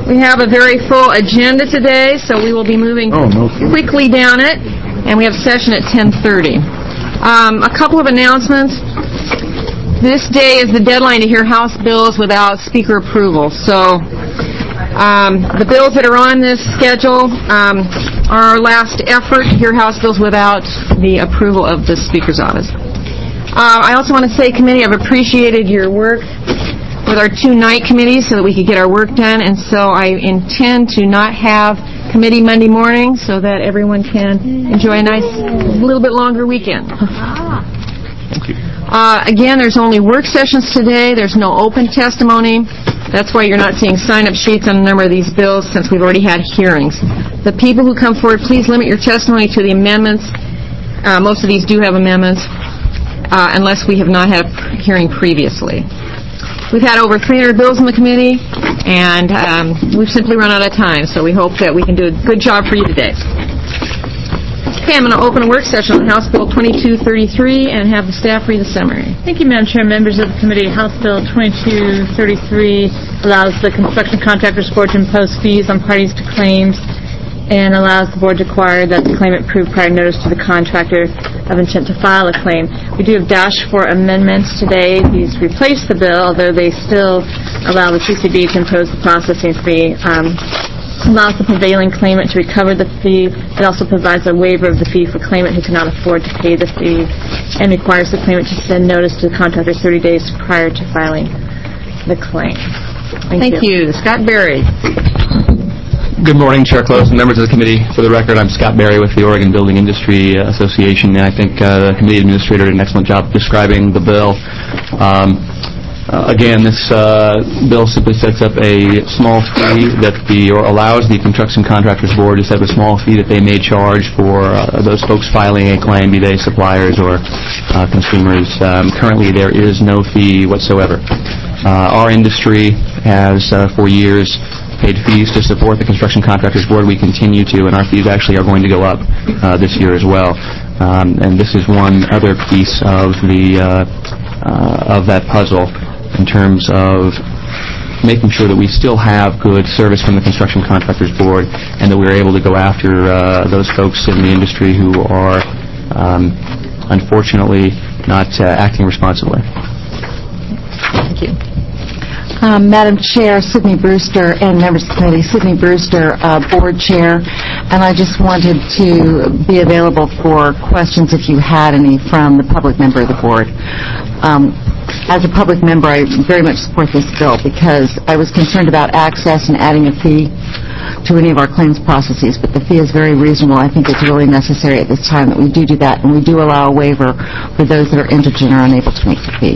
We have a very full agenda today, so we will be moving quickly down it, and we have session at 10:30. A couple of announcements. This day is the deadline to hear House bills without Speaker approval. So the bills that are on this schedule are our last effort to hear House bills without the approval of the Speaker's office. I also want to say, committee, I've appreciated your work with our 2 night committees so that we could get our work done, and so I intend to not have committee Monday morning so that everyone can enjoy a nice, little bit longer weekend. Thank you. Again, there's only work sessions today. There's no open testimony. That's why you're not seeing sign-up sheets on a number of these bills, since we've already had hearings. The people who come forward, please limit your testimony to the amendments. Most of these do have amendments, unless we have not had a hearing previously. We've had over 300 bills in the committee, and we've simply run out of time, so we hope that we can do a good job for you today. Okay, I'm going to open a work session on House Bill 2233 and have the staff read the summary. Thank you, Madam Chair. Members of the committee, House Bill 2233 allows the Construction Contractors Board to impose fees on parties to claims and allows the board to require that the claimant prove prior notice to the contractor of intent to file a claim. We do have -4 amendments today. These replace the bill, although they still allow the CCB to impose the processing fee. Allows the prevailing claimant to recover the fee. It also provides a waiver of the fee for claimant who cannot afford to pay the fee, and requires the claimant to send notice to the contractor 30 days prior to filing the claim. Thank you. Scott Berry. Good morning, Chair Close and members of the committee. For the record, I'm Scott Berry with the Oregon Building Industry Association, and I think the committee administrator did an excellent job describing the bill. Again, this bill simply sets up a small fee or allows the Construction Contractors Board to set up a small fee that they may charge for those folks filing a claim, be they suppliers or consumers. Currently, there is no fee whatsoever. Our industry has, for years, paid fees to support the Construction Contractors Board. We continue to, and our fees actually are going to go up this year as well. And this is one other piece of that puzzle in terms of making sure that we still have good service from the Construction Contractors Board and that we're able to go after those folks in the industry who are unfortunately not acting responsibly. Thank you. Madam Chair, Sidney Brewster, and members of the committee, Sidney Brewster, Board Chair, and I just wanted to be available for questions if you had any from the public member of the Board. As a public member, I very much support this bill because I was concerned about access and adding a fee to any of our claims processes, but the fee is very reasonable. I think it's really necessary at this time that we do that, and we do allow a waiver for those that are indigent or unable to make the fee.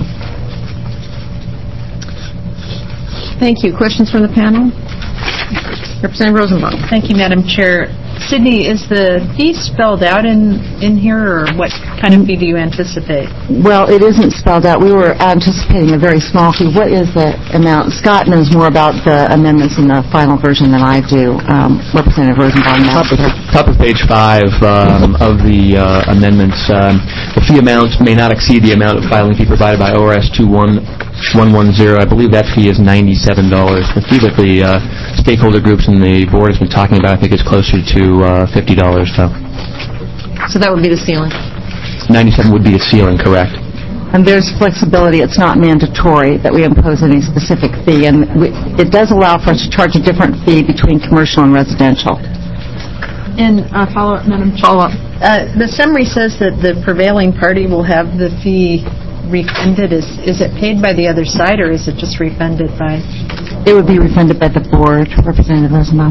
Thank you. Questions from the panel? Representative Rosenbaum. Thank you, Madam Chair. Sydney, is the fee spelled out in here, or what kind of fee do you anticipate? Well, it isn't spelled out. We were anticipating a very small fee. What is the amount? Scott knows more about the amendments in the final version than I do. Representative Rosenbaum. Top of page 5 of the amendments, the fee amount may not exceed the amount of filing fee provided by ORS 21110. I believe that fee is $97. The fee that the stakeholder groups and the board has been talking about, I think, is closer to $50. So that would be the ceiling. 97 would be the ceiling, correct? And there's flexibility. It's not mandatory that we impose any specific fee, and it does allow for us to charge a different fee between commercial and residential. And follow-up, Madam Chair. Follow-up. The summary says that the prevailing party will have the fee refunded. Is it paid by the other side, or is it just refunded by? It would be refunded by the board, Representative Rosenbaum.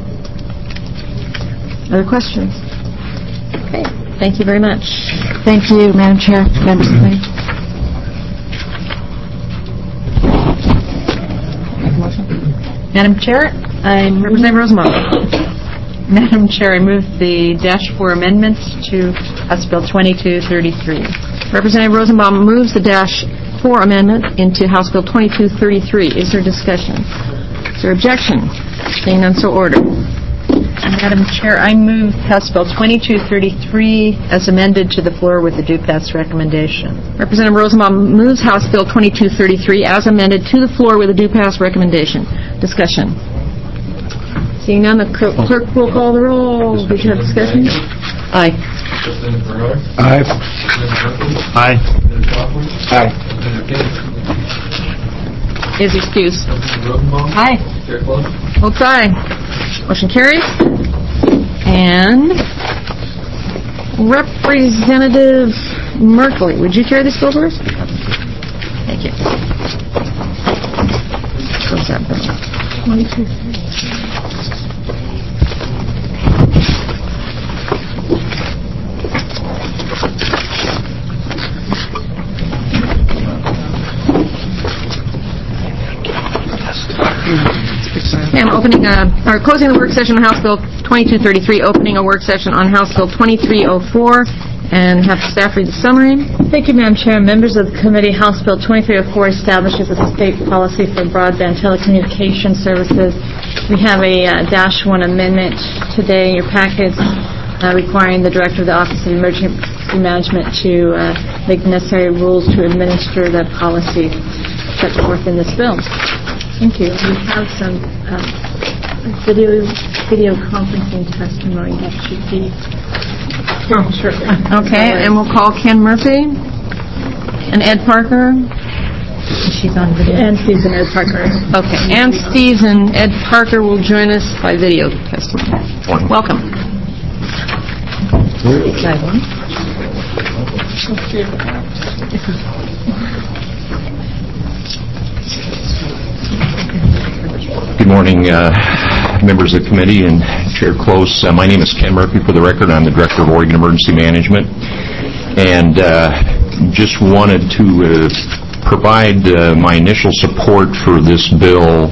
Other questions? Okay. Thank you very much. Thank you, Madam Chair, members of the committee. Madam Chair, Representative Rosenbaum. Madam Chair, I move the -4 amendments to House Bill 2233. Representative Rosenbaum moves the -4 amendment into House Bill 2233. Is there discussion? Is there objection? Seeing none, so ordered. Madam Chair, I move House Bill 2233 as amended to the floor with the due pass recommendation. Representative Rosenbaum moves House Bill 2233 as amended to the floor with a due pass recommendation. Discussion. Seeing none, the clerk will call the roll. Did you have discussion? Aye. Aye. Aye. Aye. Is excused. Aye. Votes aye. Motion carries. And Representative Merkley, would you carry this bill for us? Thank you. What's that bill? 22. Okay, I'm closing the work session on House Bill 2233, opening a work session on House Bill 2304, and have staff read the summary. Thank you, Madam Chair. Members of the committee, House Bill 2304 establishes a state policy for broadband telecommunication services. We have a -1 amendment today in your packets requiring the Director of the Office of Emergency Management to make the necessary rules to administer the policy set forth in this bill. Thank you. We have some video conferencing testimony that should be shortly. Okay, and we'll call Ken Murphy and Ed Parker. She's on video. And Steve and Ed Parker. Okay, and Steve and Ed Parker will join us by video testimony. Welcome. Good morning, members of the committee and Chair Close. My name is Ken Murphy, for the record. I'm the Director of Oregon Emergency Management, and just wanted to provide my initial support for this bill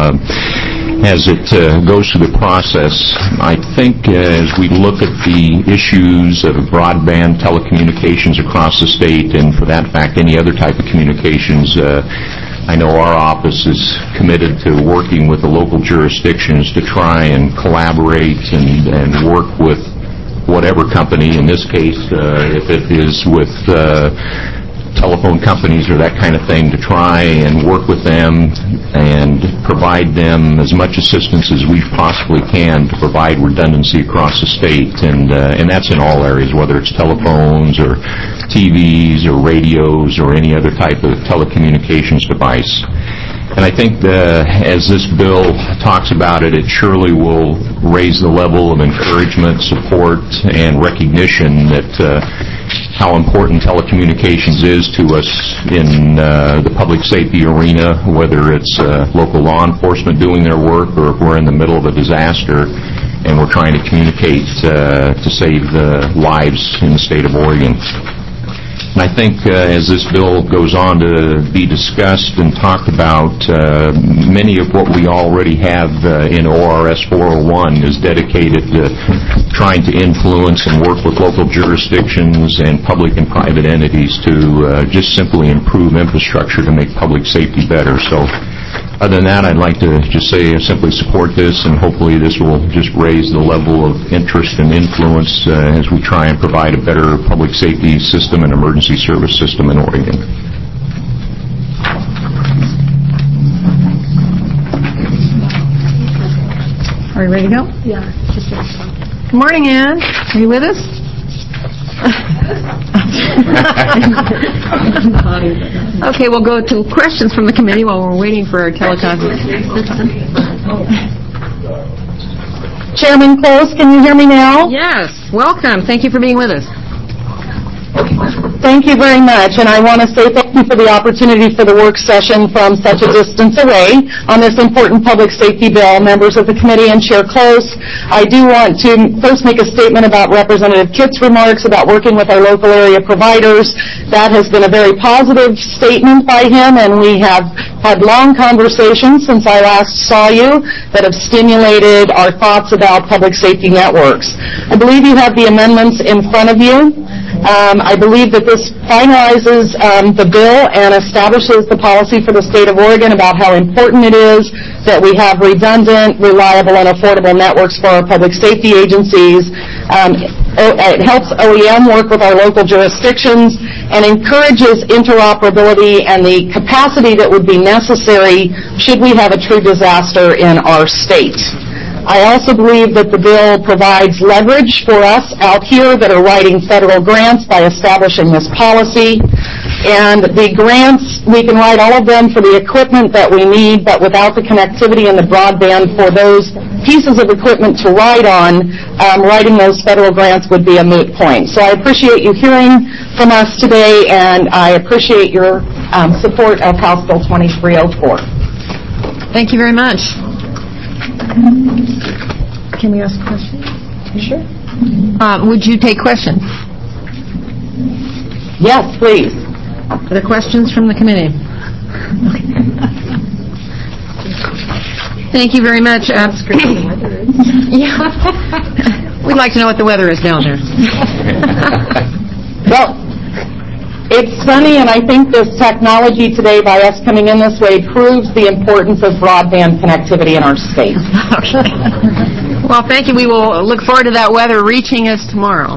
as it goes through the process. I think as we look at the issues of broadband telecommunications across the state, and for that fact any other type of communications, I know our office is committed to working with the local jurisdictions to try and collaborate and work with whatever company, in this case, if it is with telephone companies or that kind of thing, to try and work with them and provide them as much assistance as we possibly can to provide redundancy across the state, and that's in all areas, whether it's telephones or TVs or radios or any other type of telecommunications device. And I think as this bill talks about it, it surely will raise the level of encouragement, support, and recognition that how important telecommunications is to us in the public safety arena, whether it's local law enforcement doing their work or if we're in the middle of a disaster and we're trying to communicate to save lives in the state of Oregon. And I think as this bill goes on to be discussed and talked about, many of what we already have in ORS 401 is dedicated to trying to influence and work with local jurisdictions and public and private entities to just simply improve infrastructure to make public safety better. So other than that, I'd like to just say simply support this, and hopefully this will just raise the level of interest and influence as we try and provide a better public safety system and emergency service system in Oregon. Are you ready to go? Yeah. Good morning, Ann. Are you with us? Okay, we'll go to questions from the committee while we're waiting for our teleconference. Chairman Close, can you hear me now? Yes, welcome. Thank you for being with us. Thank you very much, and I want to say thank you for the opportunity for the work session from such a distance away on this important public safety bill. Members of the committee and Chair Close, I do want to first make a statement about Representative Kitt's remarks about working with our local area providers. That has been a very positive statement by him, and we have had long conversations since I last saw you that have stimulated our thoughts about public safety networks. I believe you have the amendments in front of you. I believe that this finalizes the bill and establishes the policy for the state of Oregon about how important it is that we have redundant, reliable, and affordable networks for our public safety agencies. It helps OEM work with our local jurisdictions and encourages interoperability and the capacity that would be necessary should we have a true disaster in our state. I also believe that the bill provides leverage for us out here that are writing federal grants by establishing this policy. And the grants, we can write all of them for the equipment that we need, but without the connectivity and the broadband for those pieces of equipment to ride on, writing those federal grants would be a moot point. So I appreciate you hearing from us today, and I appreciate your support of House Bill 2304. Thank you very much. Can we ask questions? Sure. Would you take questions? Yes, please. Are there questions from the committee? Thank you very much. Yeah. We'd like to know what the weather is down there. Well, it's sunny, and I think this technology today, by us coming in this way, proves the importance of broadband connectivity in our state. Well, thank you. We will look forward to that weather reaching us tomorrow.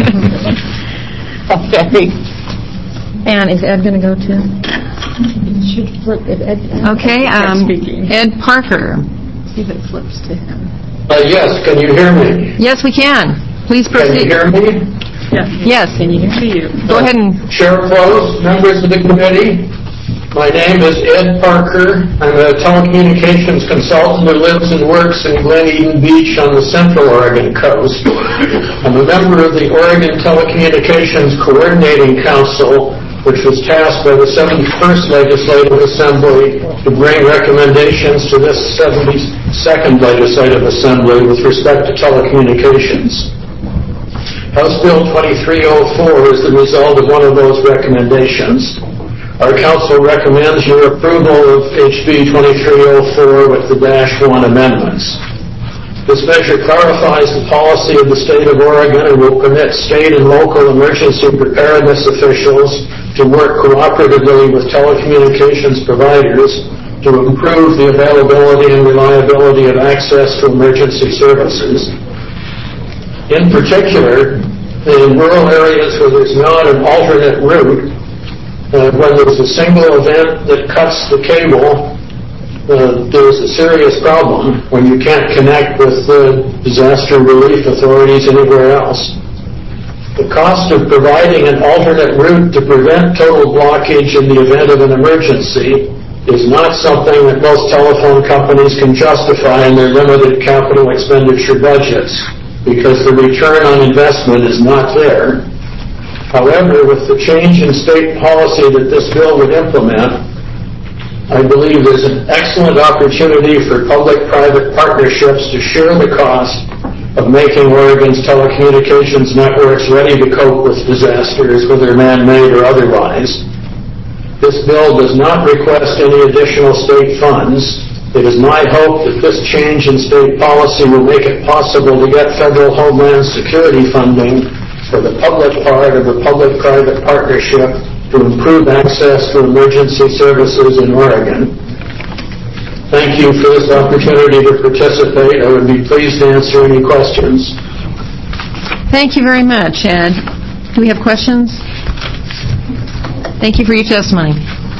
Okay. And is Ed going to go too? It should flip if Ed. Okay. Ed Parker. See if it flips to him. Yes, can you hear me? Yes, we can. Please Can you proceed. hear me? Yes. Can you hear you? Go ahead and... Chair Close, members of the committee, my name is Ed Parker. I'm a telecommunications consultant who lives and works in Glen Eden Beach on the Central Oregon coast. I'm a member of the Oregon Telecommunications Coordinating Council, which was tasked by the 71st Legislative Assembly to bring recommendations to this 72nd Legislative Assembly with respect to telecommunications. House Bill 2304 is the result of one of those recommendations. Our council recommends your approval of HB 2304 with the -1 amendments. This measure clarifies the policy of the state of Oregon and will permit state and local emergency preparedness officials to work cooperatively with telecommunications providers to improve the availability and reliability of access to emergency services. In particular, in rural areas where there's not an alternate route, when there's a single event that cuts the cable, there's a serious problem when you can't connect with the disaster relief authorities anywhere else. The cost of providing an alternate route to prevent total blockage in the event of an emergency is not something that most telephone companies can justify in their limited capital expenditure budgets, because the return on investment is not there. However, with the change in state policy that this bill would implement, I believe there's an excellent opportunity for public-private partnerships to share the cost of making Oregon's telecommunications networks ready to cope with disasters, whether man-made or otherwise. This bill does not request any additional state funds. It is my hope that this change in state policy will make it possible to get federal Homeland Security funding for the public part of the public-private partnership to improve access to emergency services in Oregon. Thank you for this opportunity to participate. I would be pleased to answer any questions. Thank you very much, Ed. Do we have questions? Thank you for your testimony.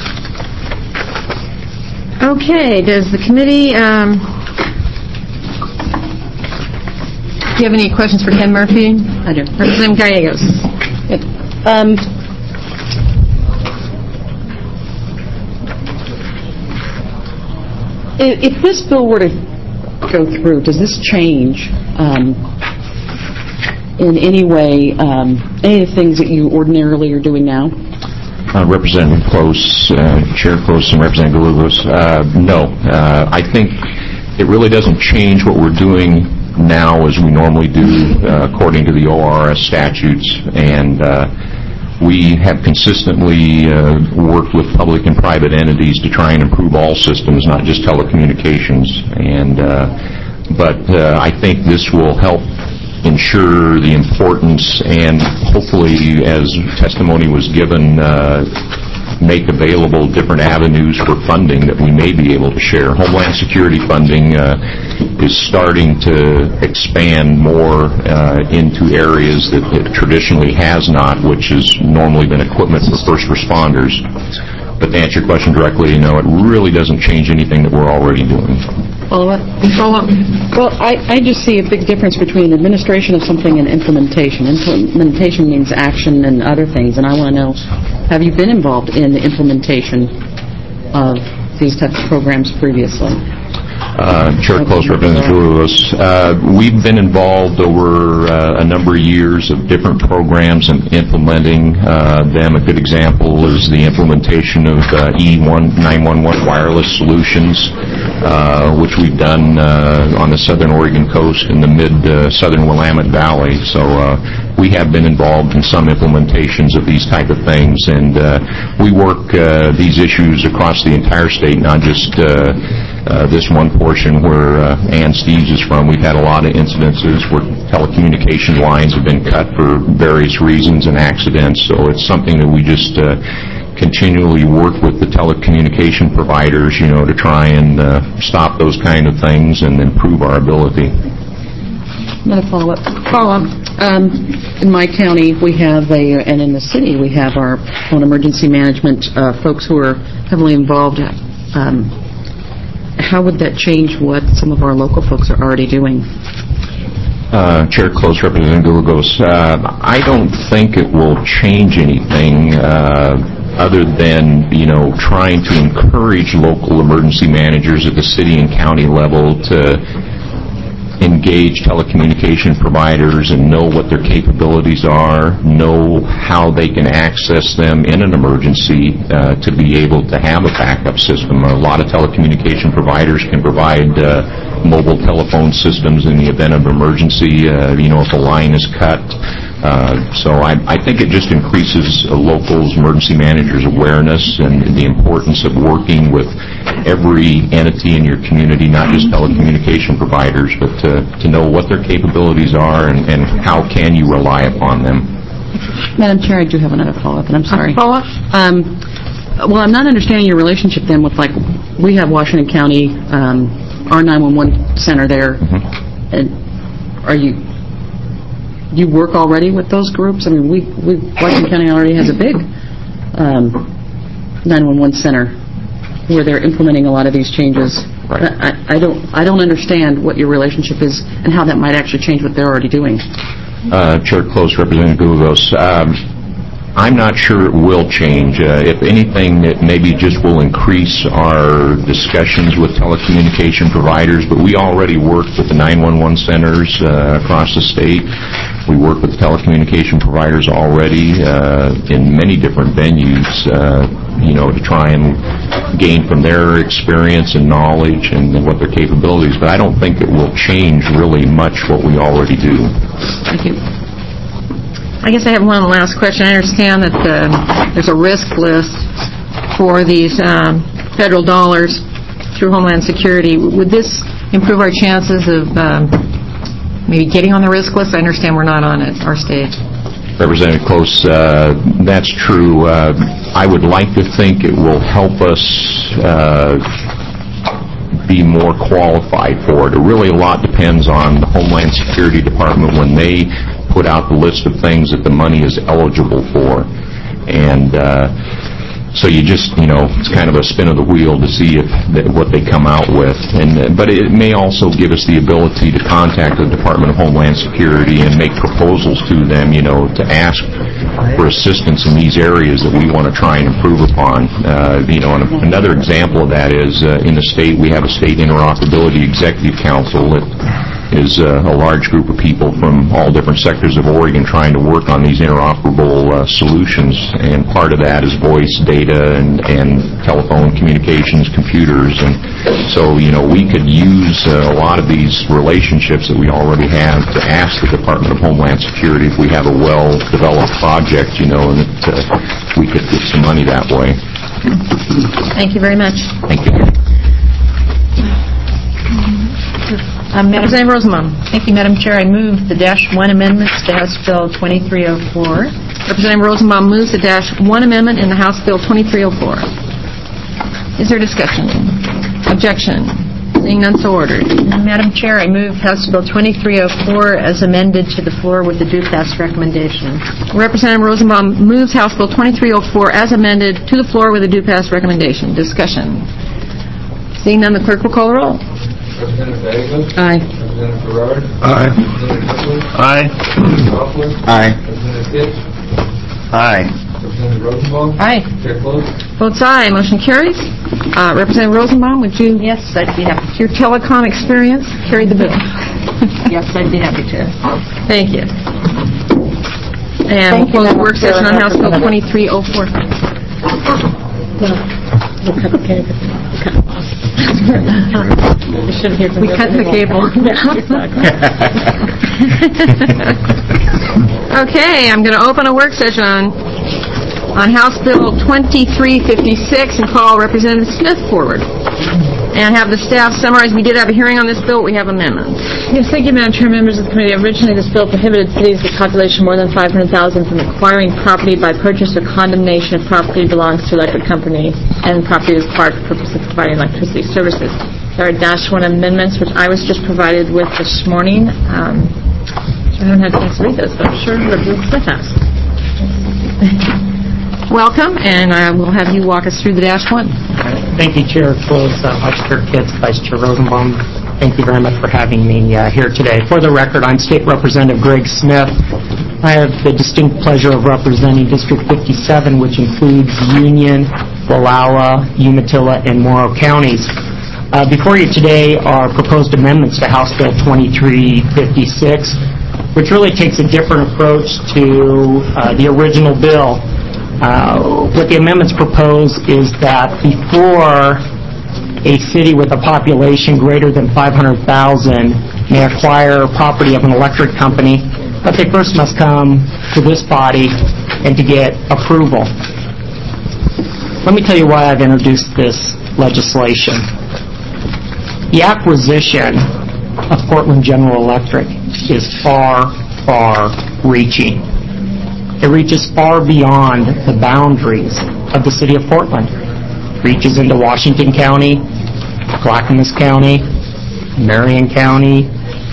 Okay, does the committee, do you have any questions for Ken Murphy? I do. Representative Gallegos. If this bill were to go through, does this change in any way any of the things that you ordinarily are doing now? Representative Close, Chair Close, and Representative Gallegos, no. I think it really doesn't change what we're doing now as we normally do according to the ORS statutes, and we have consistently worked with public and private entities to try and improve all systems, not just telecommunications. But I think this will help ensure the importance and hopefully, as testimony was given, make available different avenues for funding that we may be able to share. Homeland Security funding is starting to expand more into areas that it traditionally has not, which has normally been equipment for first responders. But to answer your question directly, no, it really doesn't change anything that we're already doing. Follow-up? Well, I just see a big difference between administration of something and implementation. Implementation means action and other things, and I want to know, have you been involved in the implementation of these types of programs previously? Chair Close, Representative Lewis. We've been involved over a number of years of different programs and implementing them. A good example is the implementation of E911 wireless solutions, which we've done on the southern Oregon coast in the mid-southern Willamette Valley. So we have been involved in some implementations of these type of things, and we work these issues across the entire state, not just this one portion where Ann Steves is from. We've had a lot of incidences where telecommunication lines have been cut for various reasons and accidents, so it's something that we just continually work with the telecommunication providers, to try and stop those kind of things and improve our ability. Another follow-up. In my county, we have and in the city, we have our own emergency management folks who are heavily involved. How would that change what some of our local folks are already doing? Chair Close, Representative Gulagos. I don't think it will change anything other than, trying to encourage local emergency managers at the city and county level to engage telecommunication providers and know what their capabilities are, know how they can access them in an emergency to be able to have a backup system. A lot of telecommunication providers can provide mobile telephone systems in the event of emergency, if a line is cut. So I think it just increases locals, emergency managers' awareness and the importance of working with every entity in your community, not just telecommunication providers, but to know what their capabilities are and how can you rely upon them. Madam Chair, I do have another follow-up, and I'm sorry. Follow-up? Well, I'm not understanding your relationship then with, we have Washington County, our 911 center there. Mm-hmm. And do you work already with those groups? I mean, Washington County already has a big 911 center where they're implementing a lot of these changes. Right. I don't understand what your relationship is and how that might actually change what they're already doing. Chair Close, Representative Gulagos. I'm not sure it will change. If anything, it maybe just will increase our discussions with telecommunication providers, but we already work with the 911 centers across the state. We work with telecommunication providers already in many different venues, to try and gain from their experience and knowledge and what their capabilities. But I don't think it will change really much what we already do. Thank you. I guess I have one last question. I understand that there's a risk list for these federal dollars through Homeland Security. Would this improve our chances of maybe getting on the risk list? I understand we're not on it, our state. Representative Close, that's true. I would like to think it will help us be more qualified for it. Really, a lot depends on the Homeland Security Department when they put out the list of things that the money is eligible for. And so you just, it's kind of a spin of the wheel to see what they come out with. But it may also give us the ability to contact the Department of Homeland Security and make proposals to them, to ask for assistance in these areas that we want to try and improve upon. And another example of that is in the state, we have a State Interoperability Executive Council that is a large group of people from all different sectors of Oregon trying to work on these interoperable solutions, and part of that is voice, data, and telephone communications, computers, and so, we could use a lot of these relationships that we already have to ask the Department of Homeland Security if we have a well-developed project, and that we could get some money that way. Thank you very much. Thank you. Representative Rosenbaum. Thank you, Madam Chair. I move the -1 amendments to House Bill 2304. Representative Rosenbaum moves the -1 amendment in the House Bill 2304. Is there discussion? Objection? Seeing none, so ordered. Madam Chair, I move House Bill 2304 as amended to the floor with the due pass recommendation. Representative Rosenbaum moves House Bill 2304 as amended to the floor with a due pass recommendation. Discussion? Seeing none, the clerk will call the roll. Representative Bagel? Aye. Representative Gerard? Aye. Representative Nicholas? Aye. Representative Hoffler? Aye. Representative Pitts? Aye. Representative Rosenbaum? Aye. Chair Close? Votes aye, motion carries. Representative Rosenbaum, would you, Yes, I'd be happy. your telecom experience carried the bill? Yes, I'd be happy to. Thank you. And we'll close the work session on House Bill 2304. We cut the cable. Okay, I'm going to open a work session on House Bill 2356 and call Representative Smith forward and have the staff summarize. We did have a hearing on this bill. We have amendments. Yes, thank you, Madam Chair, members of the committee. Originally, this bill prohibited cities with population more than 500,000 from acquiring property by purchase or condemnation of property belongs to electric company and property is acquired for purpose of providing electricity services. There are -1 amendments, which I was just provided with this morning. I haven't had a chance to read those, but I'm sure Representative Smith has. Welcome, and I will have you walk us through the -1. Thank you, Chair Close, Vice Chair Pitts, Vice Chair Rosenbaum. Thank you very much for having me here today. For the record, I'm State Representative Greg Smith. I have the distinct pleasure of representing District 57, which includes Union, Wallowa, Umatilla, and Morrow counties. Before you today are proposed amendments to House Bill 2356, which really takes a different approach to the original bill. What the amendments propose is that before a city with a population greater than 500,000 may acquire property of an electric company, but they first must come to this body and to get approval. Let me tell you why I've introduced this legislation. The acquisition of Portland General Electric is far, far reaching. It reaches far beyond the boundaries of the city of Portland. It reaches into Washington County, Clackamas County, Marion County,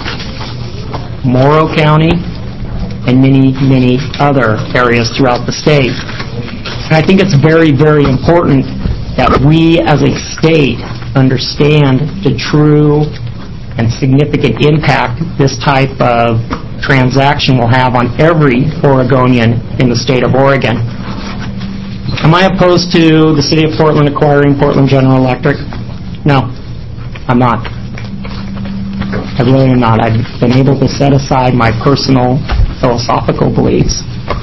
Morrow County, and many, many other areas throughout the state. And I think it's very, very important that we as a state understand the true and significant impact this type of transaction will have on every Oregonian in the state of Oregon. Am I opposed to the city of Portland acquiring Portland General Electric? No, I'm not. I really am not. I've been able to set aside my personal philosophical beliefs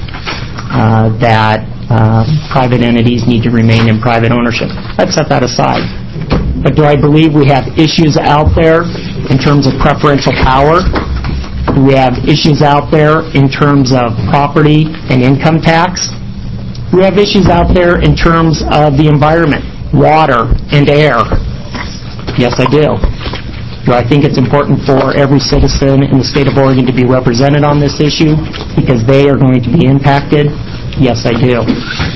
that private entities need to remain in private ownership. I've set that aside. But do I believe we have issues out there in terms of preferential power? Do we have issues out there in terms of property and income tax? Do we have issues out there in terms of the environment, water and air? Yes, I do. Do I think it's important for every citizen in the state of Oregon to be represented on this issue because they are going to be impacted? Yes, I do.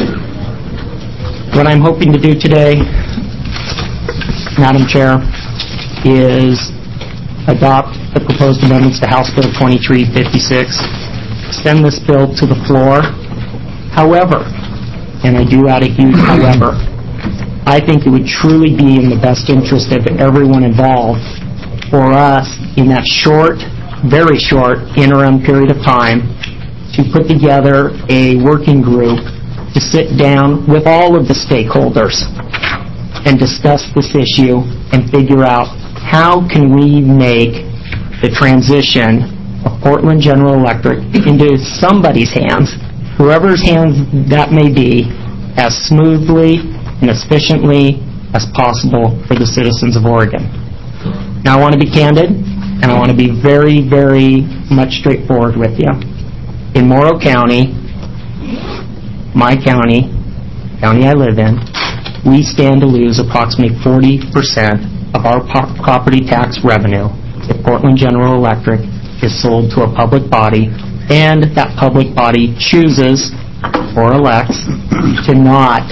What I'm hoping to do today, Madam Chair, is adopt the proposed amendments to House Bill 2356, send this bill to the floor. However, and I do add a huge however, I think it would truly be in the best interest of everyone involved for us in that short, very short interim period of time to put together a working group to sit down with all of the stakeholders and discuss this issue and figure out how can we make the transition of Portland General Electric into somebody's hands, whoever's hands that may be, as smoothly and as efficiently as possible for the citizens of Oregon. Now I want to be candid and I want to be very, very much straightforward with you. In Morrow County, my county I live in, we stand to lose approximately 40% of our property tax revenue if Portland General Electric is sold to a public body and that public body chooses or elects to not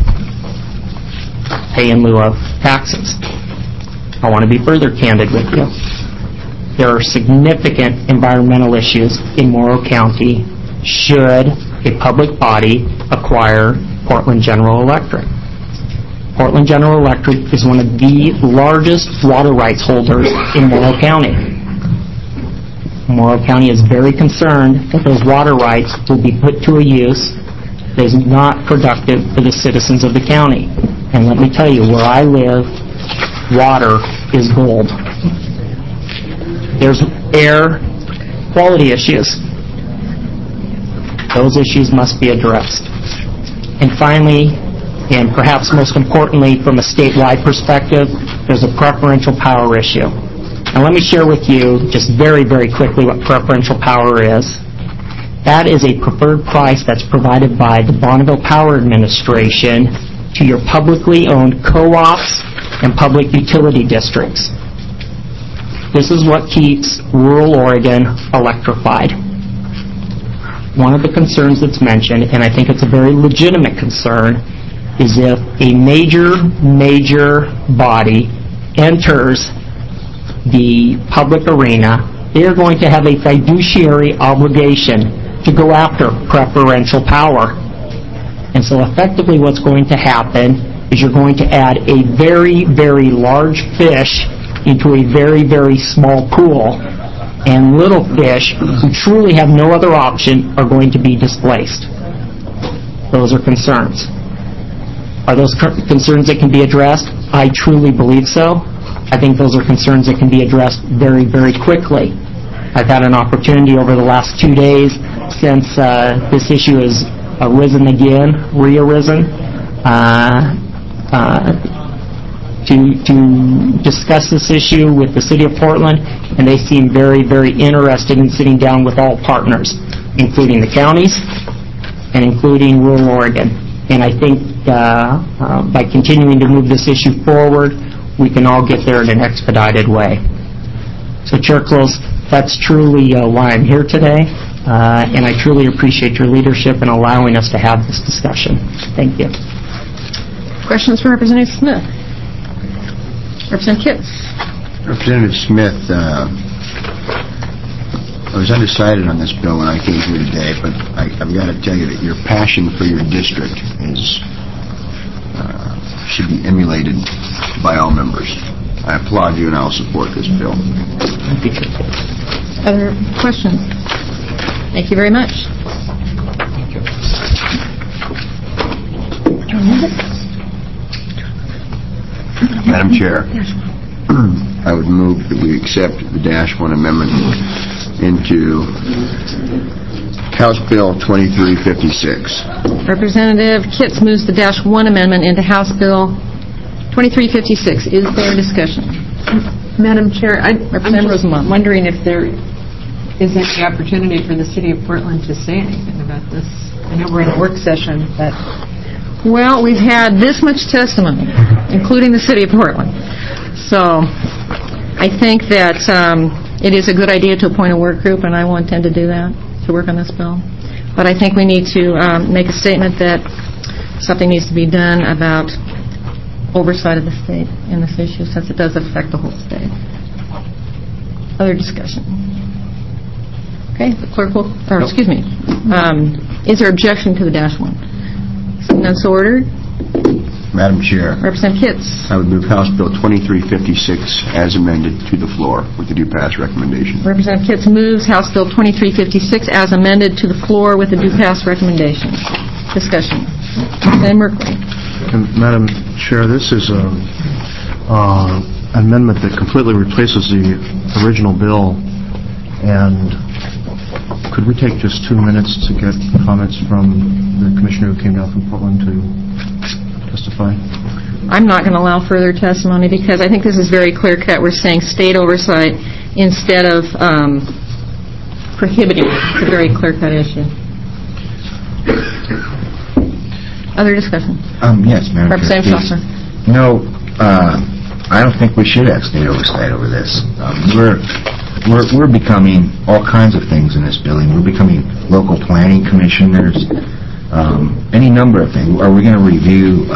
pay in lieu of taxes. I want to be further candid with you. There are significant environmental issues in Morrow County should a public body acquire Portland General Electric. Portland General Electric is one of the largest water rights holders in Morrow County. Morrow County is very concerned that those water rights will be put to a use that is not productive for the citizens of the county. And let me tell you, where I live, water is gold. There's air quality issues. Those issues must be addressed. And finally, and perhaps most importantly from a statewide perspective, there's a preferential power issue. Now let me share with you just very, very quickly what preferential power is. That is a preferred price that's provided by the Bonneville Power Administration to your publicly owned co-ops and public utility districts. This is what keeps rural Oregon electrified. One of the concerns that's mentioned, and I think it's a very legitimate concern, is if a major body enters the public arena, they are going to have a fiduciary obligation to go after preferential power. And so effectively what's going to happen is you're going to add a very, very large fish into a very, very small pool, and little fish who truly have no other option are going to be displaced. Those are concerns. Are those concerns that can be addressed? I truly believe so. I think those are concerns that can be addressed very, very quickly. I've had an opportunity over the last 2 days since this issue has rearisen, to discuss this issue with the City of Portland, and they seem very, very interested in sitting down with all partners, including the counties and including rural Oregon. And I think by continuing to move this issue forward, we can all get there in an expedited way. So, Chair Close, that's truly why I'm here today, and I truly appreciate your leadership in allowing us to have this discussion. Thank you. Questions for Representative Smith? Representative Kitts. Representative Smith, I was undecided on this bill when I came here today, but I've got to tell you that your passion for your district should be emulated by all members. I applaud you, and I'll support this bill. Other questions? Thank you very much. Madam Chair, I would move that we accept the -1 amendment into House Bill 2356. Representative Kitts moves the -1 amendment into House Bill 2356. Is there discussion? Madam Chair, I'm just wondering if there is any opportunity for the City of Portland to say anything about this. I know we're in a work session, but... Well, we've had this much testimony, including the City of Portland. So I think that it is a good idea to appoint a work group, and I will intend to do that, to work on this bill. But I think we need to make a statement that something needs to be done about oversight of the state in this issue, since it does affect the whole state. Other discussion? Okay, the clerk will, excuse me. Is there objection to the -1? None so ordered. Madam Chair, Representative Kitts. I would move House Bill 2356 as amended to the floor with the due pass recommendation. Representative Kitts moves House Bill 2356 as amended to the floor with the due pass recommendation. Discussion. Representative Merkley. Madam Chair, this is an amendment that completely replaces the original bill, and could we take just 2 minutes to get comments from the commissioner who came down from Portland to testify? I'm not going to allow further testimony because I think this is very clear-cut. We're saying state oversight instead of prohibiting. It's a very clear-cut issue. Other discussion? Yes, Madam Representative Schoffer. No, I don't think we should have state oversight over this. We're becoming all kinds of things in this building. We're becoming local planning commissioners, any number of things. Are we going to review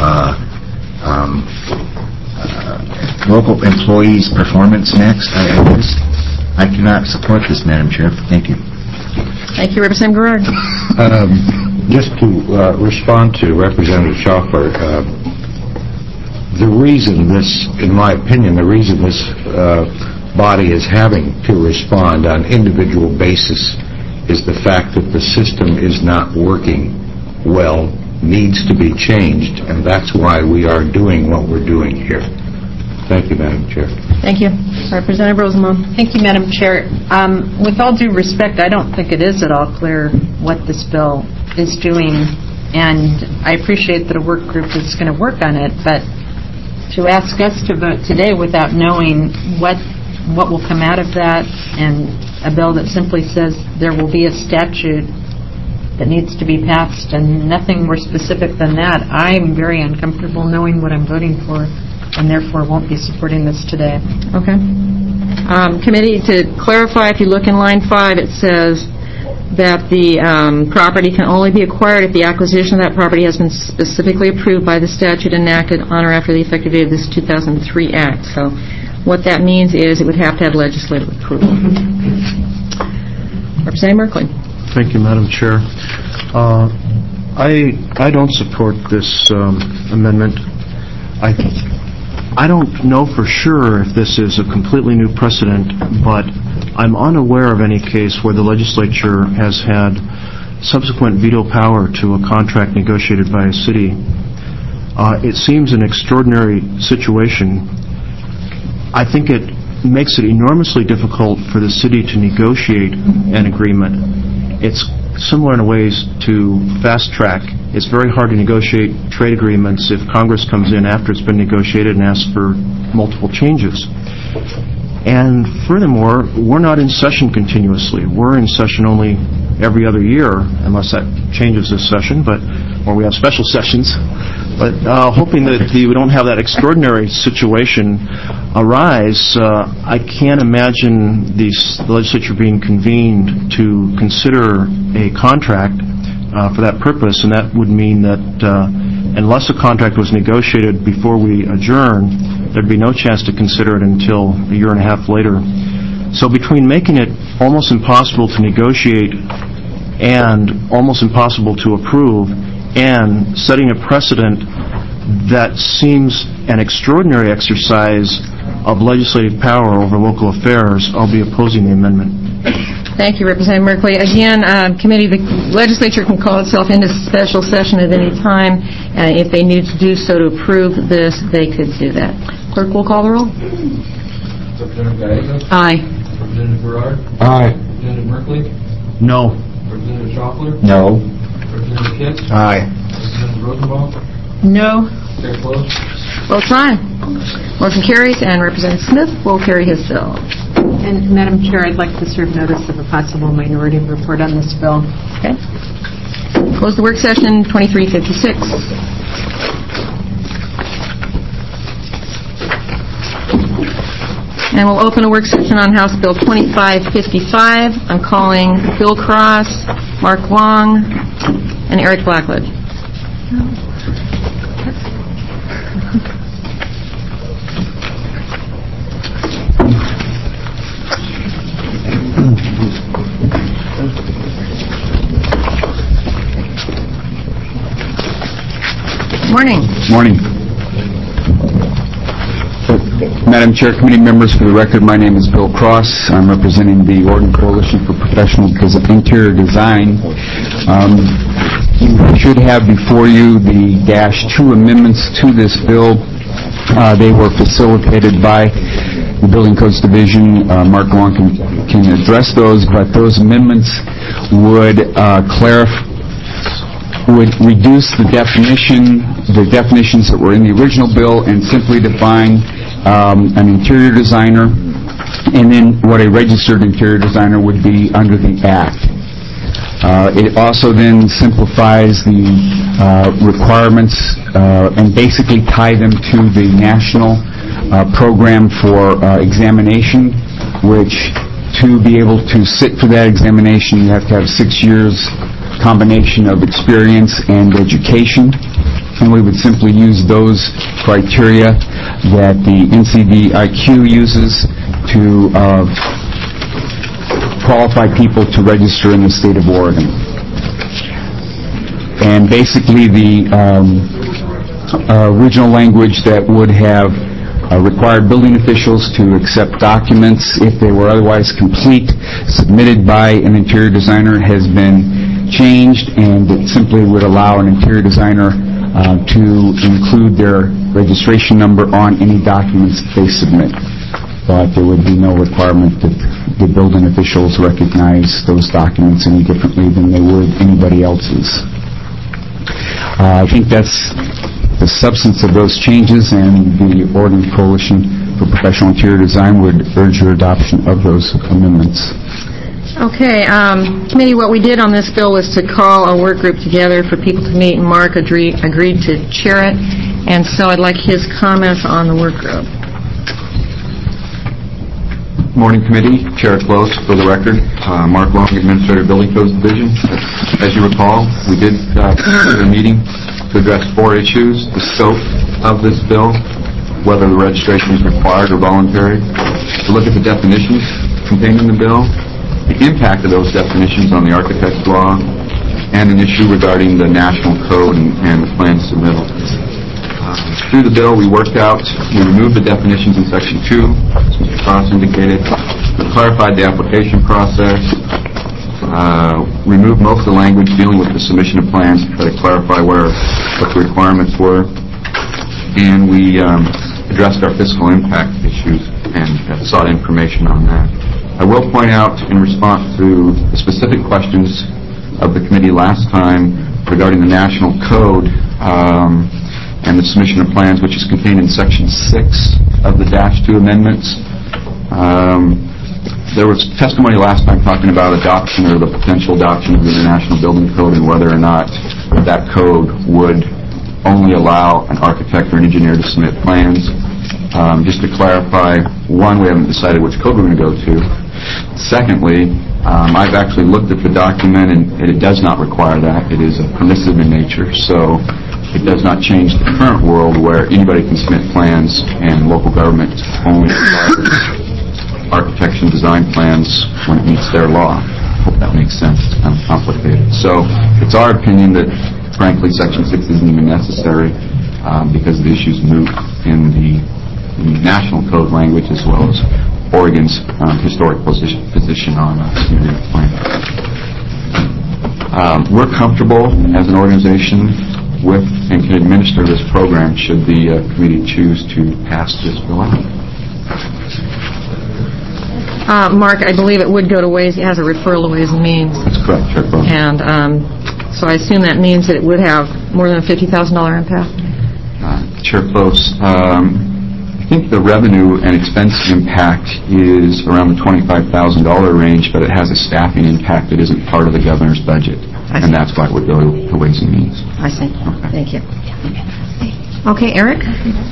local employees' performance next? I cannot support this, Madam Chair. Thank you. Thank you, Representative Gerard. Just to respond to Representative Schoffer, the reason this, in my opinion, the reason this body is having to respond on individual basis is the fact that the system is not working well, needs to be changed, and that's why we are doing what we're doing here. Thank you, Madam Chair. Thank you. Representative Rosenbaum. Thank you, Madam Chair. With all due respect, I don't think it is at all clear what this bill is doing, and I appreciate that a work group is going to work on it, but to ask us to vote today without knowing what will come out of that, and a bill that simply says there will be a statute that needs to be passed and nothing more specific than that, I'm very uncomfortable knowing what I'm voting for, and therefore won't be supporting this today. Okay. Committee, to clarify, if you look in line 5, it says that the property can only be acquired if the acquisition of that property has been specifically approved by the statute enacted on or after the effective date of this 2003 Act. So what that means is it would have to have legislative approval. Representative Merkley. Thank you, Madam Chair. I don't support this amendment. I don't know for sure if this is a completely new precedent, but I'm unaware of any case where the legislature has had subsequent veto power to a contract negotiated by a city. It seems an extraordinary situation. I think it makes it enormously difficult for the city to negotiate an agreement. It's similar in ways to fast track. It's very hard to negotiate trade agreements if Congress comes in after it's been negotiated and asks for multiple changes. And furthermore, we're not in session continuously. We're in session only every other year, unless that changes this session, or we have special sessions. But hoping that we don't have that extraordinary situation arise, I can't imagine the legislature being convened to consider a contract for that purpose, and that would mean that unless a contract was negotiated before we adjourn, there'd be no chance to consider it until a year and a half later. So between making it almost impossible to negotiate and almost impossible to approve and setting a precedent that seems an extraordinary exercise of legislative power over local affairs, I'll be opposing the amendment. Thank you, Representative Merkley. Again, committee, the legislature can call itself into special session at any time. If they need to do so to approve this, they could do that. Clerk will call the roll. Representative Gallego? Aye. Representative Berard? Aye. Representative Merkley? No. Representative Schaffler? No. Representative Kitts? Aye. Representative Rosenbaum? No. Chair Close? Vote aye. Motion carries, and Representative Smith will carry his bill. And Madam Chair, I'd like to serve notice of a possible minority report on this bill. Okay. Close the work session, 2356. And we'll open a work session on House Bill 2555. I'm calling Bill Cross, Mark Long, and Eric Blackledge. Morning. Morning. Madam Chair, committee members, for the record, my name is Bill Cross. I'm representing the Oregon Coalition for Professional Interior Design. You should have before you the -2 amendments to this bill. They were facilitated by the Building Codes Division. Mark Long can address those, but those amendments would would reduce the definitions that were in the original bill, and simply define an interior designer, and then what a registered interior designer would be under the Act. It also then simplifies the requirements and basically tie them to the national program for examination, which to be able to sit for that examination, you have to have 6 years combination of experience and education, and we would simply use those criteria that the NCDIQ uses to qualify people to register in the state of Oregon. And basically the original language that would have required building officials to accept documents if they were otherwise complete, submitted by an interior designer, has been changed, and it simply would allow an interior designer to include their registration number on any documents that they submit. But there would be no requirement that the building officials recognize those documents any differently than they would anybody else's. I think that's the substance of those changes, and the Oregon Coalition for Professional Interior Design would urge your adoption of those amendments. Okay, committee, what we did on this bill was to call a work group together for people to meet, and Mark agreed to chair it, and so I'd like his comments on the work group. Morning, committee. Chair Close, for the record. Mark Long, Administrator, Building Codes Division. As you recall, we did have a meeting to address 4 issues: the scope of this bill, whether the registration is required or voluntary, to look at the definitions contained in the bill, the impact of those definitions on the architect's law, and an issue regarding the national code and the plan submittal. Through the bill, we removed the definitions in Section 2, as Mr. Cross indicated. We clarified the application process, removed most of the language dealing with the submission of plans to try to clarify what the requirements were, and we addressed our fiscal impact issues and sought information on that. I will point out, in response to the specific questions of the committee last time regarding the national code, and the submission of plans, which is contained in Section 6 of the -2 amendments. There was testimony last time talking about adoption or the potential adoption of the International Building Code and whether or not that code would only allow an architect or an engineer to submit plans. Just to clarify, one, we haven't decided which code we're going to go to. Secondly, I've actually looked at the document, and it does not require that. It is permissive in nature, so it does not change the current world where anybody can submit plans and local government only requires architecture and design plans when it meets their law. I hope that makes sense. It's kind of complicated. So it's our opinion that, frankly, Section 6 isn't even necessary because the issues move in the national code language as well as Oregon's historic position on submitting a plan. We're comfortable as an organization with and can administer this program should the committee choose to pass this bill out. Mark, I believe it would go to Ways. It has a referral to Ways and Means. That's correct, Chair. And so I assume that means that it would have more than a $50,000 impact. Chair Close, I think the revenue and expense impact is around the $25,000 range, but it has a staffing impact that isn't part of the governor's budget. And that's why it would go to Ways and Means. I see. Okay. Thank you. Okay, Eric?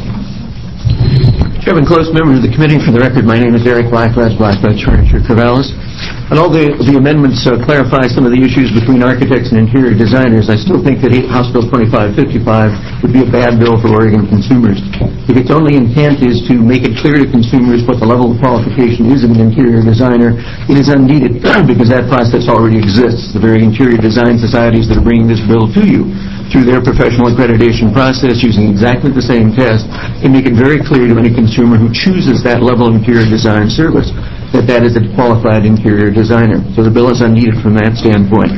Chairman Close, members of the committee, for the record, my name is Eric Blackledge, Furniture, Corvallis. And although the amendments clarify some of the issues between architects and interior designers, I still think that House Bill 2555 would be a bad bill for Oregon consumers. If its only intent is to make it clear to consumers what the level of qualification is of an interior designer, it is unneeded because that process already exists. The very interior design societies that are bringing this bill to you through their professional accreditation process using exactly the same test can make it very clear to any consumer who chooses that level of interior design service that is a qualified interior designer. So the bill is unneeded from that standpoint.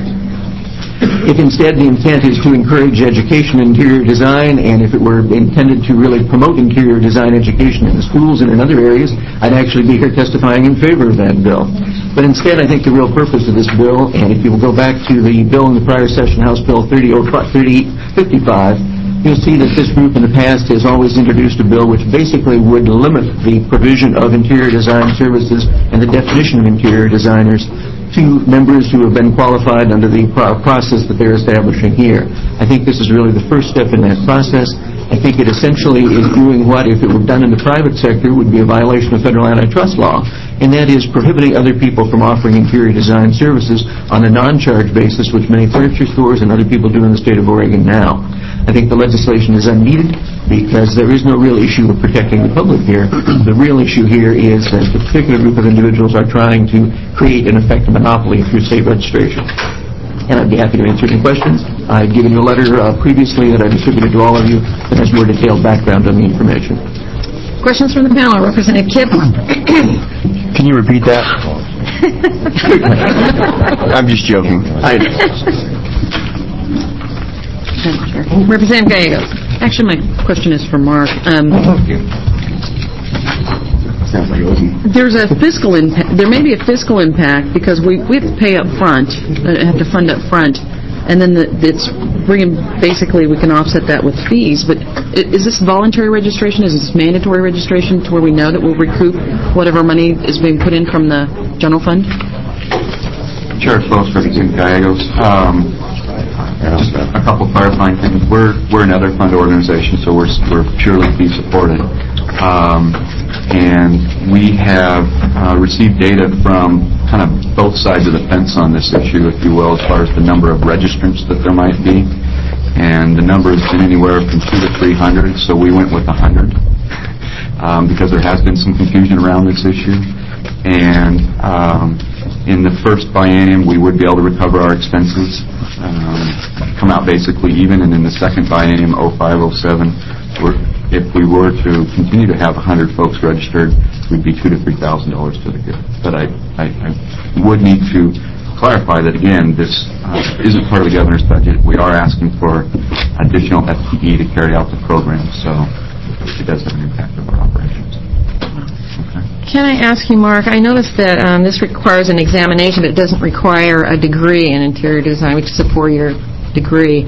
If instead the intent is to encourage education in interior design, and if it were intended to really promote interior design education in the schools and in other areas, I'd actually be here testifying in favor of that bill. But instead, I think the real purpose of this bill, and if you will go back to the bill in the prior session, House Bill 3055, you'll see that this group in the past has always introduced a bill which basically would limit the provision of interior design services and the definition of interior designers to members who have been qualified under the process that they're establishing here. I think this is really the first step in that process. I think it essentially is doing what, if it were done in the private sector, would be a violation of federal antitrust law, and that is prohibiting other people from offering interior design services on a non-charge basis, which many furniture stores and other people do in the state of Oregon now. I think the legislation is unneeded because there is no real issue of protecting the public here. The real issue here is that a particular group of individuals are trying to create, in effect, a monopoly through state registration. and I'd be happy to answer any questions. I've given you a letter previously that I distributed to all of you that has more detailed background on the information. Questions from the panel? Representative Kipp? Can you repeat that? I'm just joking. Representative Gallegos. Actually, my question is for Mark. There's a fiscal impact. There may be a fiscal impact because we have to pay up front, have to fund up front, and then it's bringing. Basically, we can offset that with fees. But is this voluntary registration? Is this mandatory registration to where we know that we'll recoup whatever money is being put in from the general fund? Chair Close, Representative Gallegos. Just a couple clarifying things. We're another fund organization, so we're purely fee supported. And we have received data from kind of both sides of the fence on this issue, if you will, as far as the number of registrants that there might be. And the number has been anywhere from 200 to 300, so we went with 100 because there has been some confusion around this issue. And in the first biennium, we would be able to recover our expenses, come out basically even, and in the second biennium, 05-07, if we were to continue to have 100 folks registered, we'd be $2,000 to $3,000 to the good. But I would need to clarify that, again, this isn't part of the governor's budget. We are asking for additional FTE to carry out the program, so it does have an impact on our operations. Okay. Can I ask you, Mark, I noticed that this requires an examination, but it doesn't require a degree in interior design, which is a 4-year degree.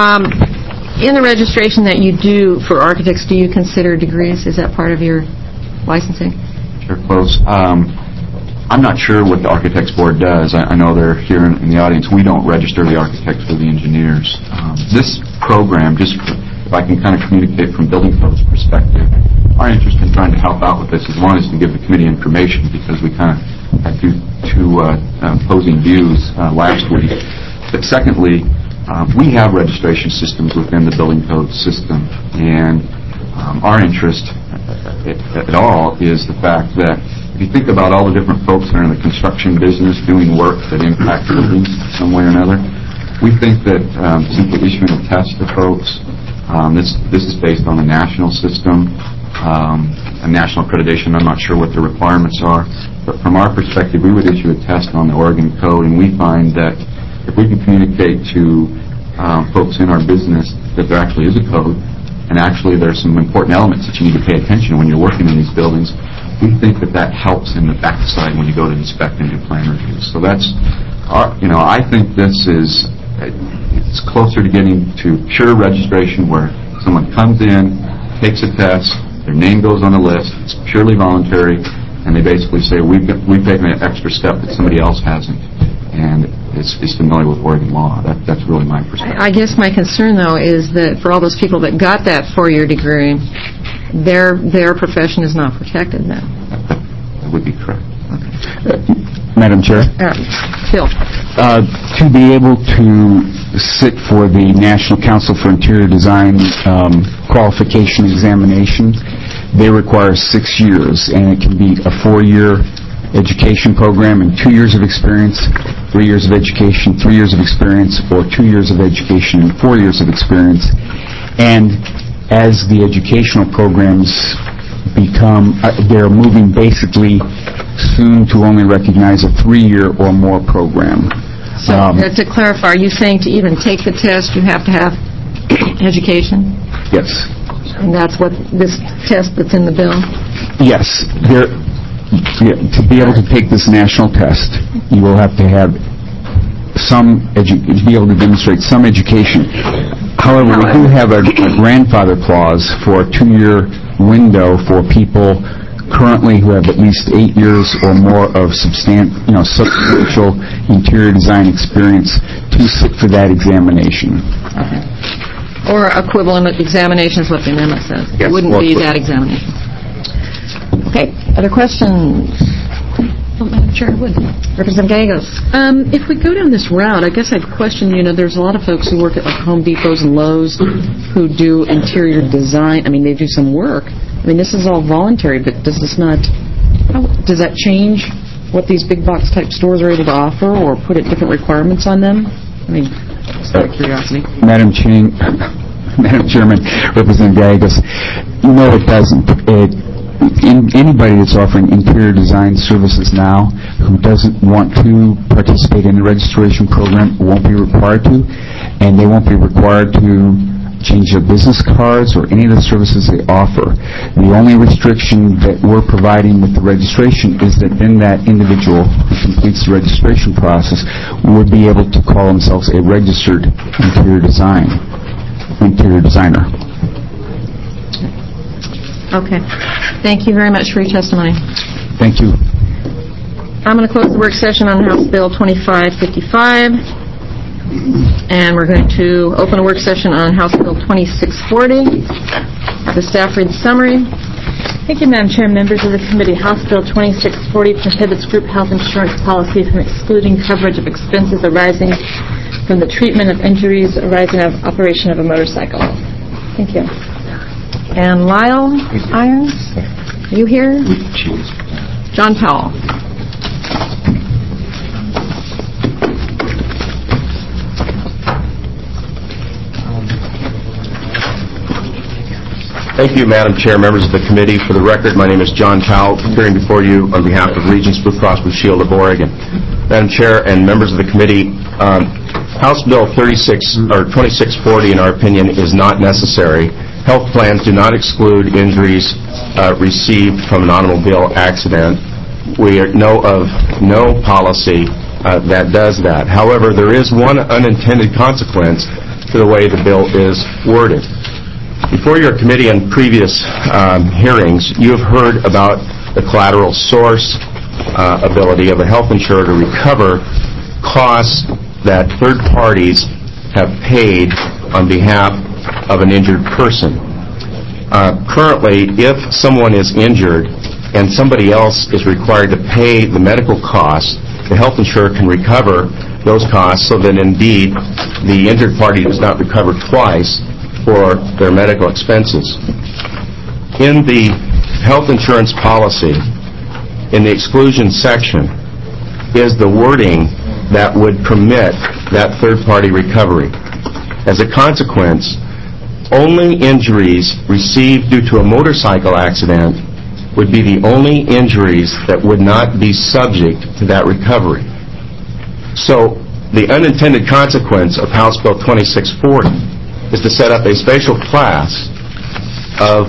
In the registration that you do for architects, do you consider degrees? Is that part of your licensing? Sure, close. I'm not sure what the Architects Board does. I know they're here in the audience. We don't register the architects or the engineers. This program, just if I can kind of communicate from Building Code's perspective, our interest in trying to help out with this is one is to give the committee information because we kind of had two opposing views last week. But secondly, we have registration systems within the Building Code system, and our interest at all is the fact that if you think about all the different folks that are in the construction business doing work that impacts buildings some way or another, we think that simply issuing a test to folks, this is based on a national system, a national accreditation. I'm not sure what the requirements are, but from our perspective, we would issue a test on the Oregon Code, and we find that if we can communicate to folks in our business that there actually is a code, and actually there's some important elements that you need to pay attention to when you're working in these buildings, we think that helps in the backside when you go to inspect and do plan reviews. So that's, I think this is, it's closer to getting to pure registration where someone comes in, takes a test, their name goes on the list, it's purely voluntary, and they basically say, we've taken an extra step that somebody else hasn't. And is familiar with Oregon law. That's really my perspective. I guess my concern, though, is that for all those people that got that 4-year degree, their profession is not protected now. That would be correct. Okay. Madam Chair? Phil. To be able to sit for the National Council for Interior Design qualification examination, they require 6 years, and it can be a 4-year education program and 2 years of experience, 3 years of education, 3 years of experience, or 2 years of education and 4 years of experience. And as the educational programs become, they're moving basically soon to only recognize a 3-year or more program. So to clarify, are you saying to even take the test you have to have education? Yes. And that's what this test that's in the bill? Yes. To be able to take this national test, you will have to have be able to demonstrate some education. However, we do have a grandfather clause for a 2-year window for people currently who have at least 8 years or more of substantial interior design experience to sit for that examination. Okay. Or equivalent examination is what the amendment says. Yes. It wouldn't be that examination. Okay. Other questions? Madam Chair, would Representative Gallegos. If we go down this route, I guess I'd question, there's a lot of folks who work at like Home Depots and Lowe's who do interior design. I mean, they do some work. I mean, this is all voluntary, but does that change what these big box type stores are able to offer or put different requirements on them? I mean, just out of curiosity. Madam Chairman, Representative Gallegos, no, it doesn't. Anybody that's offering interior design services now who doesn't want to participate in the registration program won't be required to, and they won't be required to change their business cards or any of the services they offer. The only restriction that we're providing with the registration is that then that individual who completes the registration process would be able to call themselves a registered interior designer. Okay. Thank you very much for your testimony. Thank you. I'm going to close the work session on House Bill 2555. And we're going to open a work session on House Bill 2640. The staff read the summary. Thank you, Madam Chair, members of the committee. House Bill 2640 prohibits group health insurance policy from excluding coverage of expenses arising from the treatment of injuries arising out of operation of a motorcycle. Thank you. And Lyle Irons, are you here? John Powell. Thank you, Madam Chair, members of the committee. For the record, my name is John Powell, appearing before you on behalf of Regents Blue Cross Blue Shield of Oregon. Madam Chair and members of the committee, House Bill 2640, in our opinion, is not necessary. Health plans do not exclude injuries received from an automobile accident. We know of no policy that does that. However, there is one unintended consequence to the way the bill is worded. Before your committee and previous hearings, you have heard about the collateral source ability of a health insurer to recover costs that third parties have paid on behalf of an injured person. Currently, if someone is injured and somebody else is required to pay the medical costs, the health insurer can recover those costs so that indeed the injured party does not recover twice for their medical expenses. In the health insurance policy, in the exclusion section, is the wording that would permit that third-party recovery. As a consequence, only injuries received due to a motorcycle accident would be the only injuries that would not be subject to that recovery. So the unintended consequence of House Bill 2640 is to set up a special class of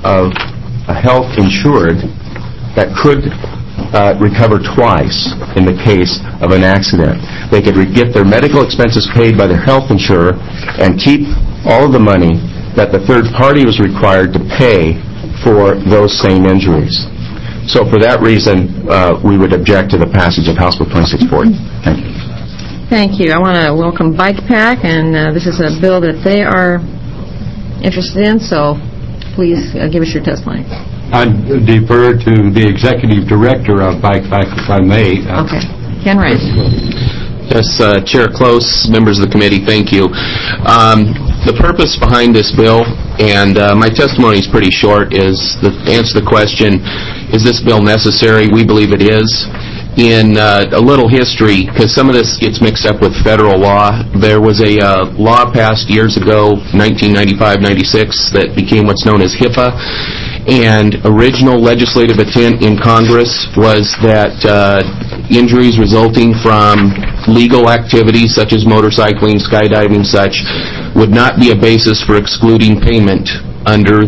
a health insured that could recover twice in the case of an accident. They could get their medical expenses paid by their health insurer and keep all of the money that the third party was required to pay for those same injuries. So for that reason, we would object to the passage of House Bill 2640. Thank you. Thank you. I want to welcome Bike Pack, and this is a bill that they are interested in, so please give us your testimony. I defer to the executive director of Bike Pack, if I may. Okay. Ken Rice. Yes, Chair Close, members of the committee, thank you. The purpose behind this bill, and my testimony is pretty short, is to answer the question, is this bill necessary? We believe it is. In a little history, because some of this gets mixed up with federal law, there was a law passed years ago, 1995-96, that became what's known as HIPAA, and original legislative intent in Congress was that injuries resulting from legal activities such as motorcycling, skydiving, such, would not be a basis for excluding payment under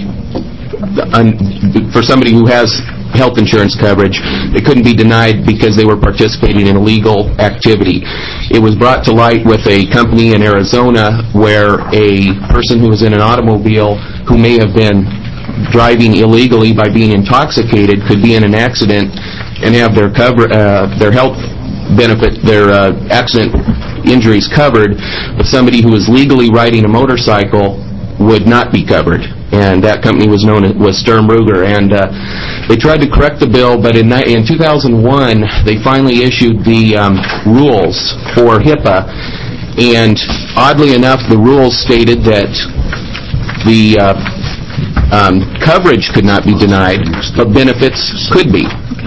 for somebody who has health insurance coverage. They couldn't be denied because they were participating in illegal activity. It was brought to light with a company in Arizona where a person who was in an automobile who may have been driving illegally by being intoxicated could be in an accident and have their health benefit, their accident injuries covered, but somebody who was legally riding a motorcycle would not be covered. And that company was Sturm Ruger, and they tried to correct the bill, but in 2001 they finally issued the rules for HIPAA, and oddly enough the rules stated that the coverage could not be denied, but benefits could be.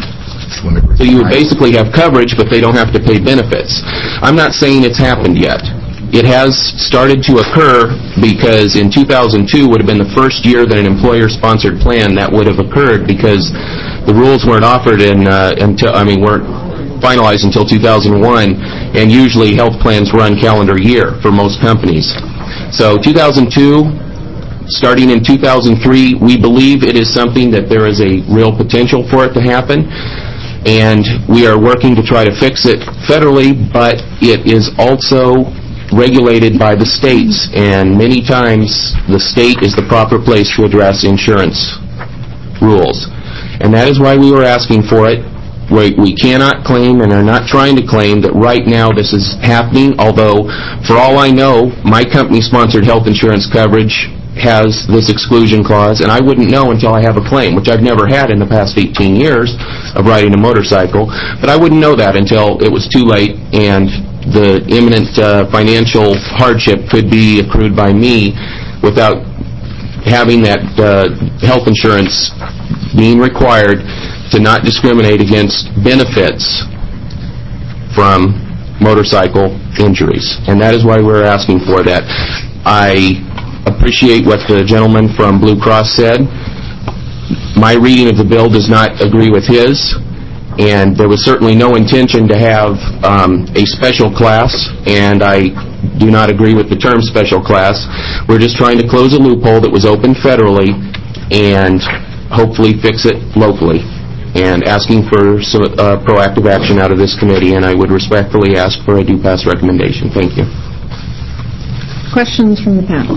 So you would basically have coverage, but they don't have to pay benefits. I'm not saying it's happened yet. It has started to occur because in 2002 would have been the first year that an employer-sponsored plan that would have occurred because the rules weren't offered weren't finalized until 2001, and usually health plans run calendar year for most companies. So 2002, starting in 2003, we believe it is something that there is a real potential for it to happen, and we are working to try to fix it federally, but it is also regulated by the states, and many times the state is the proper place to address insurance rules. And that is why we were asking for it. We cannot claim and are not trying to claim that right now this is happening, although for all I know, my company-sponsored health insurance coverage has this exclusion clause, and I wouldn't know until I have a claim, which I've never had in the past 18 years of riding a motorcycle, but I wouldn't know that until it was too late and the imminent financial hardship could be accrued by me without having that health insurance being required to not discriminate against benefits from motorcycle injuries. And that is why we're asking for that. I appreciate what the gentleman from Blue Cross said. My reading of the bill does not agree with his, and there was certainly no intention to have a special class, and I do not agree with the term special class. We're just trying to close a loophole that was open federally and hopefully fix it locally, and asking for some proactive action out of this committee, and I would respectfully ask for a due pass recommendation. Thank you. Questions from the panel?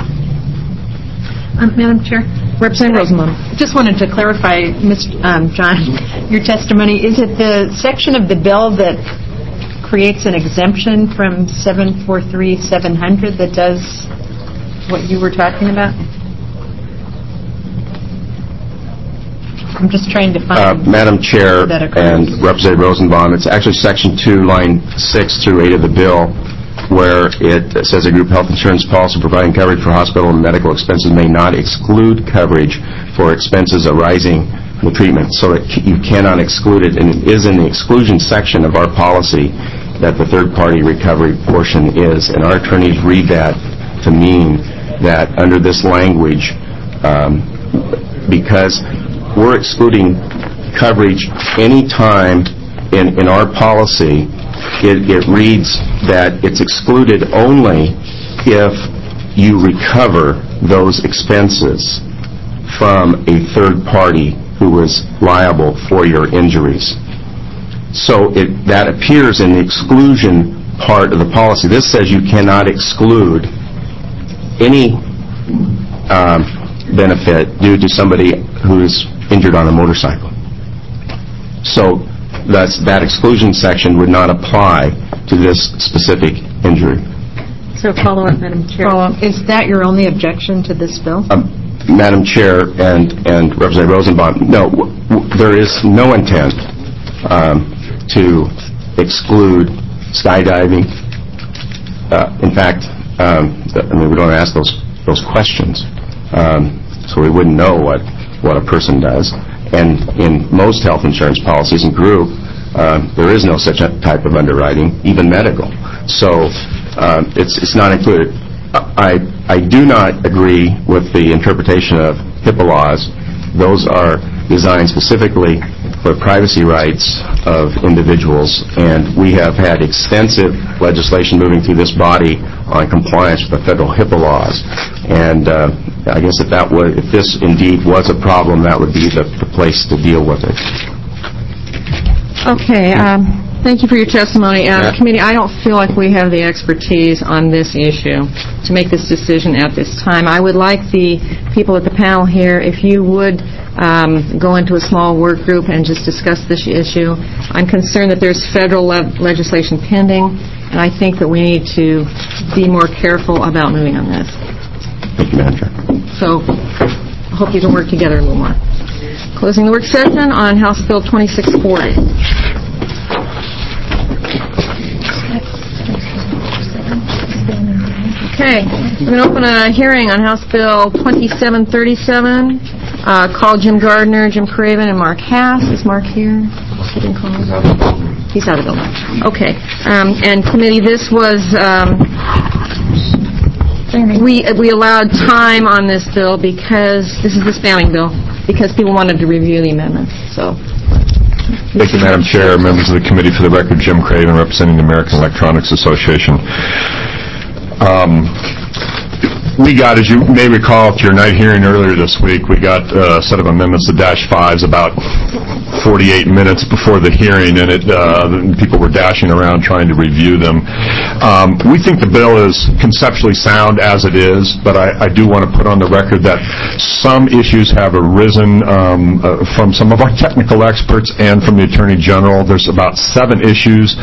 Madam Chair? Representative Rosenbaum. Just wanted to clarify, John, your testimony. Is it the section of the bill that creates an exemption from 743-700 that does what you were talking about? I'm just trying to find... Madam Chair and Representative Rosenbaum, it's actually Section 2, Line 6 through 8 of the bill, where it says a group health insurance policy providing coverage for hospital and medical expenses may not exclude coverage for expenses arising from the treatment. So that you cannot exclude it, and it is in the exclusion section of our policy that the third-party recovery portion is, and our attorneys read that to mean that under this language, because we're excluding coverage any time in our policy, it reads that it's excluded only if you recover those expenses from a third party who is liable for your injuries. So that appears in the exclusion part of the policy. This says you cannot exclude any benefit due to somebody who is injured on a motorcycle. So that exclusion section would not apply to this specific injury. So follow-up, Madam Chair. Is that your only objection to this bill? Madam Chair and Representative Rosenbaum, no, there is no intent to exclude skydiving. In fact, we don't ask those questions, so we wouldn't know what a person does. And in most health insurance policies and group, there is no such type of underwriting, even medical. So it's not included. I do not agree with the interpretation of HIPAA laws. Those are designed specifically for privacy rights of individuals, and we have had extensive legislation moving through this body on compliance with the federal HIPAA laws. And I guess if this indeed was a problem, that would be the place to deal with it. Okay. Thank you for your testimony. Committee, I don't feel like we have the expertise on this issue to make this decision at this time. I would like the people at the panel here, if you would go into a small work group and just discuss this issue. I'm concerned that there's federal legislation pending, and I think that we need to be more careful about moving on this. Thank you, Madam Chair. So I hope you can work together a little more. Closing the work session on House Bill 2640. Okay, we're going to open a hearing on House Bill 2737. Call Jim Gardner, Jim Craven, and Mark Hass. Is Mark here? He's out of the building. Okay. And committee, this was, we allowed time on this bill because, this is the spamming bill, because people wanted to review the amendments, so. Thank you, Madam Chair, members of the committee. For the record, Jim Craven, representing the American Electronics Association. We got, as you may recall, at your night hearing earlier this week, we got a set of amendments to Dash 5s about 48 minutes before the hearing, and people were dashing around trying to review them. We think the bill is conceptually sound as it is, but I do want to put on the record that some issues have arisen from some of our technical experts and from the Attorney General. There's about 7 issues.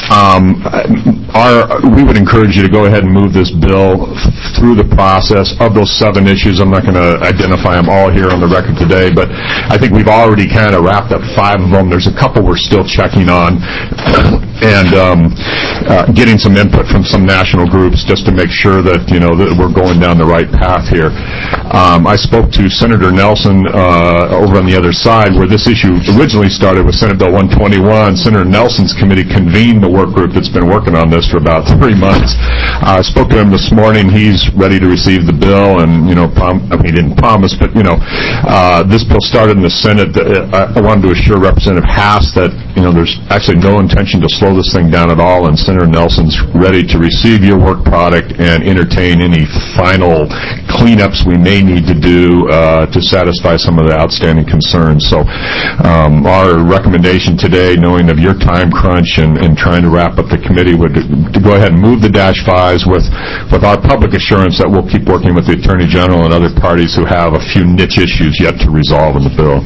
We would encourage you to go ahead and move this bill through the process. Of those 7 issues, I'm not going to identify them all here on the record today, but I think we've already kind of wrapped up 5 of them. There's a couple we're still checking on and getting some input from some national groups just to make sure that, that we're going down the right path here. I spoke to Senator Nelson over on the other side where this issue originally started with Senate Bill 121. Senator Nelson's committee convened the work group that's been working on this for about 3 months. I spoke to him this morning. He's ready to receive the bill, and he didn't promise, but this bill started in the Senate. I wanted to assure Representative Haas that there's actually no intention to slow this thing down at all, and Senator Nelson's ready to receive your work product and entertain any final cleanups we may need to do to satisfy some of the outstanding concerns. So our recommendation today, knowing of your time crunch and trying to wrap up the committee, would to go ahead and move the Dash 5s with our public assurance that we'll keep working with the Attorney General and other parties who have a few niche issues yet to resolve in the bill.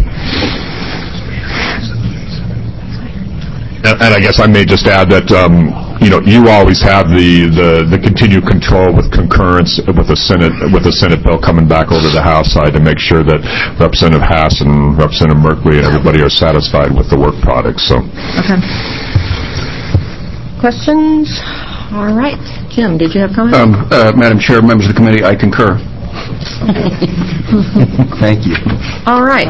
And I guess I may just add that you always have the continued control with concurrence with the Senate bill coming back over to the House side to make sure that Representative Haas and Representative Merkley and everybody are satisfied with the work product. So. Okay. Questions? All right. Jim, did you have comments? Madam Chair, members of the committee, I concur. Thank you. All right.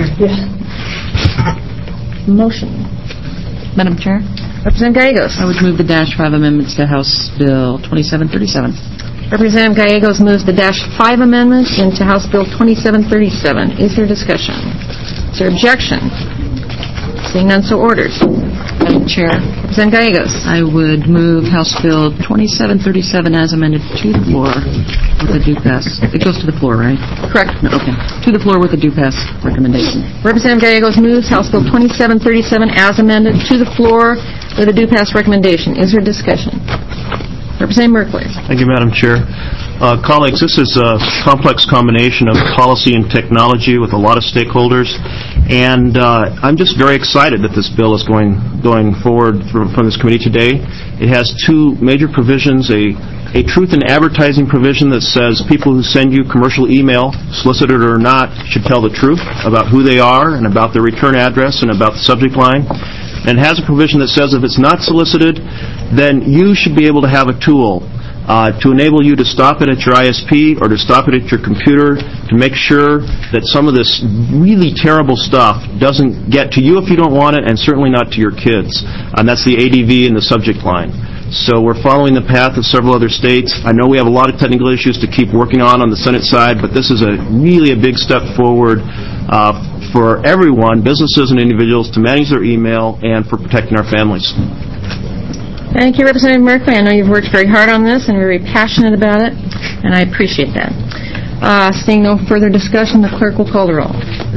Motion. Madam Chair? Representative Gallegos. I would move the Dash 5 amendments to House Bill 2737. Representative Gallegos moves the Dash 5 amendments into House Bill 2737. Is there discussion? Is there objection? Seeing none, so ordered. Madam Chair? Representative Gallegos. I would move House Bill 2737 as amended to the floor with a due pass. It goes to the floor, right? Correct. No, okay. To the floor with a due pass recommendation. Representative Gallegos moves House Bill 2737 as amended to the floor with a due pass recommendation. Is there discussion? Representative Merkley. Thank you, Madam Chair. Colleagues, this is a complex combination of policy and technology with a lot of stakeholders, and I'm just very excited that this bill is going forward from this committee today. It has 2 major provisions, a truth in advertising provision that says people who send you commercial email, solicited or not, should tell the truth about who they are and about their return address and about the subject line. And it has a provision that says if it's not solicited, then you should be able to have a tool to enable you to stop it at your ISP or to stop it at your computer to make sure that some of this really terrible stuff doesn't get to you if you don't want it, and certainly not to your kids. And that's the ADV and the subject line. So we're following the path of several other states. I know we have a lot of technical issues to keep working on the Senate side, but this is really a big step forward for everyone, businesses and individuals, to manage their email and for protecting our families. Thank you, Representative Merkley. I know you've worked very hard on this and very passionate about it, and I appreciate that. Seeing no further discussion, the clerk will call the roll.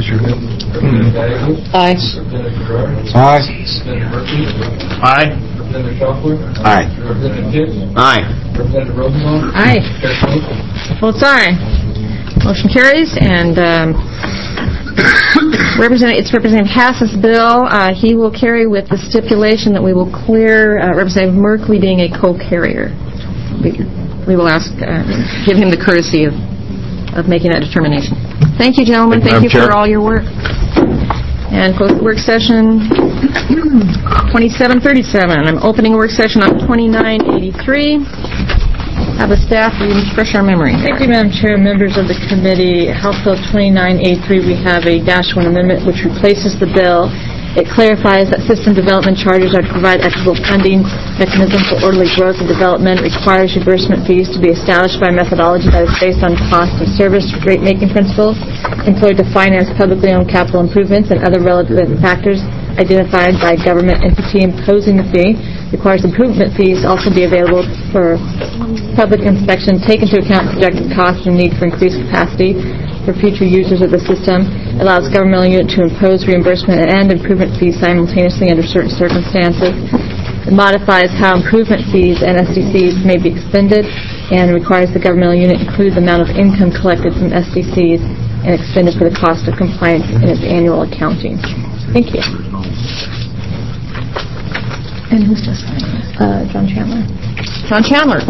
Aye. Aye. Representative Merkley. Aye. Representative Schaffler. Aye. Representative Hicks. Aye. Representative Rosenbaum. Aye. Chair Close. Votes aye. Motion carries, and it's Representative Haas's bill. He will carry with the stipulation that we will clear Representative Merkley being a co-carrier. We will give him the courtesy of making that determination. Thank you, gentlemen. Thank you for all your work. And close the work session 2737. I'm opening a work session on 2983. Have a staff refresh our memory. Thank you, Madam Chair, members of the committee. House Bill 2983, we have a Dash 1 amendment which replaces the bill It clarifies that system development charges are to provide equitable funding mechanism for orderly growth and development, requires reimbursement fees to be established by a methodology that is based on cost of service rate-making principles employed to finance publicly owned capital improvements and other relevant factors identified by government entity imposing the fee, requires improvement fees also be available for public inspection, take into account projected costs and need for increased capacity for future users of the system, allows governmental unit to impose reimbursement and improvement fees simultaneously under certain circumstances. It modifies how improvement fees and SDCs may be expended and requires the governmental unit include the amount of income collected from SDCs and expended for the cost of compliance in its annual accounting. Thank you. And who's just John Chandler. John Chandler.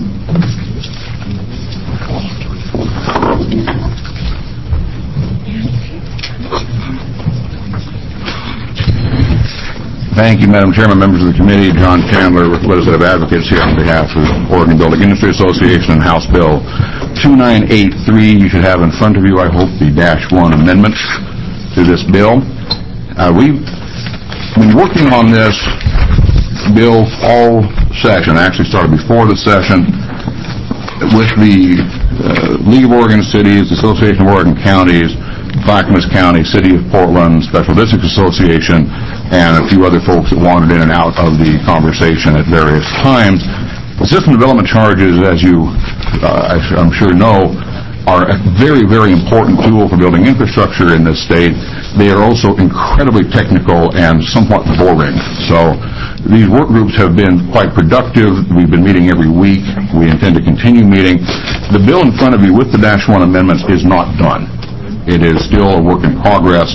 Thank you, Madam Chairman, members of the committee. John Chandler with legislative advocates here on behalf of Oregon Building Industry Association and House Bill 2983. You should have in front of you, I hope, the -1 amendments to this bill. We've been working on this bill all session, actually started before the session, with the League of Oregon Cities, Association of Oregon Counties, Clackamas County, City of Portland, Special Districts Association, and a few other folks that wandered in and out of the conversation at various times. The system development charges, as you, I'm sure know, are a very, very important tool for building infrastructure in this state. They are also incredibly technical and somewhat boring. So these work groups have been quite productive. We've been meeting every week. We intend to continue meeting. The bill in front of you with the -1 amendments is not done. It is still a work in progress.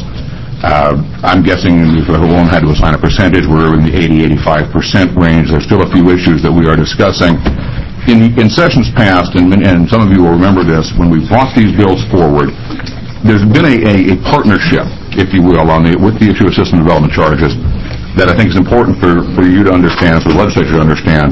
I'm guessing if everyone had to assign a percentage, we're in the 80-85% range. There's still a few issues that we are discussing. In sessions past, and some of you will remember this, when we brought these bills forward, there's been a partnership, if you will, with the issue of system development charges that I think is important for you to understand, for the legislature to understand.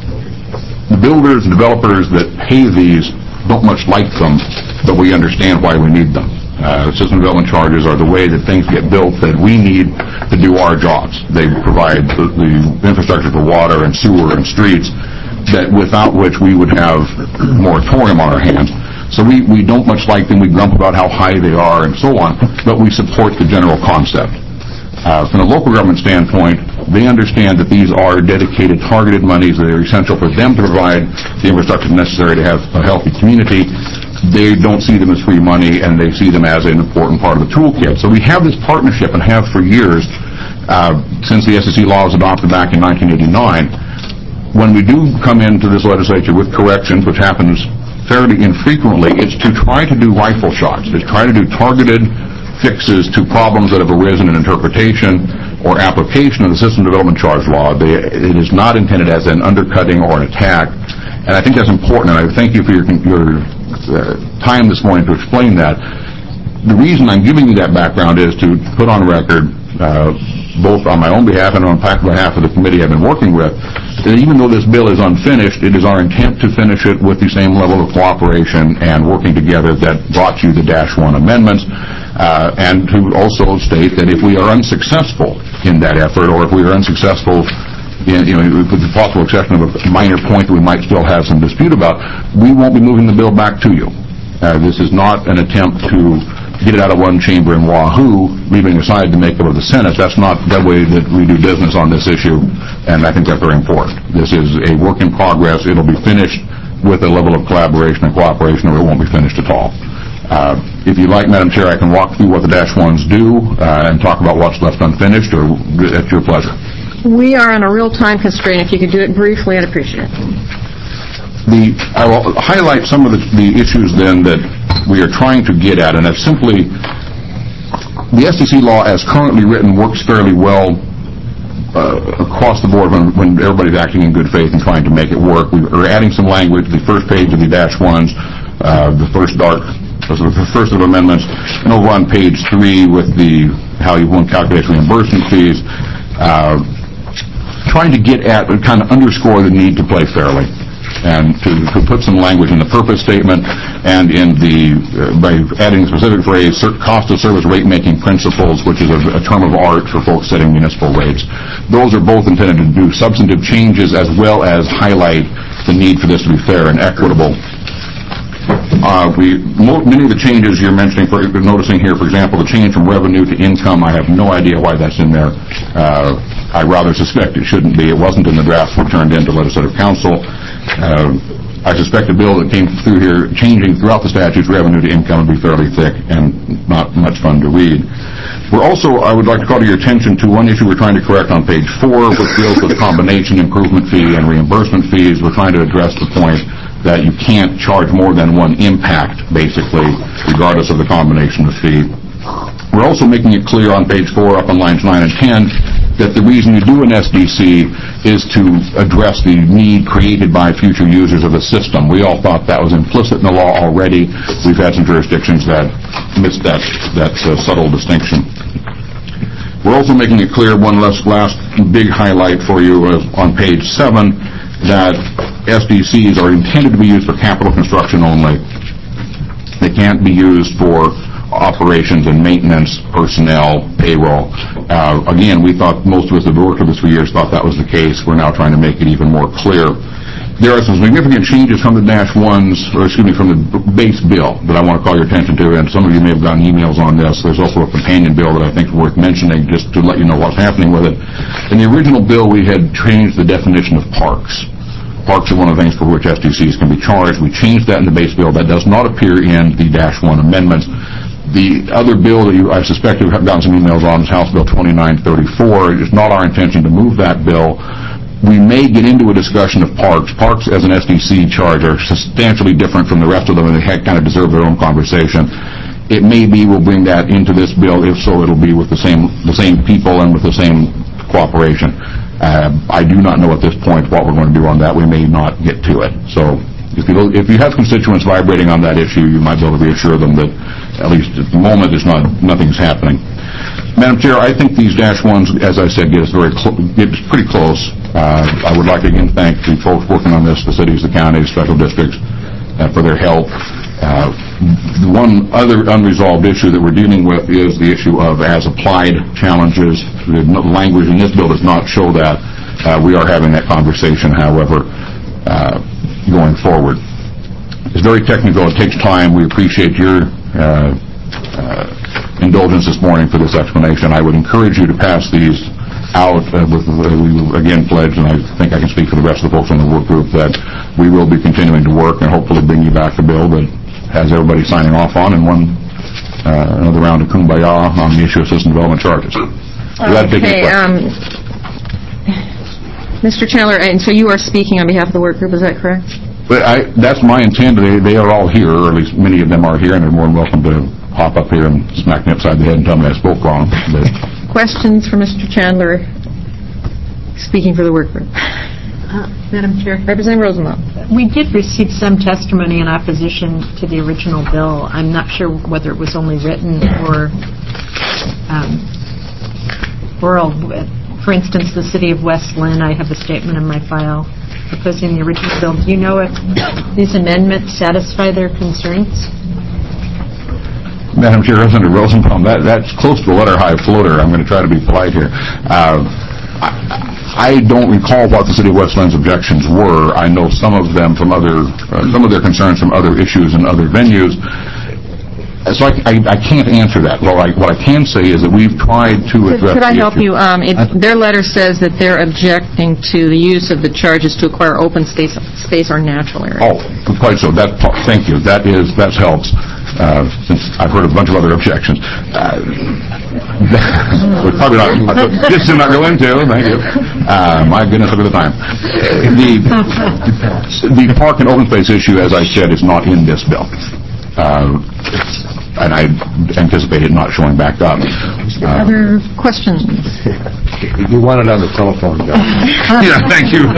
The builders and developers that pay these don't much like them, but we understand why we need them. System development charges are the way that things get built that we need to do our jobs. They provide the infrastructure for water and sewer and streets that without which we would have a moratorium on our hands. So we don't much like them. We grump about how high they are and so on, but we support the general concept. From a local government standpoint, they understand that these are dedicated, targeted monies that are essential for them to provide the infrastructure necessary to have a healthy community. They don't see them as free money, and they see them as an important part of the toolkit. So we have this partnership and have for years, since the SEC law was adopted back in 1989. When we do come into this legislature with corrections, which happens fairly infrequently, it's to try to do rifle shots, to try to do targeted fixes to problems that have arisen in interpretation or application of the system development charge law. It is not intended as an undercutting or an attack, and I think that's important, and I thank you for your time this morning to explain that. The reason I'm giving you that background is to put on record, both on my own behalf and on behalf of the committee I've been working with, that even though this bill is unfinished, it is our intent to finish it with the same level of cooperation and working together that brought you the -1 amendments, and to also state that if we are unsuccessful in that effort, or if we are unsuccessful with the possible exception of a minor point that we might still have some dispute about, we won't be moving the bill back to you. This is not an attempt to get it out of one chamber in Wahoo, leaving aside the makeup of the Senate. That's not the way that we do business on this issue, and I think that's very important. This is a work in progress. It'll be finished with a level of collaboration and cooperation, or it won't be finished at all. If you like, Madam Chair, I can walk through what the -1s do and talk about what's left unfinished, or at your pleasure. We are on a real time constraint. If you could do it briefly, I'd appreciate it. I will highlight some of the issues then that we are trying to get at, and that's simply the SEC law as currently written works fairly well across the board when everybody's acting in good faith and trying to make it work. We're adding some language, the first page of the -1s, the first of amendments, and over on page 3 with how you want to calculate reimbursement fees, trying to get at and kind of underscore the need to play fairly. and to put some language in the purpose statement and in the, by adding a specific phrase, cost of service rate-making principles, which is a term of art for folks setting municipal rates. Those are both intended to do substantive changes as well as highlight the need for this to be fair and equitable. Many of the changes you're mentioning, noticing here, for example, the change from revenue to income, I have no idea why that's in there. I rather suspect it shouldn't be. It wasn't in the draft we turned into Legislative Council. I suspect the bill that came through here, changing throughout the statutes revenue to income, would be fairly thick and not much fun to read. We're also, I would like to call to your attention to one issue we're trying to correct on page 4, which deals with combination improvement fee and reimbursement fees. We're trying to address the point that you can't charge more than one impact, basically, regardless of the combination of fee. We're also making it clear on page 4, up on lines 9 and 10, that the reason you do an SDC is to address the need created by future users of the system. We all thought that was implicit in the law already. We've had some jurisdictions that missed that subtle distinction. We're also making it clear, one last big highlight for you on page 7, that SDCs are intended to be used for capital construction only. They can't be used for operations and maintenance, personnel, payroll. Again, we thought, most of us that have worked with this for years thought that was the case. We're now trying to make it even more clear. There are some significant changes from the from the base bill that I want to call your attention to, and some of you may have gotten emails on this. There's also a companion bill that I think is worth mentioning just to let you know what's happening with it. In the original bill, we had changed the definition of parks. Parks are one of the things for which SDCs can be charged. We changed that in the base bill. That does not appear in the -1 amendments. The other bill that I suspect you've gotten some emails on is House Bill 2934. It is not our intention to move that bill. We may get into a discussion of parks. Parks as an SDC charge are substantially different from the rest of them, and they kind of deserve their own conversation. It may be we'll bring that into this bill. If so, it'll be with the same people and with the same cooperation. I do not know at this point what we're going to do on that. We may not get to it. So if you have constituents vibrating on that issue, you might be able to reassure them that at least at the moment nothing's happening. Madam Chair, I think these -1s, as I said, get us pretty close. I would like to again thank the folks working on this, the cities, the counties, special districts, for their help. One other unresolved issue that we're dealing with is the issue of as-applied challenges. The language in this bill does not show that. We are having that conversation, however, going forward. It's very technical. It takes time. We appreciate your indulgence this morning for this explanation. I would encourage you to pass these out. We again pledge, and I think I can speak for the rest of the folks on the work group, that we will be continuing to work and hopefully bring you back a bill that has everybody signing off on, and another round of kumbaya on the issue of system development charges. Okay, Mr. Chandler, and so you are speaking on behalf of the work group, is that correct? But that's my intent. They are all here, or at least many of them are here, and they're more than welcome to hop up here and smack me upside the head and tell me I spoke wrong. Questions for Mr. Chandler, speaking for the work group? Madam Chair. Representative Rosenbaum. We did receive some testimony in opposition to the original bill. I'm not sure whether it was only written or oral. For instance, the city of West Lynn, I have a statement in my file opposing the original bill. Do you know if these amendments satisfy their concerns? Madam Chair, Representative Rosenbaum, that's close to a letter-high floater. I'm going to try to be polite here. I don't recall what the city of West Lynn's objections were. I know some of them from some of their concerns from other issues and other venues. So I can't answer that. What I can say is that we've tried to address. Could I help you? Their letter says that they're objecting to the use of the charges to acquire open space or natural areas. Oh, quite so. Thank you. That helps. Since I've heard a bunch of other objections. We're probably not. This is not go into. Thank you. My goodness, look at the time. The park and open space issue, as I said, is not in this bill. And I anticipate it not showing back up. Other questions? You want it on the telephone, Bill. Yeah, thank you.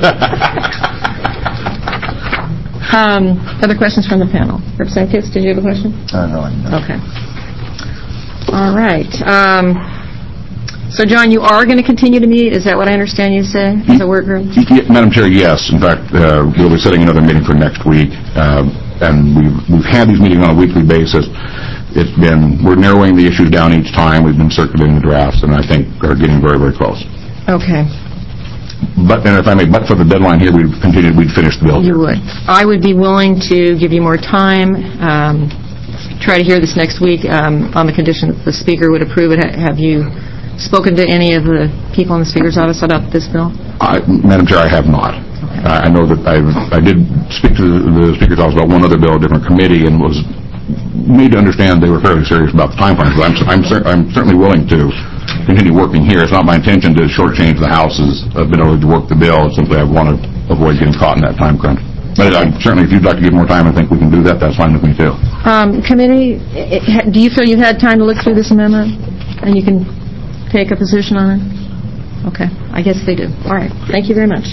Other questions from the panel? Representatives, did you have a question? No. Okay. All right. So, John, you are going to continue to meet? Is that what I understand you say, as a work group? Madam Chair, yes. In fact, we'll be setting another meeting for next week, and we've had these meetings on a weekly basis. We're narrowing the issues down each time. We've been circulating the drafts, and I think are getting very, very close. Okay. And if I may, but for the deadline here, we'd finish the bill. You would. I would be willing to give you more time, try to hear this next week on the condition that the Speaker would approve it. Have you spoken to any of the people in the Speaker's office about this bill? Madam Chair, I have not. Okay. I know that I did speak to the Speaker's office about one other bill, a different committee, and was made to understand they were fairly serious about the time frame. So I'm certainly willing to continue working here. It's not my intention to shortchange the House's ability to work the bill. It's simply I want to avoid getting caught in that time crunch. But certainly, if you'd like to give more time, I think we can do that. That's fine with me, too. Committee, do you feel you've had time to look through this amendment? And you can take a position on it? Okay. I guess they do. All right. Thank you very much.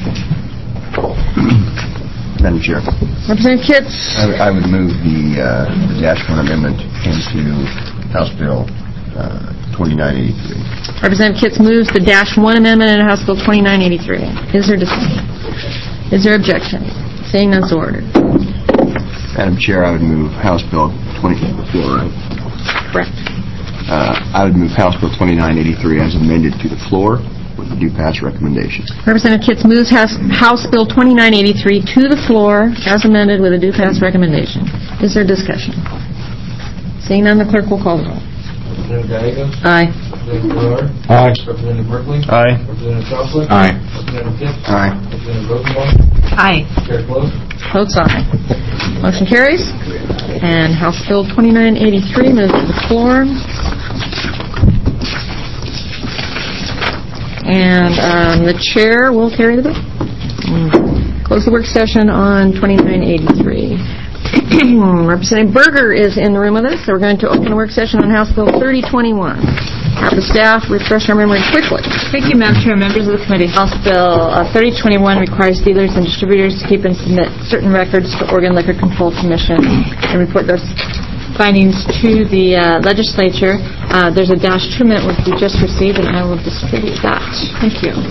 Madam Chair. Representative Kitts. I would move the Dash 1 amendment into House Bill 2983. Representative Kitts moves the Dash 1 amendment into House Bill 2983. Is there discussion? Is there objection? Seeing none, so ordered. Madam Chair, I would move House Bill 2983. Right? Correct. I would move House Bill 2983 as amended to the floor with the due pass recommendation. Representative Kitts moves House Bill 2983 to the floor as amended with a due pass recommendation. Is there discussion? Seeing none, the clerk will call the roll. Representative Gallego? Aye. Representative Brewer? Aye. Representative Berkeley? Aye. Representative Shockley? Aye. Representative Kitts? Aye. Representative Rosenbaum? Aye. Chair Close? Votes aye. Motion carries. And House Bill 2983 moves to the floor. And the chair will carry the bill. Close the work session on 2983. Representative Berger is in the room with us, so we're going to open a work session on House Bill 3021. Have the staff refresh our memory quickly. Thank you, Madam Chair, members of the committee. House Bill 3021 requires dealers and distributors to keep and submit certain records to Oregon Liquor Control Commission and report those findings to the legislature. There's a Dash 2 minute which we just received, and I will distribute that. Thank you.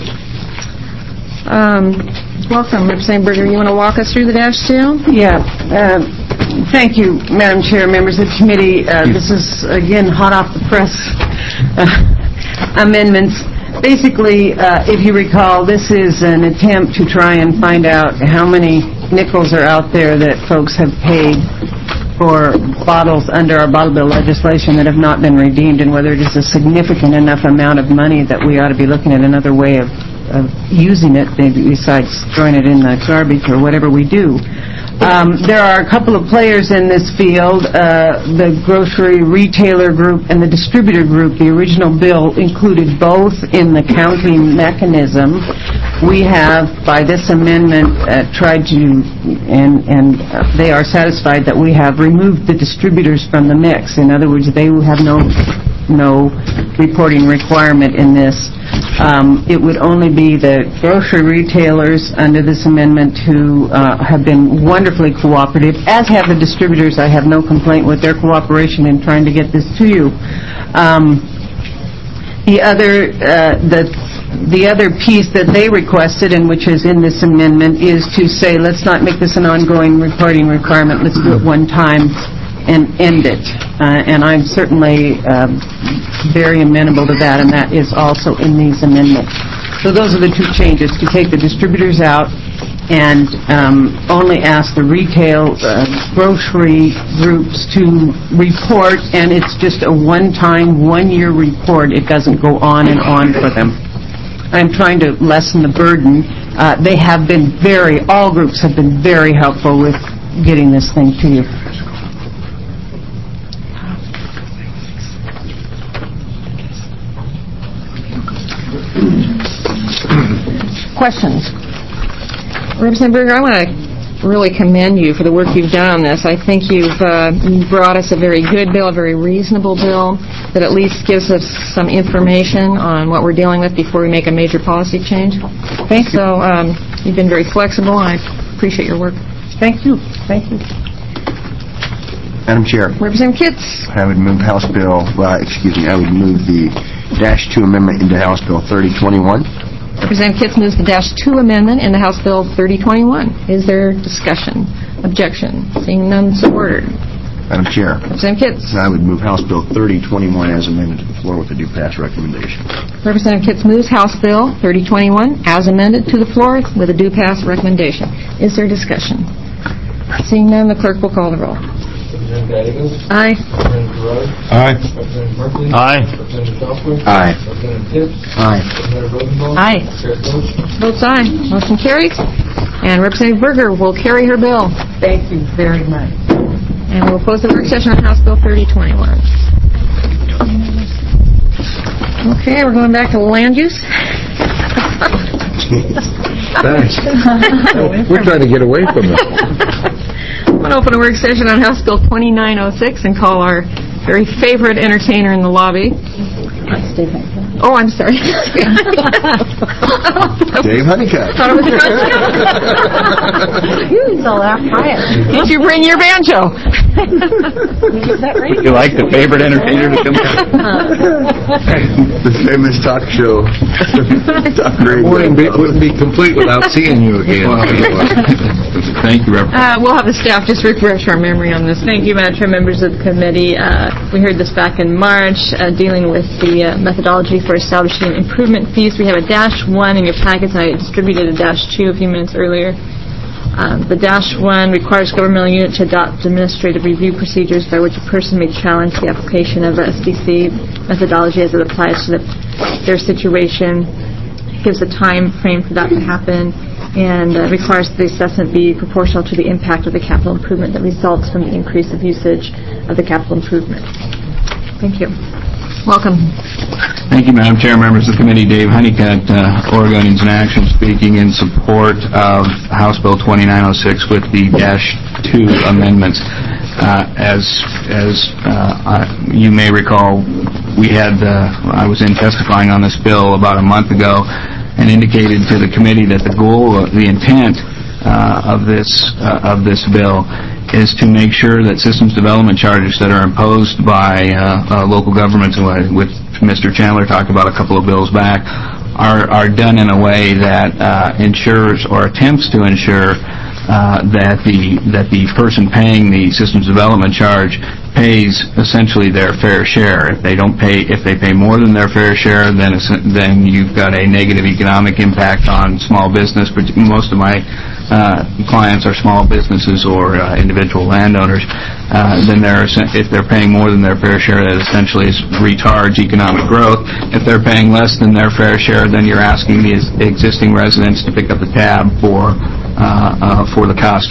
Welcome, Representative Berger. You want to walk us through the Dash 2? Yeah. Thank you, Madam Chair, members of the committee. This is, again, hot off the press amendments. Basically, if you recall, this is an attempt to try and find out how many nickels are out there that folks have paid for bottles under our bottle bill legislation that have not been redeemed, and whether it is a significant enough amount of money that we ought to be looking at another way of using it, maybe besides throwing it in the garbage or whatever we do. There are a couple of players in this field, the grocery retailer group and the distributor group. The original bill included both in the counting mechanism. We have, by this amendment, tried to, and they are satisfied that we have removed the distributors from the mix. In other words, they have no reporting requirement in this. It would only be the grocery retailers under this amendment who have been wonderfully cooperative, as have the distributors. I have no complaint with their cooperation in trying to get this to you. The other piece that they requested, and which is in this amendment, is to say, let's not make this an ongoing reporting requirement. Let's do it one time and end it. And I'm certainly very amenable to that, and that is also in these amendments. So those are the two changes, to take the distributors out and only ask the retail grocery groups to report, and it's just a one-time, one-year report. It doesn't go on and on for them. I'm trying to lessen the burden. They have been all groups have been very helpful with getting this thing to you. Questions? Representative Berger, I want to really commend you for the work you've done on this. I think you've brought us a very good bill, a very reasonable bill that at least gives us some information on what we're dealing with before we make a major policy change. Thank you. So you've been very flexible, and I appreciate your work. Thank you. Thank you. Madam Chair. Representative Kitts. I would move I would move the -2 amendment into House Bill 3021. Representative Kitts moves the -2 amendment into House Bill 3021. Is there discussion? Objection? Seeing none, so ordered. Madam Chair. Representative Kitts. I would move House Bill 3021 as amended to the floor with a due pass recommendation. Representative Kitts moves House Bill 3021 as amended to the floor with a due pass recommendation. Is there discussion? Seeing none, the clerk will call the roll. Representative Gallagher? Aye. Representative Perez? Aye. Representative Merkley? Aye. Representative Southwick? Aye. Representative Kitts? Aye. Representative Rosenbaum? Aye. Chair Close? Votes aye. Motion carries. And Representative Berger will carry her bill. Thank you very much. And we'll close the work session on House Bill 3021. Okay, we're going back to land use. Thanks. We're trying to get away from it. I'm going to open a work session on House Bill 2906 and call our very favorite entertainer in the lobby. Oh, I'm sorry. Dave Honeycutt. Thought it was He's all out quiet. Did you bring your banjo? Is that right? Would you like the favorite entertainer to come The famous talk show. Talk radio. Morning wouldn't be complete without seeing you again. Thank you, Representative. We'll have the staff just refresh our memory on this. Thank you, Madam Chair, members of the committee. We heard this back in March, dealing with the methodology for establishing improvement fees. We have a -1 in your packets, and I distributed a -2 a few minutes earlier. The -1 requires governmental unit to adopt administrative review procedures by which a person may challenge the application of SDC methodology as it applies to their situation. It gives a time frame for that to happen, and requires that the assessment be proportional to the impact of the capital improvement that results from the increase of usage of the capital improvement. Thank you. Welcome. Thank you, Madam Chair, members of the committee. Dave Honeycutt, Oregonians in Action, speaking in support of House Bill 2906 with the -2 amendments. As you may recall, I was in testifying on this bill about a month ago and indicated to the committee that the intent of this bill is to make sure that systems development charges that are imposed by local governments, with Mr. Chandler talked about a couple of bills back, are done in a way that ensures or attempts to ensure that the person paying the systems development charge pays essentially their fair share. If they pay more than their fair share, then you've got a negative economic impact on small business. Most of my clients are small businesses or individual landowners. If they're paying more than their fair share, that essentially retards economic growth. If they're paying less than their fair share, then you're asking the existing residents to pick up the tab for the cost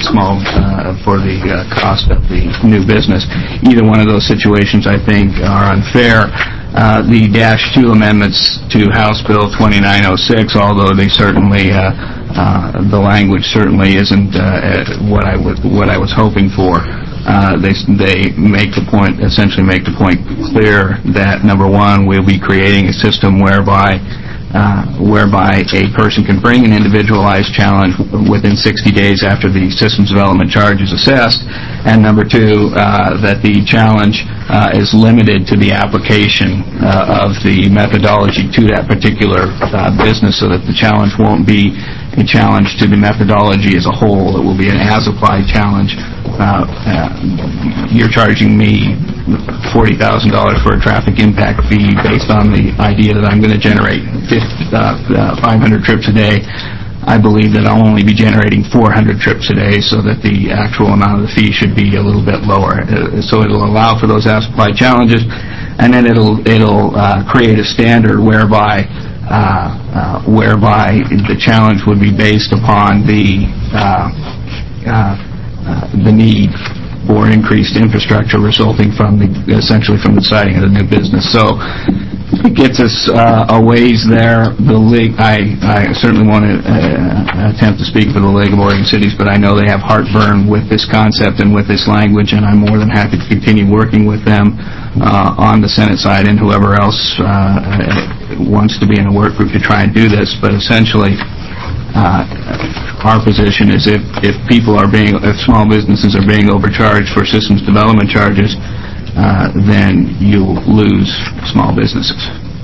cost of the new business. Either one of those situations, I think, are unfair. The -2 amendments to House Bill 2906, although they certainly the language certainly isn't what I was hoping for. They essentially make the point clear that, number one, we'll be creating a system whereby a person can bring an individualized challenge within 60 days after the systems development charge is assessed, and number two, that the challenge is limited to the application of the methodology to that particular business, so that the challenge won't be a challenge to the methodology as a whole. It will be an as-applied challenge. You're charging me $40,000 for a traffic impact fee based on the idea that I'm going to generate 500 trips a day. I believe that I'll only be generating 400 trips a day, so that the actual amount of the fee should be a little bit lower. So it'll allow for those as-applied challenges, and then it'll create a standard whereby the challenge would be based upon the need for increased infrastructure resulting from essentially from the siting of the new business. So it gets us a ways there. I certainly want to attempt to speak for the League of Oregon Cities, but I know they have heartburn with this concept and with this language, and I'm more than happy to continue working with them on the Senate side and whoever else wants to be in a work group to try and do this. But essentially, our position is if small businesses are being overcharged for systems development charges, then you'll lose small businesses.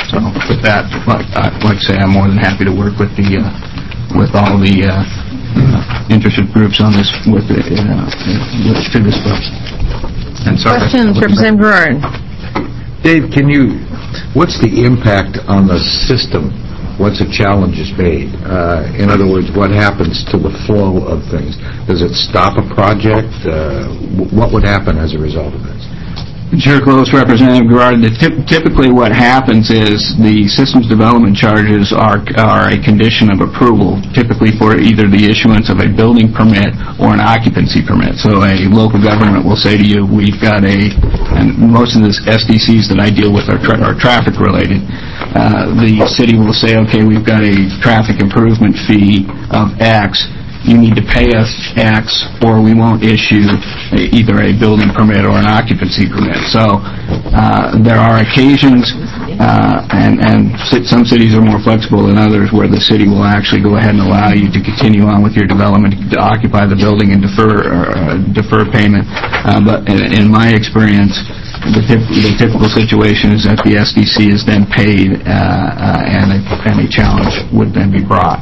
So with that, like I say, I'm more than happy to work with all the interested groups on this through this bill. And sorry. Questions, Representative Gerard? Dave, what's the impact on the system once a challenge is made? In other words, what happens to the flow of things? Does it stop a project? What would happen as a result of this? Chair Close, Representative Gerard, typically what happens is the systems development charges are a condition of approval, typically for either the issuance of a building permit or an occupancy permit. So a local government will say to you, we've got and most of the SDCs that I deal with are traffic related. The city will say, okay, we've got a traffic improvement fee of X. You need to pay us X, or we won't issue either a building permit or an occupancy permit. So there are occasions, and some cities are more flexible than others, where the city will actually go ahead and allow you to continue on with your development, to occupy the building and defer payment. But in my experience, the typical situation is that the SDC is then paid, and a challenge would then be brought.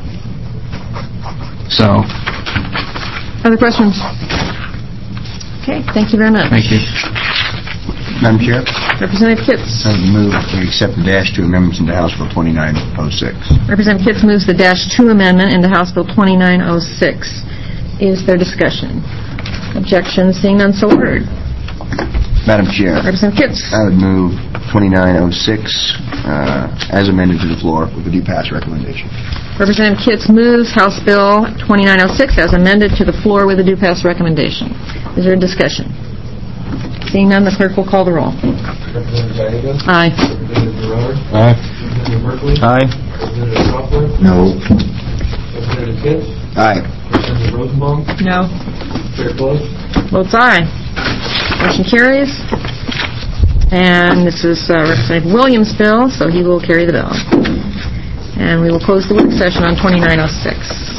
So, other questions? Okay, thank you very much. Thank you. Madam Chair? Representative Kitts. I would move that we accept the -2 amendments into House Bill 2906. Representative Kitts moves the -2 amendment into House Bill 2906. Is there discussion? Objections? Seeing none, so ordered. Madam Chair. Representative Kitts. I would move 2906 as amended to the floor with a due pass recommendation. Representative Kitts moves House Bill 2906 as amended to the floor with a due pass recommendation. Is there a discussion? Seeing none, the clerk will call the roll. Representative Gallego? Aye. Representative Gerard? Aye. Representative Merkley? Aye. Representative Cropper? No. Representative Kitts? Aye. Representative Rosenbaum? No. Chair Close? Votes aye. Motion carries. And this is Representative Williams' bill, so he will carry the bill. And we will close the work session on 2906.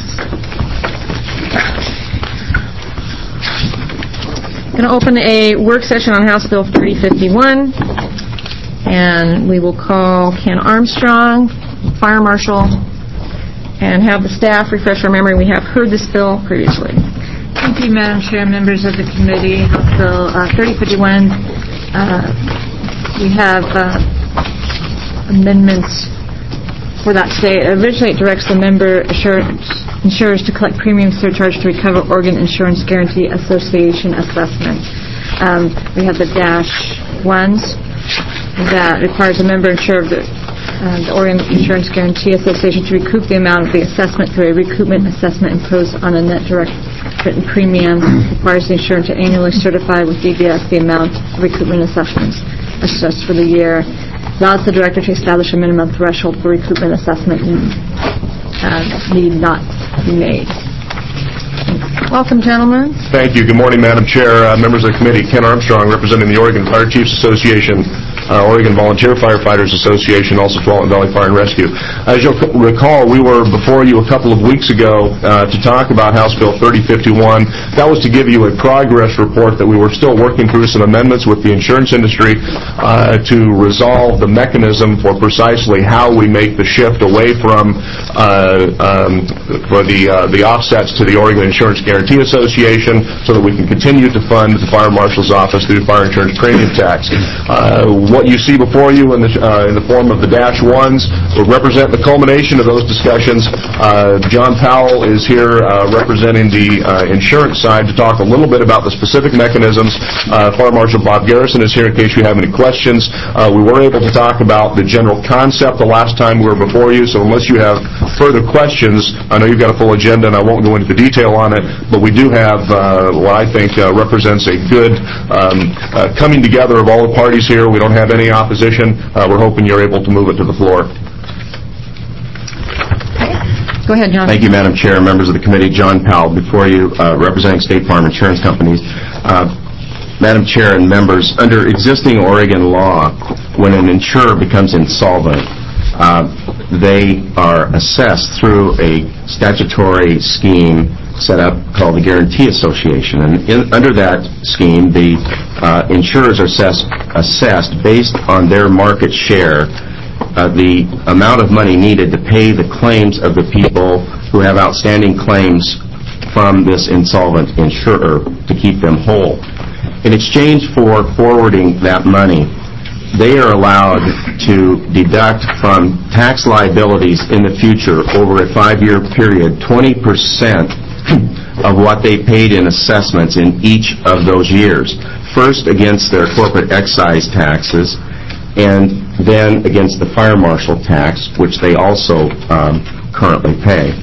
Going to open a work session on House Bill 3051, and we will call Ken Armstrong, Fire Marshal, and have the staff refresh our memory. We have heard this bill previously. Thank you, Madam Chair, members of the committee. House Bill 3051, we have amendments for that today. Originally, it directs the member insurers to collect premium surcharge to recover Oregon Insurance Guarantee Association assessment. We have the -1s that requires a member insurer of the Oregon Insurance Guarantee Association to recoup the amount of the assessment through a recoupment assessment imposed on a net direct written premium. Requires the insurer to annually certify with DBS the amount of recoupment assessments assessed for the year. Allows the director to establish a minimum threshold for recoupment assessment need not be made. Welcome, gentlemen. Thank you. Good morning, Madam Chair, members of the committee. Ken Armstrong, representing the Oregon Fire Chiefs Association, Oregon Volunteer Firefighters Association, also Tualatin Valley Fire and Rescue. As you'll recall, we were before you a couple of weeks ago to talk about House Bill 3051. That was to give you a progress report that we were still working through some amendments with the insurance industry to resolve the mechanism for precisely how we make the shift away from for the offsets to the Oregon Insurance Guarantee Association so that we can continue to fund the Fire Marshal's Office through fire insurance premium tax. What you see before you in the form of the -1s will represent the culmination of those discussions. John Powell is here representing the insurance side to talk a little bit about the specific mechanisms. Fire Marshal Bob Garrison is here in case you have any questions. We were able to talk about the general concept the last time we were before you, so unless you have further questions, I know you've got a full agenda and I won't go into the detail on it, but we do have what I think represents a good coming together of all the parties here. We don't have any opposition. We're hoping you're able to move it to the floor. Go ahead, John. Thank you, Madam Chair, members of the committee. John Powell before you, representing State Farm Insurance Companies. Madam Chair and members, under existing Oregon law, when an insurer becomes insolvent, they are assessed through a statutory scheme set up called the Guarantee Association. And under that scheme, the insurers are assessed based on their market share the amount of money needed to pay the claims of the people who have outstanding claims from this insolvent insurer to keep them whole. In exchange for forwarding that money, they are allowed to deduct from tax liabilities in the future over a 5-year period 20% of what they paid in assessments in each of those years. First against their corporate excise taxes, and then against the fire marshal tax, which they also currently pay.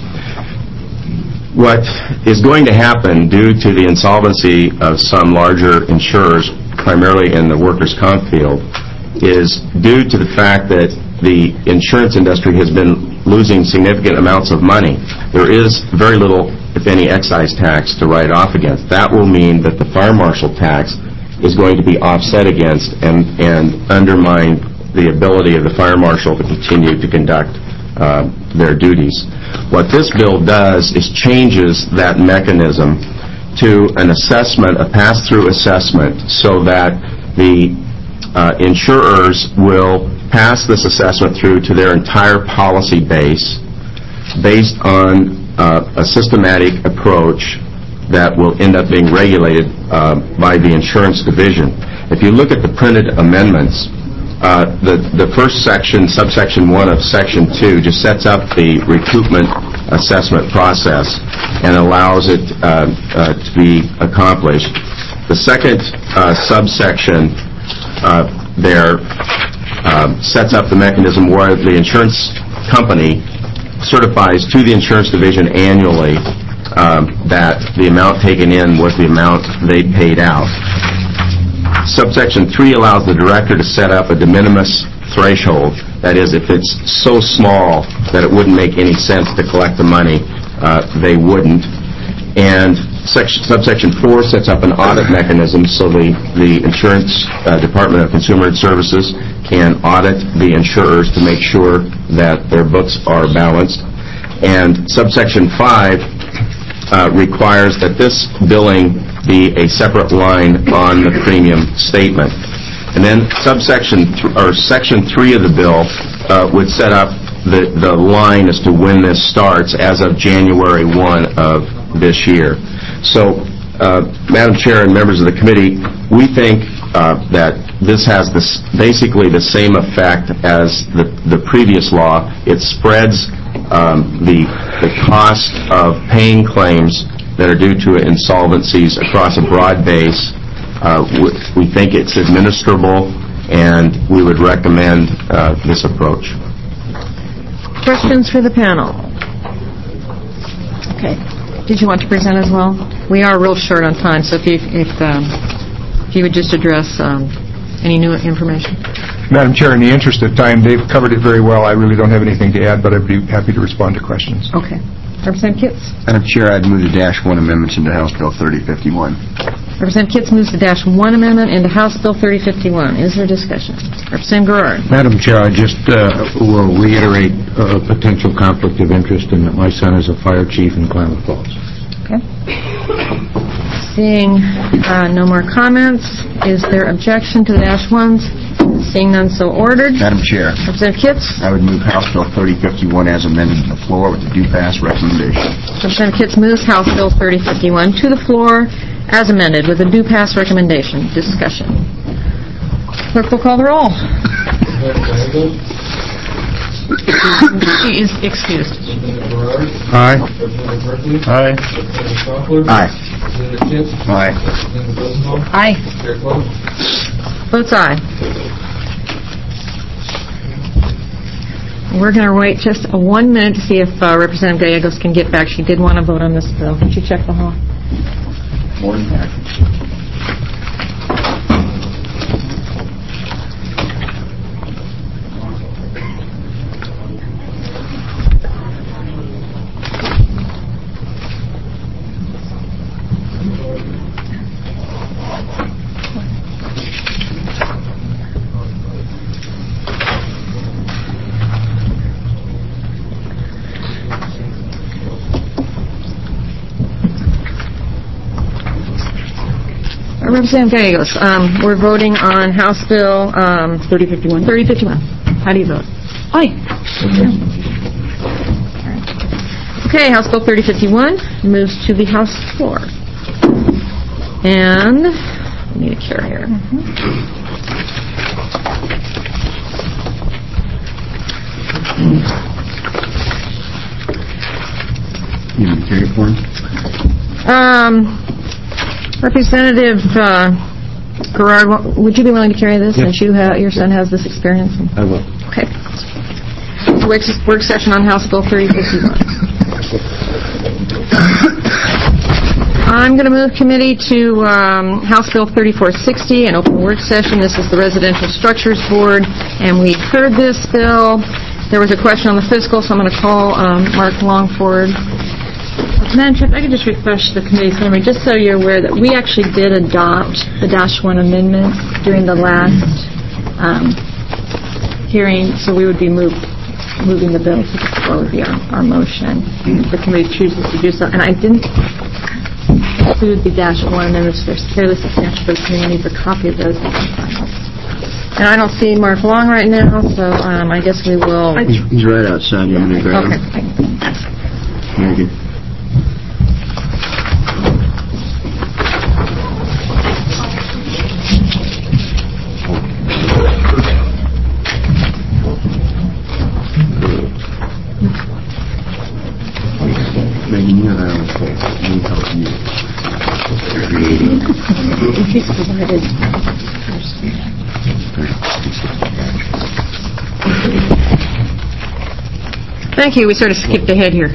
What is going to happen due to the insolvency of some larger insurers, primarily in the workers' comp field, is due to the fact that the insurance industry has been losing significant amounts of money. There is very little, if any, excise tax to write off against. That will mean that the fire marshal tax is going to be offset against and undermine the ability of the fire marshal to continue to conduct their duties. What this bill does is changes that mechanism to an assessment, a pass-through assessment, so that the insurers will pass this assessment through to their entire policy base based on a systematic approach that will end up being regulated by the insurance division. If you look at the printed amendments, the first section, subsection 1 of section 2, just sets up the recoupment assessment process and allows it to be accomplished. The second subsection there sets up the mechanism where the insurance company certifies to the insurance division annually that the amount taken in was the amount they paid out. Subsection 3 allows the director to set up a de minimis threshold. That is, if it's so small that it wouldn't make any sense to collect the money, they wouldn't. And subsection 4 sets up an audit mechanism so the Insurance Department of Consumer Services can audit the insurers to make sure that their books are balanced. And subsection 5 requires that this billing be a separate line on the premium statement. And then section 3 of the bill would set up the line as to when this starts as of January 1 of this year. So, Madam Chair and members of the committee, we think that this has basically the same effect as the previous law. It spreads the cost of paying claims that are due to insolvencies across a broad base. We think it's administrable, and we would recommend this approach. Questions for the panel? Okay. Did you want to present as well? We are real short on time, so if you would just address any new information. Madam Chair, in the interest of time, they've covered it very well. I really don't have anything to add, but I'd be happy to respond to questions. Okay. Representative Kitts? Madam Chair, I'd move the -1 amendments into House Bill 3051. Representative Kitts moves the -1 amendment into House Bill 3051. Is there discussion? Representative Garrard. Madam Chair, I just will reiterate a potential conflict of interest in that my son is a fire chief in Klamath Falls. Okay. Seeing no more comments, is there objection to the -1s? Seeing none, so ordered. Madam Chair. Representative Kitts. I would move House Bill 3051 as amended to the floor with the due pass recommendation. Representative Kitts moves House Bill 3051 to the floor as amended with a due pass recommendation. Discussion. Clerk will call the roll. She is excused. Aye. Aye. Aye. Aye. Aye. Votes aye. We're going to wait just 1 minute to see if Representative Gallegos can get back. She did want to vote on this bill. Did you check the hall? Morning, package. Representative Gallegos, we're voting on House Bill 3051. How do you vote? Aye. Okay, House Bill 3051 moves to the House floor. And I need a carrier. You need to carry it for him? Representative Gerard, would you be willing to carry this Yeah. since your son has this experience? I will. Okay. Work session on House Bill 3051. I'm going to move committee to House Bill 3460, an open work session. This is the Residential Structures Board, and we heard this bill. There was a question on the fiscal, so I'm going to call Mark Longford. Madam Chair, if I could just refresh the committee's memory, just so you're aware that we actually did adopt the -1 amendments during the last hearing, so we would be moving the bill to the floor would be our motion. If the committee chooses to do so. And I didn't include the -1 amendments. They're fairly substantial, but if anyone needs a copy of those, they can find them. And I don't see Mark Long right now, so I guess we will... He's right outside. You want me to grab him? Okay. Very good. Megan, you know that I need help you creating. He's provided. Thank you. We sort of skipped ahead here.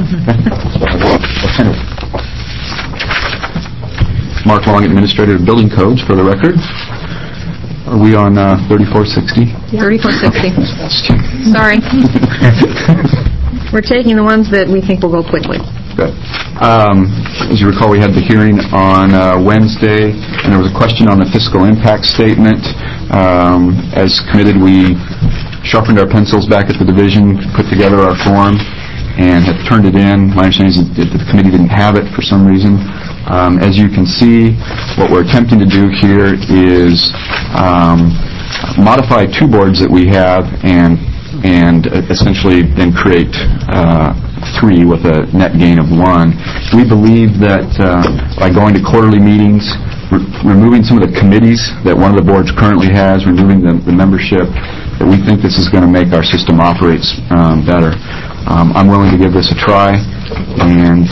Mark Long, Administrator of Building Codes, for the record. Are we on 3460? 3460. Sorry. We're taking the ones that we think will go quickly. Good. As you recall, we had the hearing on Wednesday, and there was a question on the fiscal impact statement. As committed, we sharpened our pencils back at the division, put together our form, and have turned it in. My understanding is that the committee didn't have it for some reason. As you can see, what we're attempting to do here is modify two boards that we have and essentially then create three with a net gain of one. We believe that by going to quarterly meetings, removing some of the committees that one of the boards currently has, removing the membership, that we think this is going to make our system operate better. I'm willing to give this a try, and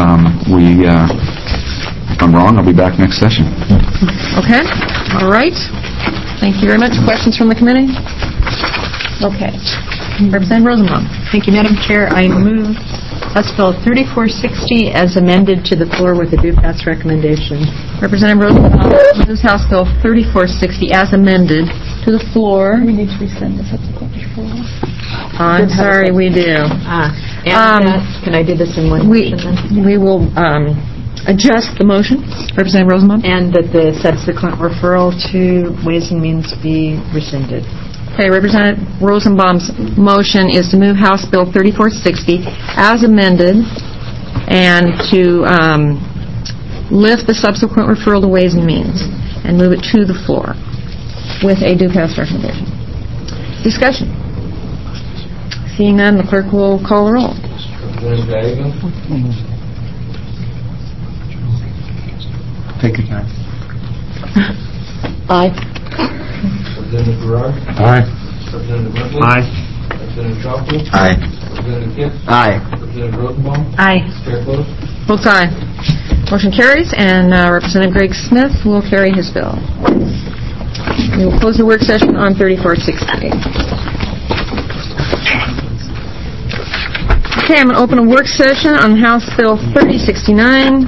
if I'm wrong, I'll be back next session. Okay. All right. Thank you very much. Questions from the committee? Okay. Representative Rosenbaum. Thank you, Madam Chair. I move House Bill 3460 as amended to the floor with a due pass recommendation. Representative Rosenbaum moves House Bill 3460 as amended to the floor. We need to rescind the subsequent before. I'm sorry, we do. Can I do this in one motion then? We will adjust the motion. Representative Rosenbaum. And that the subsequent referral to Ways and Means be rescinded. Okay, Representative Rosenbaum's motion is to move House Bill 3460 as amended and to lift the subsequent referral to Ways and Means and move it to the floor with a due pass recommendation. Discussion. Seeing none, the clerk will call the roll. Representative Gagnon. Take your time. Aye. Representative Gerard. Aye. Representative Merkley. Aye. Representative Chalkley. Aye. Representative Kipp. Aye. Representative Rosenbaum. Aye. Chair close. Votes aye. Motion carries, and Representative Greg Smith will carry his bill. We will close the work session on 3460. Okay, I'm going to open a work session on House Bill 3069.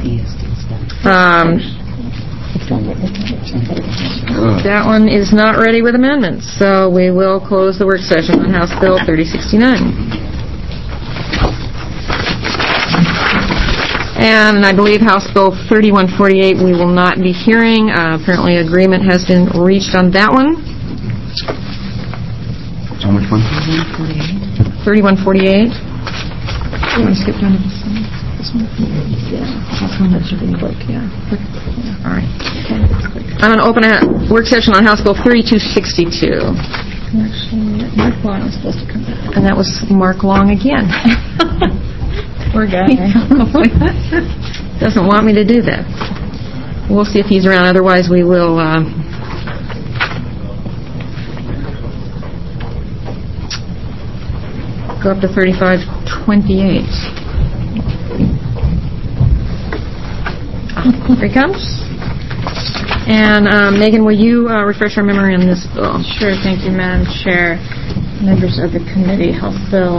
That one is not ready with amendments, so we will close the work session on House Bill 3069. And I believe House Bill 3148 we will not be hearing. Apparently agreement has been reached on that one. On which one? 3148. You want to skip down to this one? Yeah. That's one that's really quick, yeah. All right. I'm going to open a work session on House Bill 3262. Actually, Mark Long was supposed to come back. And that was Mark Long again. Poor guy. Doesn't want me to do that. We'll see if he's around. Otherwise, we will go up to 3528. Here he comes. And Megan, will you refresh our memory on this bill? Sure, thank you, Madam Chair. Members of the committee, House Bill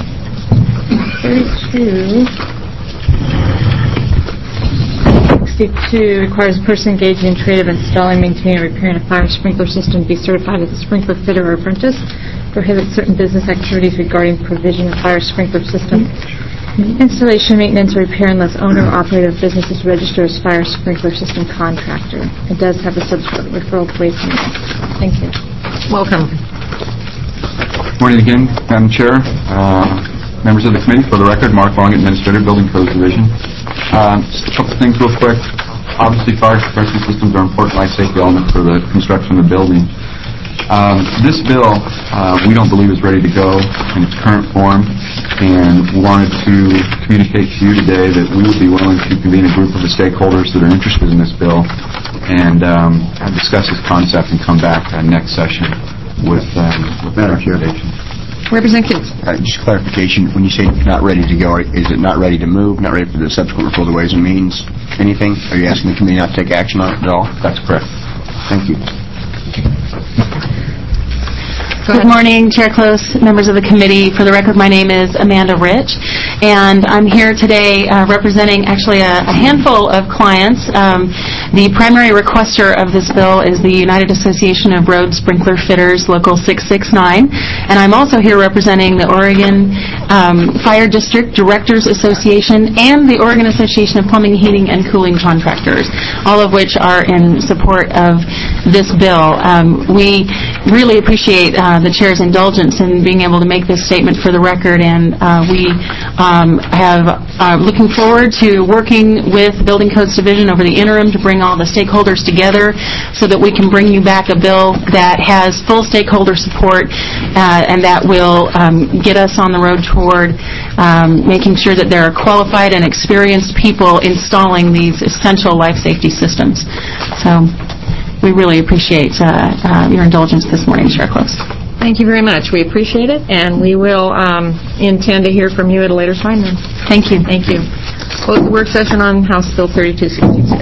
3262 requires a person engaged in trade of installing, maintaining, or repairing a fire sprinkler system to be certified as a sprinkler fitter or apprentice. Prohibits certain business activities regarding provision of fire sprinkler system installation, maintenance, or repair unless owner or operator of business is registered as fire sprinkler system contractor. It does have a subsequent referral to Waste and Means. Thank you. Welcome. Morning again, Madam Chair, members of the committee. For the record, Mark Long, Administrator, Building Codes Division. Just a couple things real quick. Obviously, fire suppression systems are an important life safety element for the construction of a building. This bill, we don't believe is ready to go in its current form, and wanted to communicate to you today that we would be willing to convene a group of the stakeholders that are interested in this bill and discuss this concept and come back next session with recommendations. Representative. Just clarification, when you say not ready to go, is it not ready to move, not ready for the subsequent referral to Ways and Means, anything? Are you asking the committee not to take action on it at all? That's correct. Thank you. Good morning, Chair Close, members of the committee. For the record, my name is Amanda Rich, and I'm here today representing actually a handful of clients. The primary requester of this bill is the United Association of Road Sprinkler Fitters, Local 669, and I'm also here representing the Oregon Fire District Directors Association and the Oregon Association of Plumbing, Heating, and Cooling Contractors, all of which are in support of this bill. We really appreciate the Chair's indulgence in being able to make this statement for the record, and we are looking forward to working with the Building Codes Division over the interim to bring all the stakeholders together so that we can bring you back a bill that has full stakeholder support and that will get us on the road toward making sure that there are qualified and experienced people installing these essential life safety systems. So we really appreciate your indulgence this morning, Chair Close. Thank you very much. We appreciate it, and we will intend to hear from you at a later time then. Thank you. Thank you. Close the work session on House Bill 3262.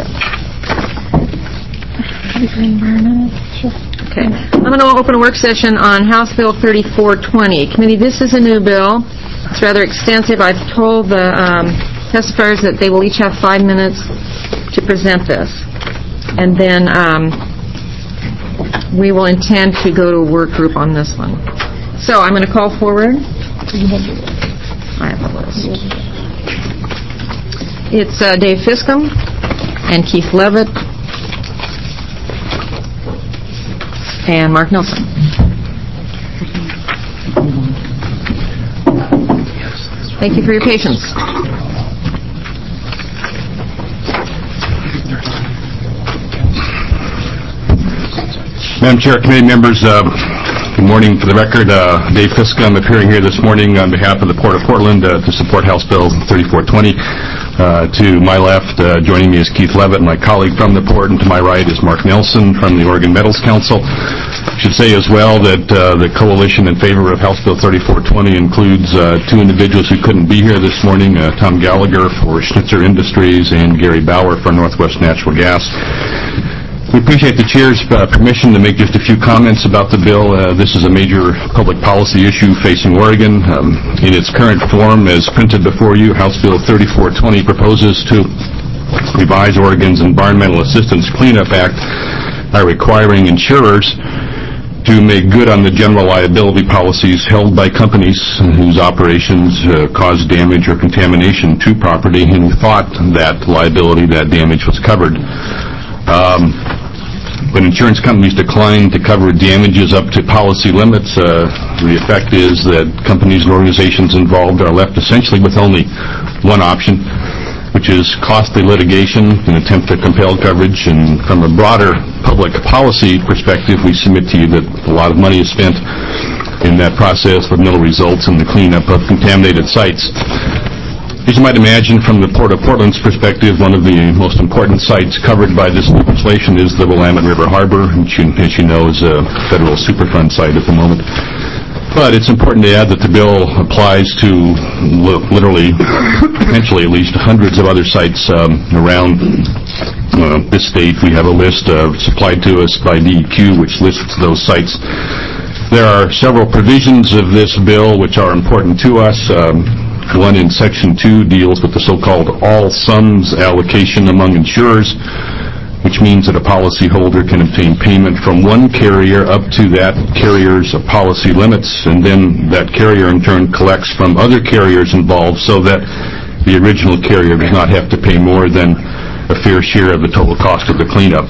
Okay. I'm going to open a work session on House Bill 3420. Committee, this is a new bill. It's rather extensive. I've told the testifiers that they will each have 5 minutes to present this. And then we will intend to go to a work group on this one. So I'm going to call forward. I have a list. It's Dave Fiscom and Keith Levitt and Mark Nelson. Thank you for your patience. Madam Chair, committee members, good morning. For the record, Dave Fiscom appearing here this morning on behalf of the Port of Portland to support House Bill 3420. To my left, joining me is Keith Levitt, my colleague from the Port, and to my right is Mark Nelson from the Oregon Metals Council. I should say as well that the coalition in favor of House Bill 3420 includes two individuals who couldn't be here this morning, Tom Gallagher for Schnitzer Industries and Gary Bauer for Northwest Natural Gas. We appreciate the Chair's permission to make just a few comments about the bill. This is a major public policy issue facing Oregon. In its current form, as printed before you, House Bill 3420 proposes to revise Oregon's Environmental Assistance Cleanup Act by requiring insurers to make good on the general liability policies held by companies whose operations cause damage or contamination to property and who thought that liability, that damage, was covered. When insurance companies decline to cover damages up to policy limits, the effect is that companies and organizations involved are left essentially with only one option, which is costly litigation, an attempt to compel coverage, and from a broader public policy perspective, we submit to you that a lot of money is spent in that process with little results in the cleanup of contaminated sites. As you might imagine, from the Port of Portland's perspective, one of the most important sites covered by this legislation is the Willamette River Harbor, which, as you know, is a federal Superfund site at the moment. But it's important to add that the bill applies to literally, potentially at least hundreds of other sites around this state. We have a list supplied to us by DEQ, which lists those sites. There are several provisions of this bill which are important to us. One in Section 2 deals with the so-called all sums allocation among insurers, which means that a policyholder can obtain payment from one carrier up to that carrier's policy limits, and then that carrier in turn collects from other carriers involved so that the original carrier does not have to pay more than a fair share of the total cost of the cleanup.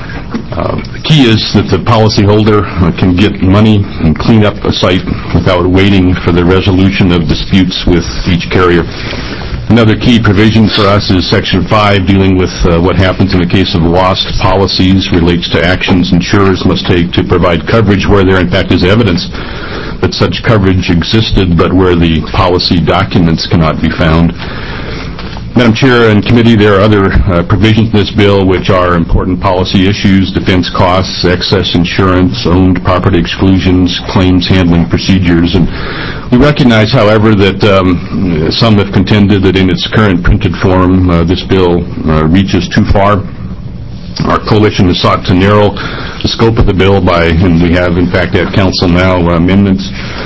The key is that the policyholder can get money and clean up a site without waiting for the resolution of disputes with each carrier. Another key provision for us is Section 5, dealing with what happens in the case of lost policies, relates to actions insurers must take to provide coverage where there in fact is evidence that such coverage existed, but where the policy documents cannot be found. Madam Chair and Committee, there are other provisions in this bill which are important policy issues: defense costs, excess insurance, owned property exclusions, claims handling procedures. And we recognize, however, that some have contended that in its current printed form, this bill reaches too far. Our coalition has sought to narrow the scope of the bill by, and we have in fact at Council now, amendments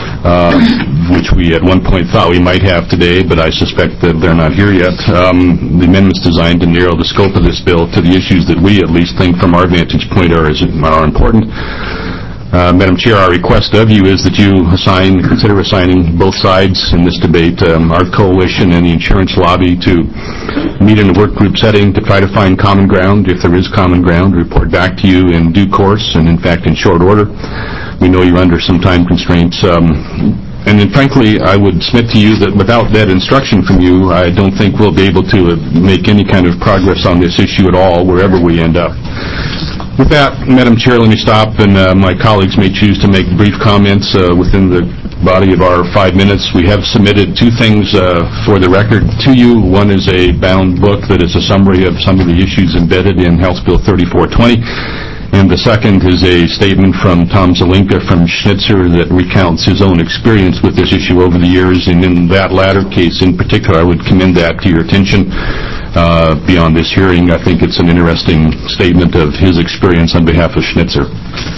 which we at one point thought we might have today, but I suspect that they're not here yet. The amendments designed to narrow the scope of this bill to the issues that we at least think from our vantage point are important. Madam Chair, our request of you is that you consider assigning both sides in this debate, our coalition and the insurance lobby, to meet in a work group setting to try to find common ground. If there is common ground, report back to you in due course and in fact in short order. We know you're under some time constraints. And then, frankly, I would submit to you that without that instruction from you, I don't think we'll be able to make any kind of progress on this issue at all, wherever we end up. With that, Madam Chair, let me stop, and my colleagues may choose to make brief comments within the body of our 5 minutes. We have submitted two things for the record to you. One is a bound book that is a summary of some of the issues embedded in House Bill 3420. And the second is a statement from Tom Zelinka from Schnitzer that recounts his own experience with this issue over the years. And in that latter case in particular, I would commend that to your attention beyond this hearing. I think it's an interesting statement of his experience on behalf of Schnitzer.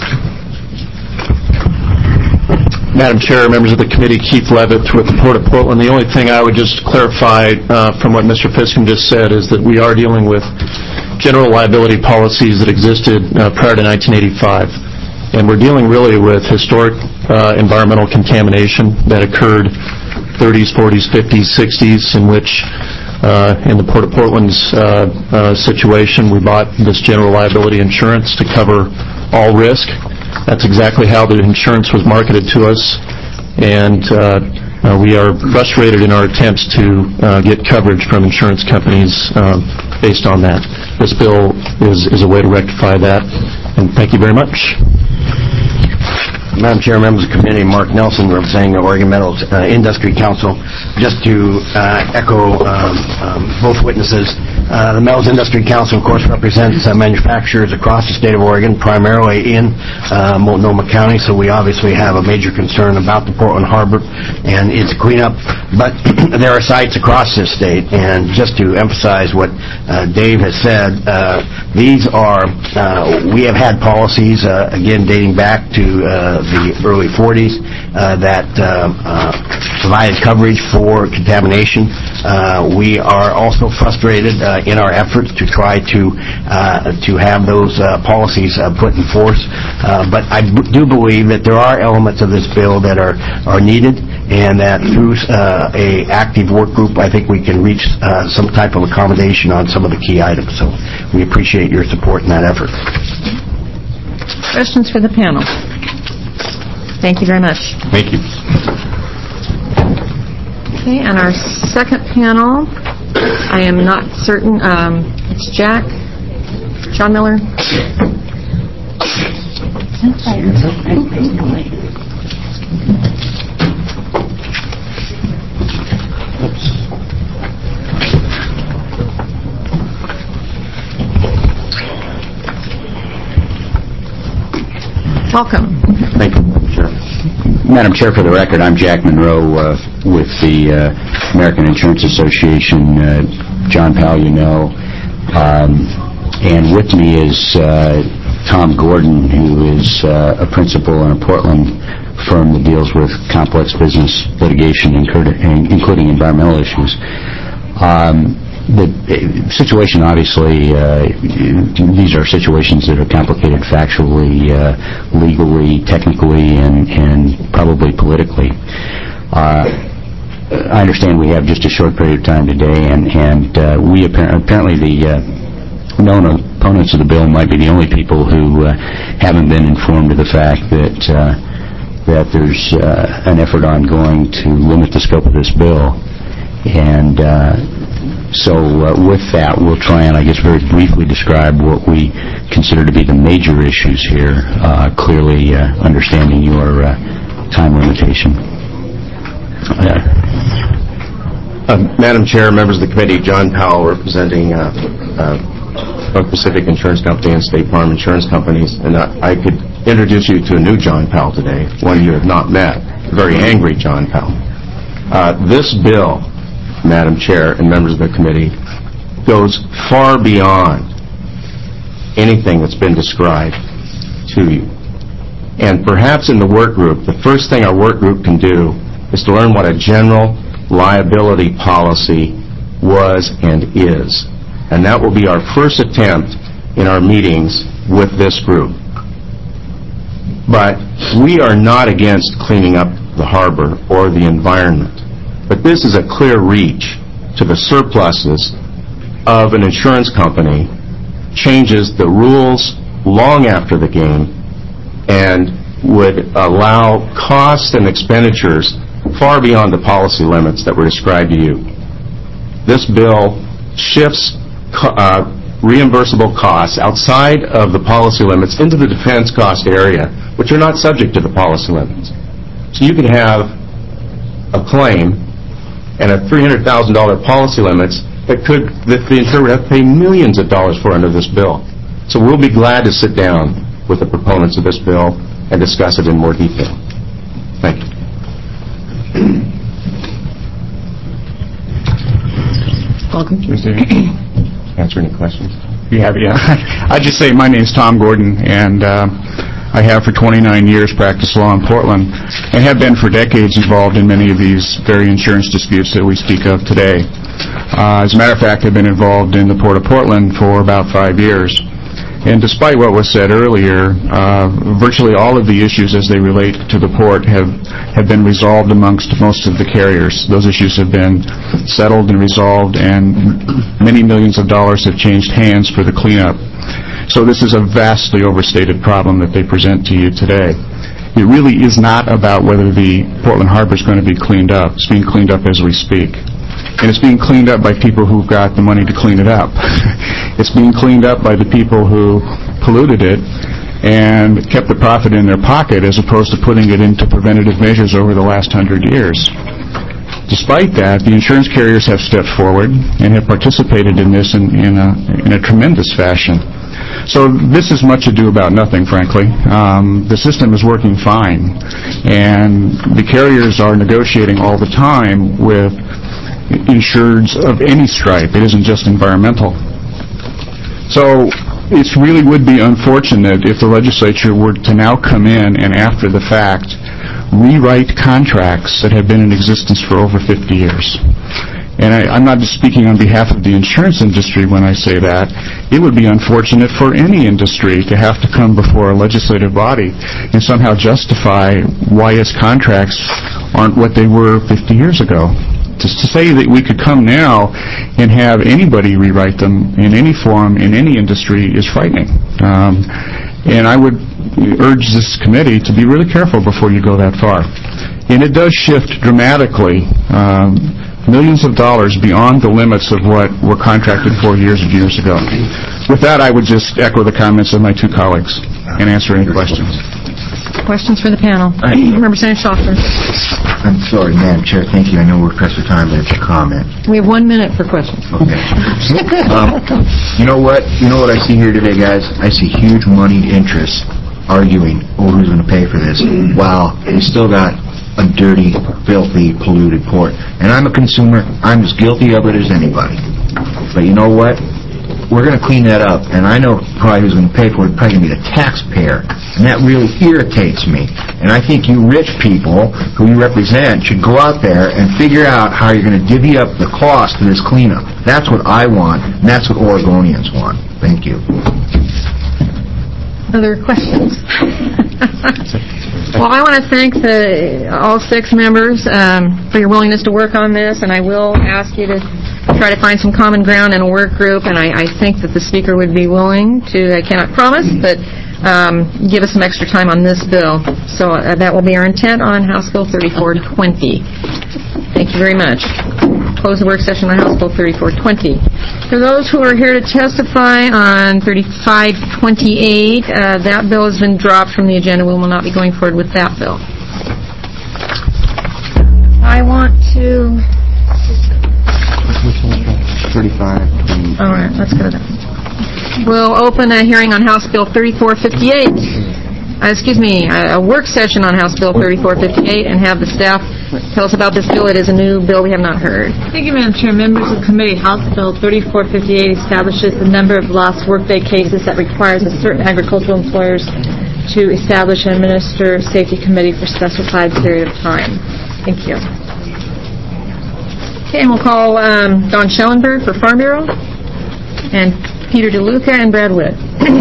Madam Chair, members of the committee, Keith Levitt with the Port of Portland. The only thing I would just clarify from what Mr. Fiskin just said is that we are dealing with general liability policies that existed prior to 1985. And we're dealing really with historic environmental contamination that occurred 30s, 40s, 50s, 60s, in which in the Port of Portland's situation, we bought this general liability insurance to cover all risk. That's exactly how the insurance was marketed to us, and we are frustrated in our attempts to get coverage from insurance companies based on that. This bill is a way to rectify that, and thank you very much. Madam Chair, members of the committee, Mark Nelson representing the Oregon Metals Industry Council. Just to echo both witnesses, the Metals Industry Council, of course, represents manufacturers across the state of Oregon, primarily in Multnomah County, so we obviously have a major concern about the Portland Harbor and its cleanup. But there are sites across this state, and just to emphasize what Dave has said, these are, we have had policies, again, dating back to the early 40s that provided coverage for contamination. We are also frustrated in our efforts to try to have those policies put in force. But I do believe that there are elements of this bill that are needed, and that through a active work group, I think we can reach some type of accommodation on some of the key items. So we appreciate your support in that effort. Questions for the panel? Thank you very much. Thank you. Okay, and our second panel I am not certain. It's Jack? John Miller? Welcome. Thank you, Madam Chair. Madam Chair, for the record, I'm Jack Monroe with the American Insurance Association. John Powell, you know. And with me is Tom Gordon, who is a principal in a Portland firm that deals with complex business litigation, including environmental issues. The situation, obviously, these are situations that are complicated factually, legally, technically, and probably politically. I understand we have just a short period of time today, and we apparently the known opponents of the bill might be the only people who haven't been informed of the fact that there's an effort ongoing to limit the scope of this bill. And so with that, we'll try and, I guess, very briefly describe what we consider to be the major issues here, clearly understanding your time limitation. Madam Chair, members of the committee, John Powell representing Pacific Insurance Company and State Farm Insurance Companies. And I could introduce you to a new John Powell today, one you have not met, a very angry John Powell. This bill, Madam Chair and members of the committee, goes far beyond anything that's been described to you. And perhaps in the work group, the first thing our work group can do is to learn what a general liability policy was and is. And that will be our first attempt in our meetings with this group. But we are not against cleaning up the harbor or the environment. But this is a clear reach to the surpluses of an insurance company, changes the rules long after the game, and would allow costs and expenditures far beyond the policy limits that were described to you. This bill shifts reimbursable costs outside of the policy limits into the defense cost area, which are not subject to the policy limits. So you can have a claim and a $300,000 policy limits that the insurer would have to pay millions of dollars for under this bill. So we'll be glad to sit down with the proponents of this bill and discuss it in more detail. Thank you. Welcome. Answer any questions? Yeah. I just say my name's Tom Gordon, and I have for 29 years practiced law in Portland and have been for decades involved in many of these very insurance disputes that we speak of today. As a matter of fact, I've been involved in the Port of Portland for about 5 years. And despite what was said earlier, virtually all of the issues as they relate to the port have been resolved amongst most of the carriers. Those issues have been settled and resolved, and many millions of dollars have changed hands for the cleanup. So this is a vastly overstated problem that they present to you today. It really is not about whether the Portland Harbor is going to be cleaned up. It's being cleaned up as we speak. And it's being cleaned up by people who've got the money to clean it up. It's being cleaned up by the people who polluted it and kept the profit in their pocket as opposed to putting it into preventative measures over the last 100 years. Despite that, the insurance carriers have stepped forward and have participated in this in a tremendous fashion. So this is much ado about nothing, frankly. The system is working fine, and the carriers are negotiating all the time with insureds of any stripe. It isn't just environmental. So it really would be unfortunate if the legislature were to now come in and, after the fact, rewrite contracts that have been in existence for over 50 years. And I'm not just speaking on behalf of the insurance industry when I say that. It would be unfortunate for any industry to have to come before a legislative body and somehow justify why its contracts aren't what they were 50 years ago. To say that we could come now and have anybody rewrite them in any form, in any industry, is frightening. And I would urge this committee to be really careful before you go that far. And it does shift dramatically millions of dollars beyond the limits of what were contracted for years and years ago. With that, I would just echo the comments of my two colleagues and answer any questions. Questions for the panel? Representative Schaffner. I'm sorry, Madam Chair, thank you. I know we're pressed for time, but it's a comment. We have 1 minute for questions. Okay. You know what? You know what I see here today, guys? I see huge moneyed interests arguing over who's going to pay for this, while we still got a dirty, filthy, polluted port. And I'm a consumer. I'm as guilty of it as anybody. But you know what? We're going to clean that up, and I know probably who's going to pay for it. Probably going to be the taxpayer, and that really irritates me. And I think you rich people who you represent should go out there and figure out how you're going to divvy up the cost of this cleanup. That's what I want, and that's what Oregonians want. Thank you. Other questions? Well, I want to thank all 6 members for your willingness to work on this, and I will ask you to try to find some common ground in a work group, and I think that the Speaker would be willing to, I cannot promise, but give us some extra time on this bill. So that will be our intent on House Bill 3420. Thank you very much. Close the work session on House Bill 3420. For those who are here to testify on 3528, that bill has been dropped from the agenda. We will not be going forward with that bill. I want to... 35. All right, let's go to that. We'll open a hearing on House Bill 3458. A work session on House Bill 3458, and have the staff tell us about this bill. It is a new bill we have not heard. Thank you, Madam Chair. Members of the committee, House Bill 3458 establishes the number of lost workday cases that requires a certain agricultural employers to establish and administer a safety committee for a specified period of time. Thank you. Okay, and we'll call Don Schellenberg for Farm Bureau, and Peter DeLuca and Brad Witt.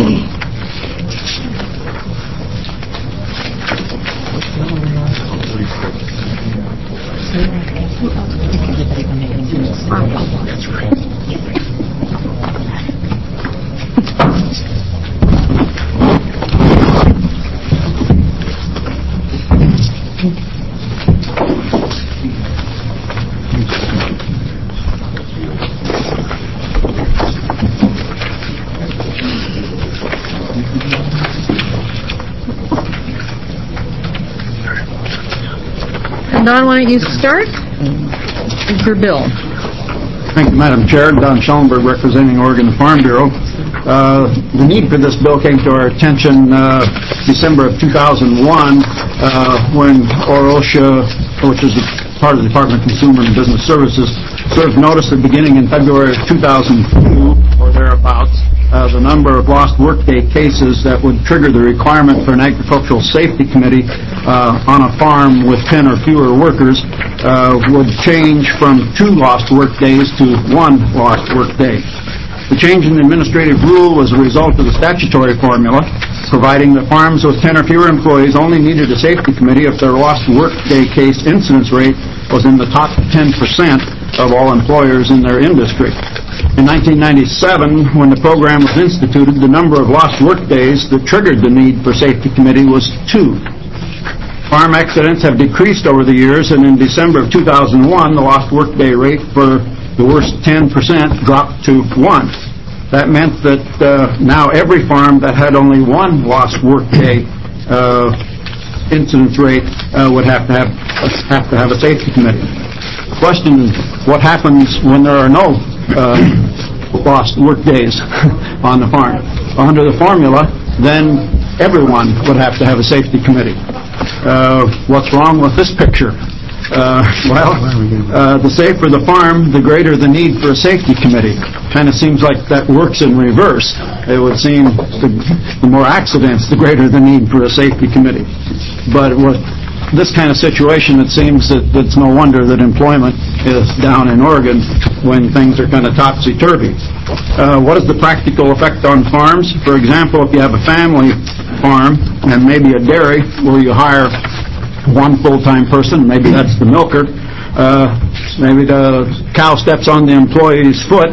Don, why don't you start with your bill? Thank you, Madam Chair. Don Schellenberg, representing Oregon Farm Bureau. The need for this bill came to our attention December of 2001 when OROSHA, which is part of the Department of Consumer and Business Services, served notice that beginning in February of 2002 or thereabouts, the number of lost workday cases that would trigger the requirement for an agricultural safety committee on a farm with 10 or fewer workers would change from 2 lost workdays to 1 lost workday. The change in the administrative rule was a result of the statutory formula, providing that farms with 10 or fewer employees only needed a safety committee if their lost workday case incidence rate was in the top 10% of all employers in their industry. In 1997, when the program was instituted, the number of lost workdays that triggered the need for safety committee was 2. Farm accidents have decreased over the years, and in December of 2001, the lost workday rate for the worst 10% dropped to 1. That meant that now every farm that had only 1 lost workday incidence rate would have to have a safety committee. The question is, what happens when there are no lost workdays on the farm? Under the formula, then everyone would have to have a safety committee. What's wrong with this picture? The safer the farm, the greater the need for a safety committee. Kind of seems like that works in reverse. It would seem the more accidents, the greater the need for a safety committee. But with this kind of situation, it seems that it's no wonder that employment is down in Oregon when things are kind of topsy-turvy. What is the practical effect on farms? For example, if you have a family farm and maybe a dairy where you hire 1 full-time person, maybe that's the milker, maybe the cow steps on the employee's foot,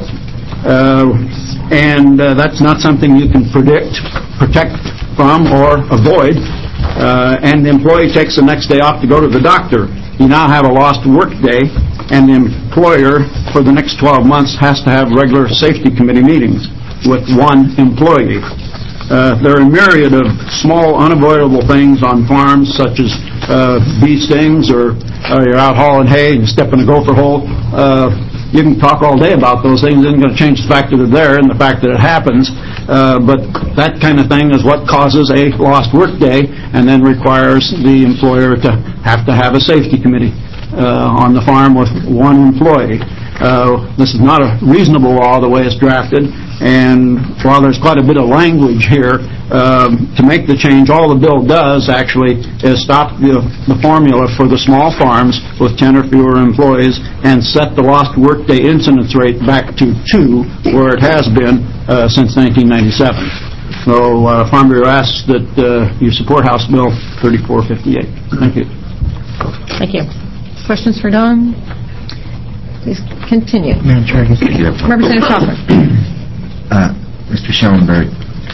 and that's not something you can protect from or avoid, and the employee takes the next day off to go to the doctor. You now have a lost work day, and the employer for the next 12 months has to have regular safety committee meetings with one employee. There are a myriad of small, unavoidable things on farms, such as bee stings, or you're out hauling hay and step in a gopher hole. You can talk all day about those things. It isn't going to change the fact that they're there and the fact that it happens. But that kind of thing is what causes a lost work day, and then requires the employer to have a safety committee on the farm with one employee. This is not a reasonable law the way it's drafted, and while there's quite a bit of language here to make the change, all the bill does actually is stop the formula for the small farms with 10 or fewer employees and set the lost workday incidence rate back to 2, where it has been since 1997. So Farm Bureau asks that you support House Bill 3458. Thank you. Thank you. Questions for Don? Please continue. Madam Chair, Representative Schauffer. Mr. Schellenberg,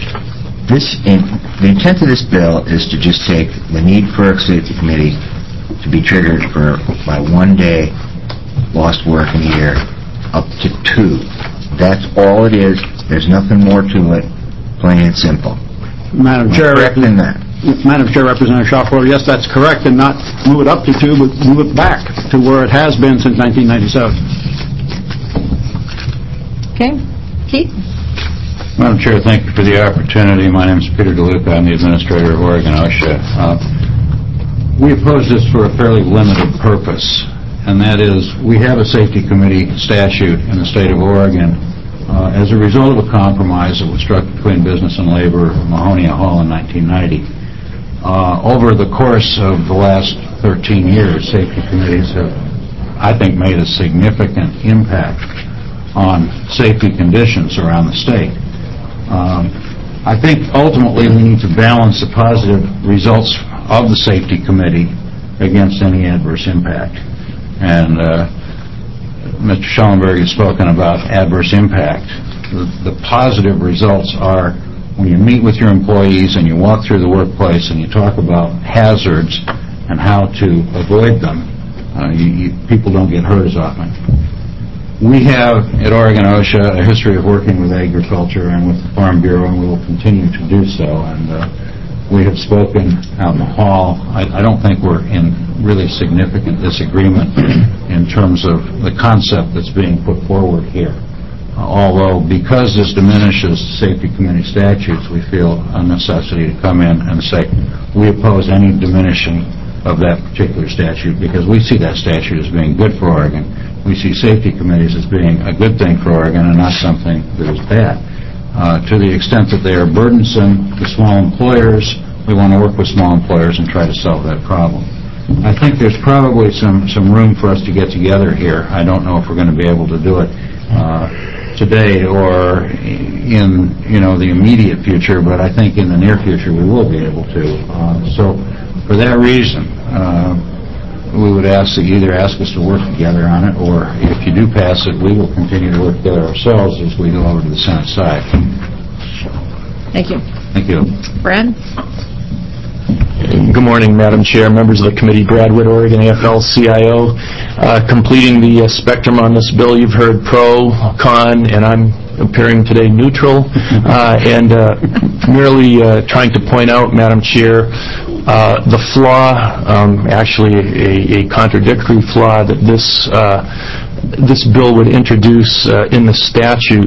the intent of this bill is to just take the need for a safety committee to be triggered by 1 day lost work in a year up to 2. That's all it is. There's nothing more to it. Plain and simple. Madam Chair, Madam Chair, Representative Schauffer, yes, that's correct, and not move it up to 2, but move it back to where it has been since 1997. Okay. Keith? Madam Chair, thank you for the opportunity. My name is Peter DeLuca. I'm the administrator of Oregon OSHA. We oppose this for a fairly limited purpose, and that is we have a safety committee statute in the state of Oregon as a result of a compromise that was struck between Business and Labor, Mahoney and Hall in 1990. Over the course of the last 13 years, safety committees have, I think, made a significant impact on safety conditions around the state. I think ultimately we need to balance the positive results of the safety committee against any adverse impact. And Mr. Schellenberg has spoken about adverse impact. The positive results are when you meet with your employees and you walk through the workplace and you talk about hazards and how to avoid them, people don't get hurt as often. We have at Oregon OSHA a history of working with agriculture and with the Farm Bureau, and we will continue to do so. And we have spoken out in the hall. I don't think we're in really significant disagreement in terms of the concept that's being put forward here. Although, because this diminishes safety committee statutes, we feel a necessity to come in and say we oppose any diminishing of that particular statute, because we see that statute as being good for Oregon. We see safety committees as being a good thing for Oregon and not something that is bad. To the extent that they are burdensome to small employers, we want to work with small employers and try to solve that problem. I think there's probably some room for us to get together here. I don't know if we're going to be able to do it today or in the immediate future, but I think in the near future we will be able to. So for that reason, we would ask that you either ask us to work together on it, or if you do pass it, we will continue to work together ourselves as we go over to the Senate side. Thank you. Thank you. Brad? Good morning, Madam Chair, members of the committee. Brad Witt, Oregon AFL-CIO. Completing the spectrum on this bill, you've heard pro, con, and I'm appearing today neutral, and merely trying to point out, Madam Chair, the flaw, actually a contradictory flaw that this bill would introduce in the statute.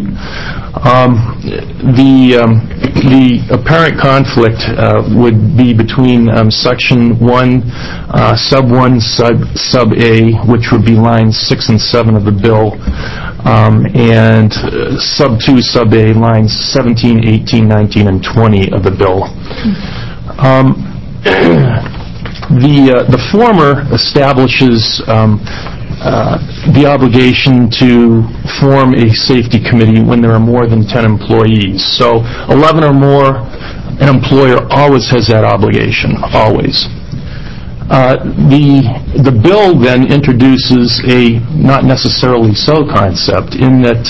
The apparent conflict would be between Section 1, Sub 1, Sub A, which would be lines 6 and 7 of the bill, and Sub 2, Sub A, lines 17, 18, 19, and 20 of the bill. The former establishes the obligation to form a safety committee when there are more than 10 employees. So 11 or more, an employer always has that obligation, always. The bill then introduces a not necessarily so concept in that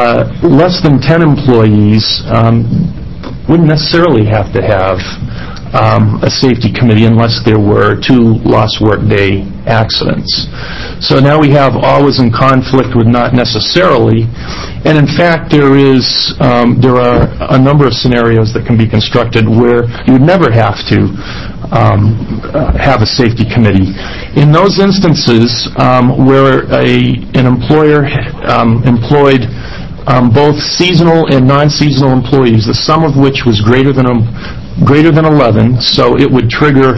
less than 10 employees wouldn't necessarily have to have a safety committee unless there were 2 lost workday accidents. So now we have always in conflict with not necessarily, and in fact there are a number of scenarios that can be constructed where you would never have to have a safety committee. In those instances where an employer employed both seasonal and non-seasonal employees, the sum of which was greater than 11, so it would trigger.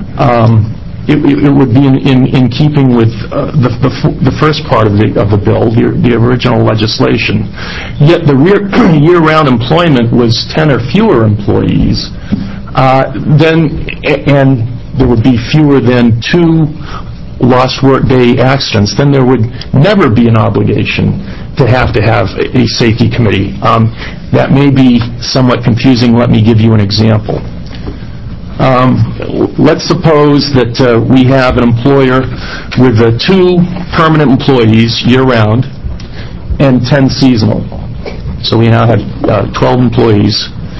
It would be in keeping with the first part of the bill, the original legislation. Yet the year-round employment was 10 or fewer employees. And there would be fewer than 2 lost workday accidents. Then there would never be an obligation to have a safety committee. That may be somewhat confusing. Let me give you an example. Let's suppose that we have an employer with 2 permanent employees year-round and 10 seasonal. So we now have 12 employees.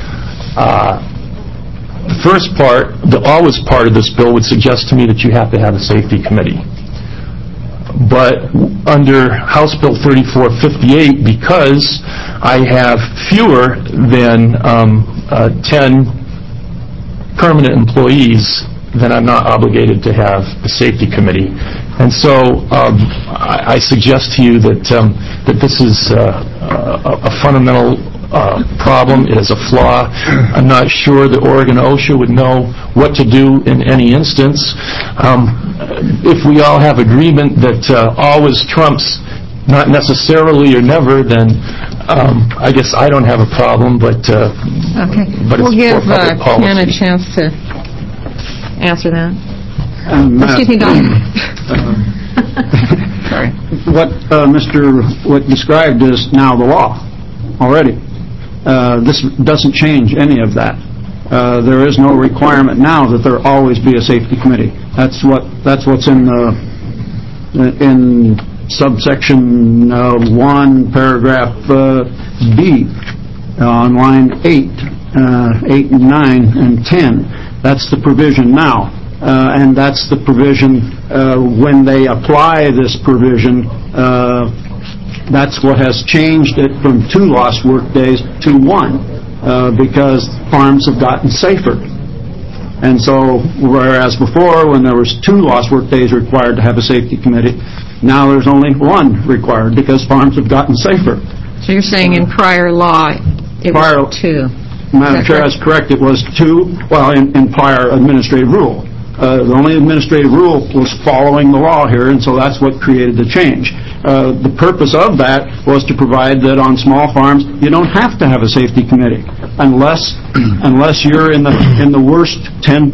The first part, the always part of this bill would suggest to me that you have to have a safety committee. But under House Bill 3458, because I have fewer than 10 permanent employees, then I'm not obligated to have a safety committee. And so I suggest to you that this is a fundamental problem. It is a flaw. I'm not sure that Oregon OSHA would know what to do in any instance. If we all have agreement that always trumps not necessarily or never, then I guess I don't have a problem, but okay. But we'll give policy. Ken a chance to answer that. Excuse me, Don. Sorry. What Mr. Witt described is now the law already. This doesn't change any of that. There is no requirement now that there always be a safety committee. That's what's in subsection 1, paragraph B, on line 8 and 9 and 10. That's the provision now. And that's the provision when they apply this provision. That's what has changed it from 2 lost work days to 1, because farms have gotten safer. And so, whereas before, when there was 2 lost work days required to have a safety committee, now there's only 1 required because farms have gotten safer. So you're saying in prior law it was 2? Madam Chair, that's correct. It was 2, well, in prior administrative rule. The only administrative rule was following the law here, and so that's what created the change. The purpose of that was to provide that on small farms you don't have to have a safety committee unless you're in the worst 10%.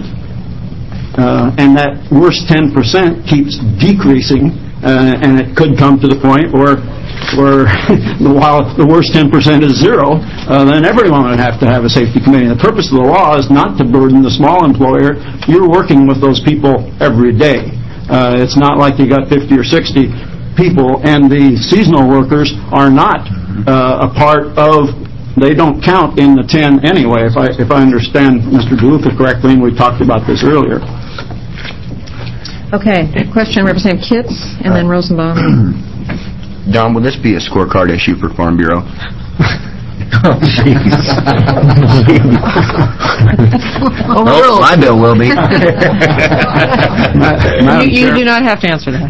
And that worst 10% keeps decreasing, and it could come to the point where while the worst 10% is 0, then everyone would have to have a safety committee. The purpose of the law is not to burden the small employer. You're working with those people every day. It's not like you got 50 or 60 people, and the seasonal workers are not a part of. They don't count in the 10 anyway. If I understand Mr. DeLuca correctly, and we talked about this earlier. Okay. Question, Representative Kitts, and then Rosenbaum. Don, will this be a scorecard issue for Farm Bureau? Overruled. My bill will be. You do not have to answer that.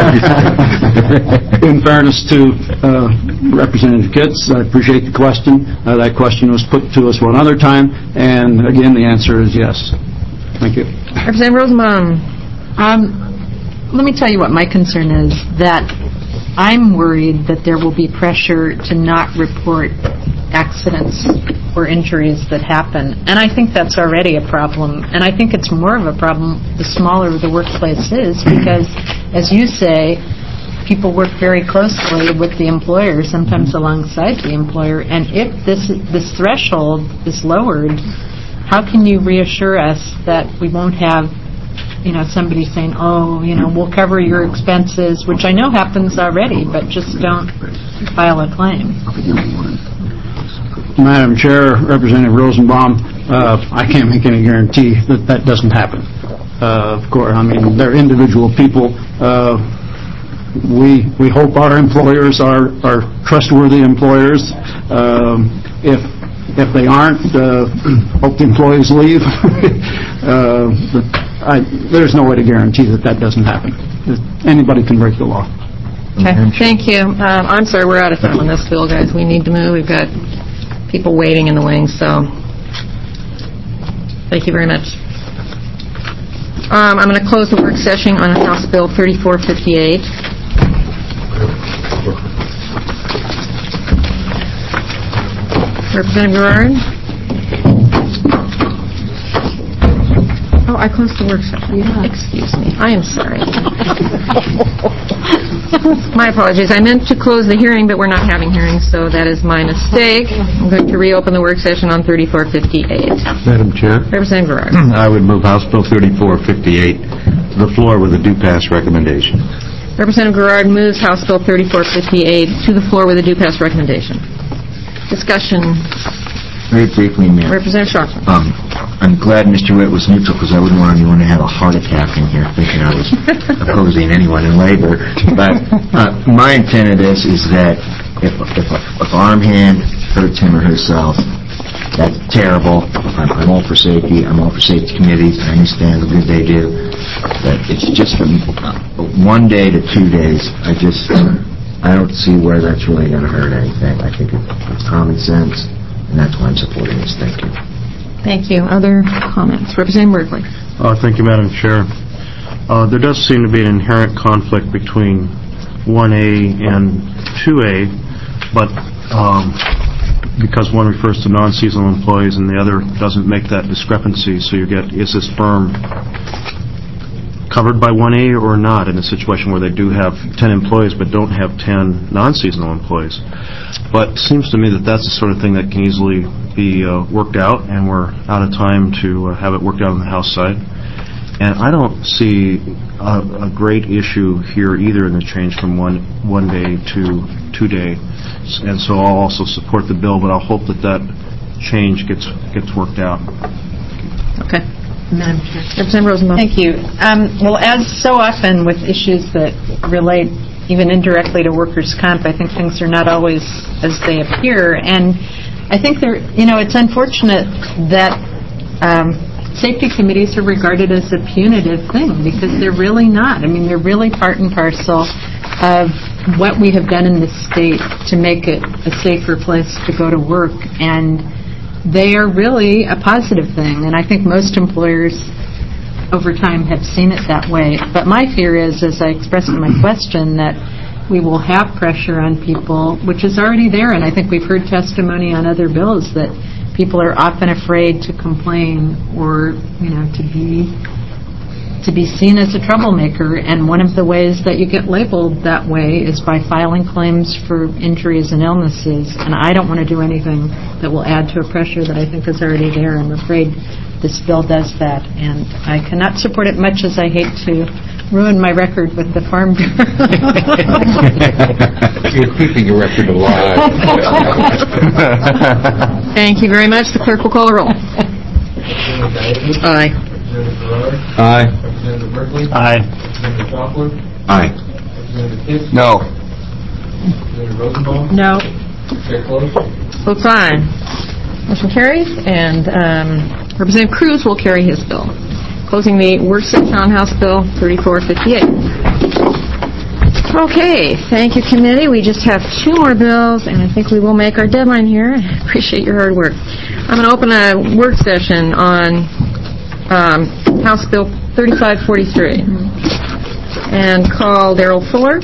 In fairness to Representative Kitts, I appreciate the question. That question was put to us one other time, and again, the answer is yes. Thank you. Representative Rosenbaum. Let me tell you what my concern is, that I'm worried that there will be pressure to not report accidents or injuries that happen. And I think that's already a problem. And I think it's more of a problem the smaller the workplace is, because, as you say, people work very closely with the employer, sometimes alongside the employer. And if this threshold is lowered, how can you reassure us that we won't have somebody saying, we'll cover your expenses, which I know happens already, but just don't file a claim. Madam Chair, Representative Rosenbaum, I can't make any guarantee that that doesn't happen. Of course, I mean, they're individual people. We hope our employers are trustworthy employers. If they aren't, hope the employees leave. There's no way to guarantee that that doesn't happen. Anybody can break the law. Okay, thank you. I'm sorry, we're out of time on this bill, guys. We need to move. We've got people waiting in the wings, so thank you very much. I'm going to close the work session on House Bill 3458. Representative Gerard? Oh, I closed the work session. Excuse me. I am sorry. My apologies. I meant to close the hearing, but we're not having hearings, so that is my mistake. I'm going to reopen the work session on 3458. Madam Chair? Representative Gerard. I would move House Bill 3458 to the floor with a due pass recommendation. Representative Gerard moves House Bill 3458 to the floor with a due pass recommendation. Discussion. Very briefly, Mayor. Representative Schrockman. I'm glad Mr. Witt was neutral because I wouldn't want anyone to have a heart attack in here thinking I was opposing anyone in labor. But my intent of this is that if an armed hand hurts him or herself, that's terrible. I'm all for safety. I'm all for safety committees. I understand the good they do. But it's just from 1 day to 2 days. I don't see where that's really going to hurt anything. I think it's common sense, and that's why I'm supporting this. Thank you. Thank you. Other comments? Representative Berkeley. Thank you, Madam Chair. There does seem to be an inherent conflict between 1A and 2A, but because one refers to non-seasonal employees and the other doesn't make that discrepancy, so you get, is this firm covered by 1A or not in a situation where they do have 10 employees but don't have 10 non-seasonal employees? But it seems to me that that's the sort of thing that can easily be worked out, and we're out of time to have it worked out on the House side. And I don't see a great issue here either in the change from one day to 2 day. And so I'll also support the bill, but I'll hope that that change gets worked out. Okay. Madam Chair. Representative Rosenbaum. Thank you. Well, as so often with issues that relate even indirectly to workers' comp, I think things are not always as they appear. And I think it's unfortunate that safety committees are regarded as a punitive thing, because they're really not. I mean, they're really part and parcel of what we have done in this state to make it a safer place to go to work. And they are really a positive thing, and I think most employers over time have seen it that way. But my fear is, as I expressed in my question, that we will have pressure on people, which is already there, and I think we've heard testimony on other bills that people are often afraid to complain or, to be seen as a troublemaker, and one of the ways that you get labeled that way is by filing claims for injuries and illnesses, and I don't want to do anything that will add to a pressure that I think is already there. I'm afraid this bill does that, and I cannot support it much as I hate to ruin my record with the Farm Bureau. You're keeping your record alive. Thank you very much. The clerk will call the roll. Aye. Representative Gerard. Aye. Representative Berkeley. Aye. Representative Schrockman. Aye. Representative Kitt. No. Representative Rosenbaum. No. Chair Close. Votes aye. Motion carries, and Representative Cruz will carry his bill. Closing the work session on House Bill 3458. Okay, thank you, committee. We just have 2 more bills, and I think we will make our deadline here. I appreciate your hard work. I'm going to open a work session on House Bill 3543 and call Darrell Fuller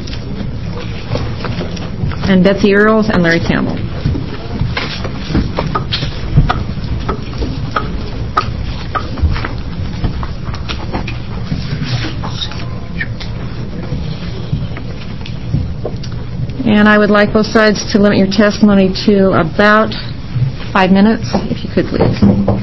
and Betsy Earls and Larry Campbell. And I would like both sides to limit your testimony to about 5 minutes, if you could, please.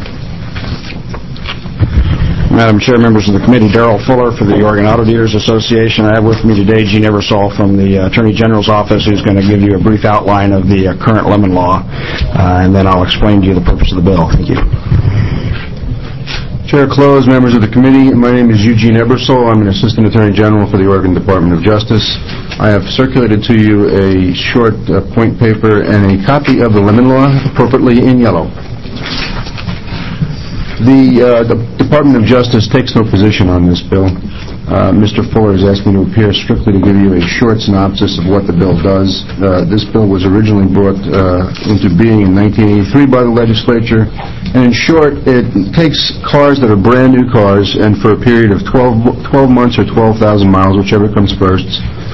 Madam Chair, members of the committee, Darrell Fuller for the Oregon Auto Dealers Association. I have with me today Gene Eversole from the Attorney General's office, who's going to give you a brief outline of the current lemon law, and then I'll explain to you the purpose of the bill. Thank you. Chair Close, members of the committee, my name is Eugene Ebersole. I'm an Assistant Attorney General for the Oregon Department of Justice. I have circulated to you a short point paper and a copy of the lemon law, appropriately in yellow. The Department of Justice takes no position on this bill. Mr. Fuller has asked me to appear strictly to give you a short synopsis of what the bill does. This bill was originally brought into being in 1983 by the legislature, and in short, it takes cars that are brand new cars, and for a period of 12 months or 12,000 miles, whichever comes first,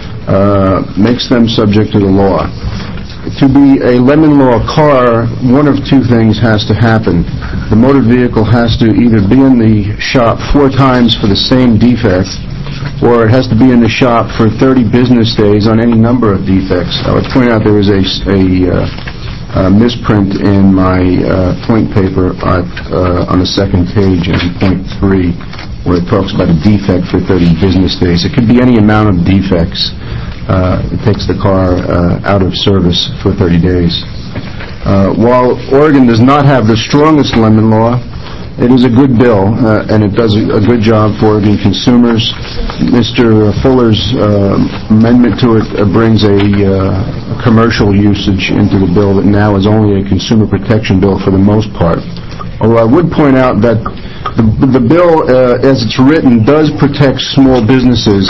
makes them subject to the law. To be a lemon law car, one of two things has to happen. The motor vehicle has to either be in the shop 4 times for the same defect, or it has to be in the shop for 30 business days on any number of defects. I would point out there was a misprint in my point paper on the second page in point 3, where it talks about a defect for 30 business days. It could be any amount of defects. It takes the car out of service for 30 days. While Oregon does not have the strongest lemon law, it is a good bill, and it does a good job for Oregon consumers. Mr. Fuller's amendment to it brings a commercial usage into the bill that now is only a consumer protection bill for the most part. Although I would point out that the bill, as it's written, does protect small businesses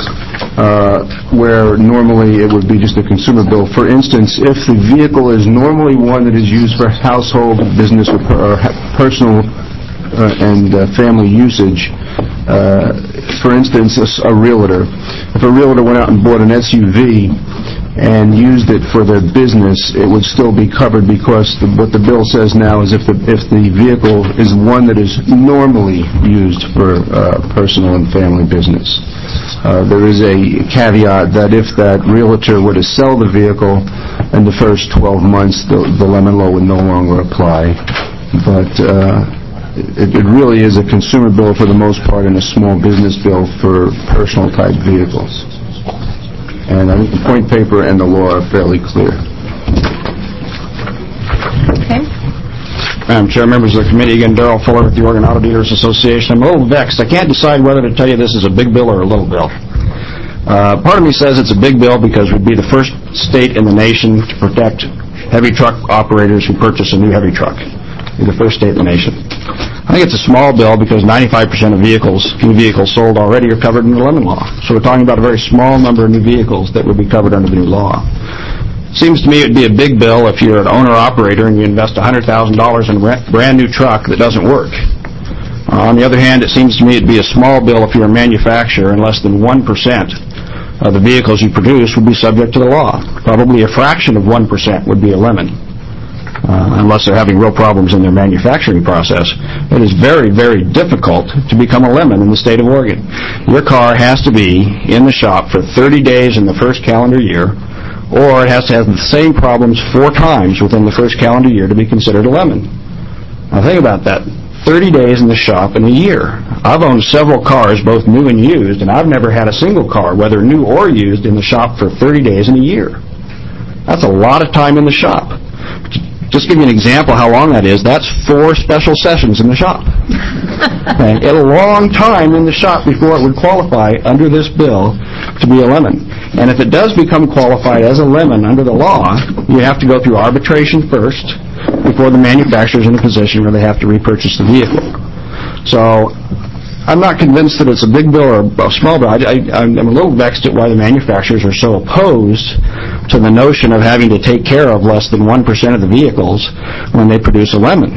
where normally it would be just a consumer bill. For instance, if the vehicle is normally one that is used for household, business, or personal and family usage, for instance, a realtor. If a realtor went out and bought an SUV and used it for their business, it would still be covered, because what the bill says now is if the vehicle is one that is normally used for personal and family business. There is a caveat that if that realtor were to sell the vehicle in the first 12 months, the lemon law would no longer apply. But it really is a consumer bill for the most part, and a small business bill for personal type vehicles. And I think the point paper and the law are fairly clear. Okay. Madam Chair, members of the committee, again, Darrell Fuller with the Oregon Auto Dealers Association. I'm a little vexed. I can't decide whether to tell you this is a big bill or a little bill. Part of me says it's a big bill because we'd be the first state in the nation to protect heavy truck operators who purchase a new heavy truck. We're the first state in the nation. I think it's a small bill because 95% of new vehicles sold already are covered in the lemon law. So we're talking about a very small number of new vehicles that would be covered under the new law. Seems to me it would be a big bill if you're an owner-operator and you invest $100,000 in a brand new truck that doesn't work. On the other hand, it seems to me it would be a small bill if you're a manufacturer and less than 1% of the vehicles you produce would be subject to the law. Probably a fraction of 1% would be a lemon. Unless they're having real problems in their manufacturing process. It is very, very difficult to become a lemon in the state of Oregon. Your car has to be in the shop for 30 days in the first calendar year, or it has to have the same problems 4 times within the first calendar year to be considered a lemon. Now think about that. 30 days in the shop in a year. I've owned several cars, both new and used, and I've never had a single car, whether new or used, in the shop for 30 days in a year. That's a lot of time in the shop. Just to give you an example how long that is, that's 4 special sessions in the shop. Okay? A long time in the shop before it would qualify under this bill to be a lemon. And if it does become qualified as a lemon under the law, you have to go through arbitration first before the manufacturer's in a position where they have to repurchase the vehicle. So I'm not convinced that it's a big bill or a small bill. I'm a little vexed at why the manufacturers are so opposed to the notion of having to take care of less than 1% of the vehicles when they produce a lemon.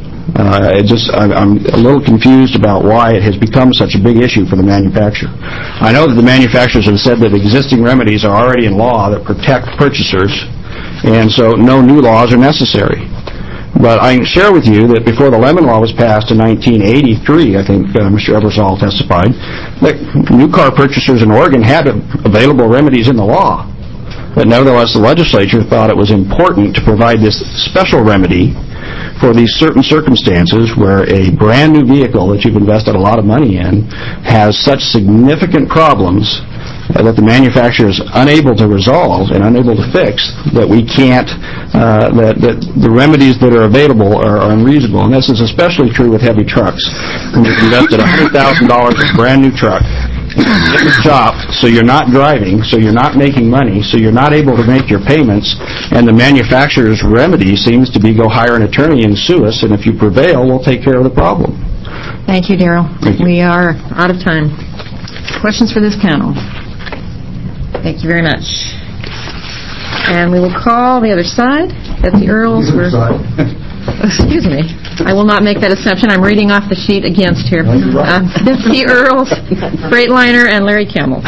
I'm a little confused about why it has become such a big issue for the manufacturer. I know that the manufacturers have said that existing remedies are already in law that protect purchasers, and so no new laws are necessary. But I can share with you that before the lemon law was passed in 1983, I think Mr. Ebersole testified, that new car purchasers in Oregon had available remedies in the law. But nevertheless, the legislature thought it was important to provide this special remedy for these certain circumstances where a brand new vehicle that you've invested a lot of money in has such significant problems that the manufacturer is unable to resolve and unable to fix, that we can't that the remedies that are available are unreasonable, and this is especially true with heavy trucks. When you've invested $100,000 in a brand-new truck, in the shop, so you're not driving, so you're not making money, so you're not able to make your payments, and the manufacturer's remedy seems to be go hire an attorney and sue us, and if you prevail, we'll take care of the problem. Thank you, Darrell. We are out of time. Questions for this panel? Thank you very much. And we will call the other side. Betsy Earls. Excuse me. I will not make that assumption. I'm reading off the sheet against here. Betsy Earls, Freightliner, and Larry Campbell.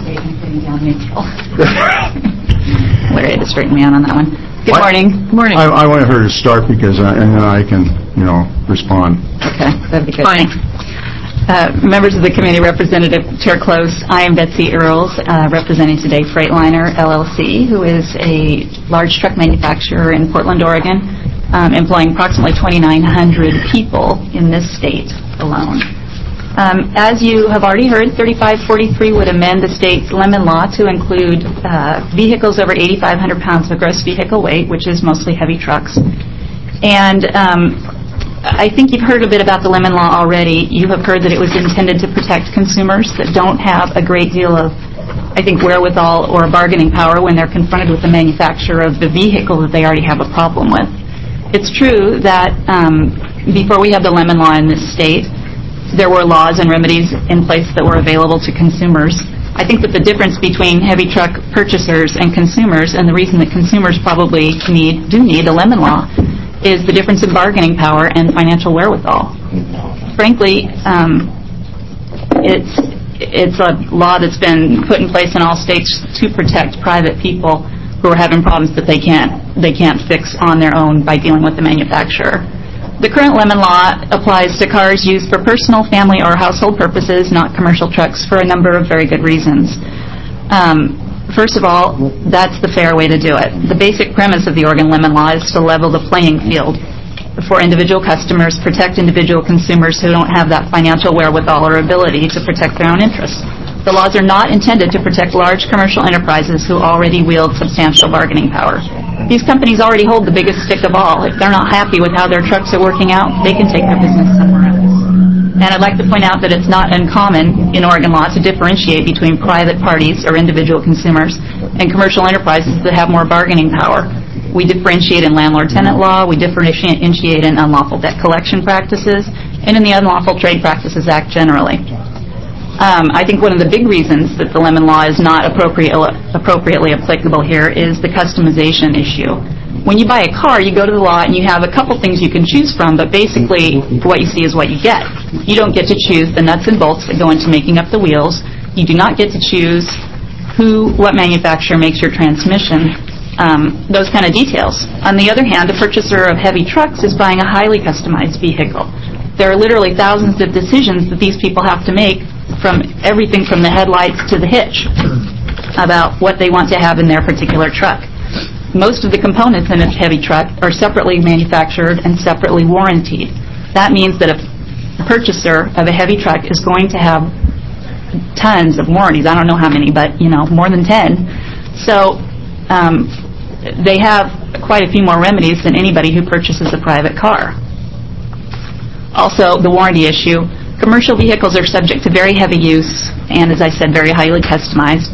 Larry had to straighten me out on that one. Good morning. Good morning. I want her to start because and then I can, respond. Okay, that'd be good. Fine. Members of the committee, Representative Chair Close, I am Betsy Earls, representing today Freightliner, LLC, who is a large truck manufacturer in Portland, Oregon, employing approximately 2,900 people in this state alone. As you have already heard, 3543 would amend the state's lemon law to include vehicles over 8,500 pounds of gross vehicle weight, which is mostly heavy trucks. And I think you've heard a bit about the lemon law already. You have heard that it was intended to protect consumers that don't have a great deal of, I think, wherewithal or bargaining power when they're confronted with the manufacturer of the vehicle that they already have a problem with. It's true that before we had the lemon law in this state, there were laws and remedies in place that were available to consumers. I think that the difference between heavy truck purchasers and consumers, and the reason that consumers probably do need a lemon law, is the difference in bargaining power and financial wherewithal. Frankly, it's a law that's been put in place in all states to protect private people who are having problems that they can't fix on their own by dealing with the manufacturer. The current lemon law applies to cars used for personal, family, or household purposes, not commercial trucks, for a number of very good reasons. First of all, that's the fair way to do it. The basic premise of the Oregon lemon law is to level the playing field for individual customers, protect individual consumers who don't have that financial wherewithal or ability to protect their own interests. The laws are not intended to protect large commercial enterprises who already wield substantial bargaining power. These companies already hold the biggest stick of all. If they're not happy with how their trucks are working out, they can take their business somewhere else. And I'd like to point out that it's not uncommon in Oregon law to differentiate between private parties or individual consumers and commercial enterprises that have more bargaining power. We differentiate in landlord-tenant law, we differentiate in unlawful debt collection practices, and in the Unlawful Trade Practices Act generally. I think one of the big reasons that the lemon law is not appropriately applicable here is the customization issue. When you buy a car, you go to the lot and you have a couple things you can choose from, but basically what you see is what you get. You don't get to choose the nuts and bolts that go into making up the wheels. You do not get to choose what manufacturer makes your transmission, those kind of details. On the other hand, a purchaser of heavy trucks is buying a highly customized vehicle. There are literally thousands of decisions that these people have to make, from everything from the headlights to the hitch, about what they want to have in their particular truck. Most of the components in a heavy truck are separately manufactured and separately warrantied. That means that a purchaser of a heavy truck is going to have tons of warranties. I don't know how many, but more than 10. So they have quite a few more remedies than anybody who purchases a private car. Also, the warranty issue. Commercial vehicles are subject to very heavy use and, as I said, very highly customized.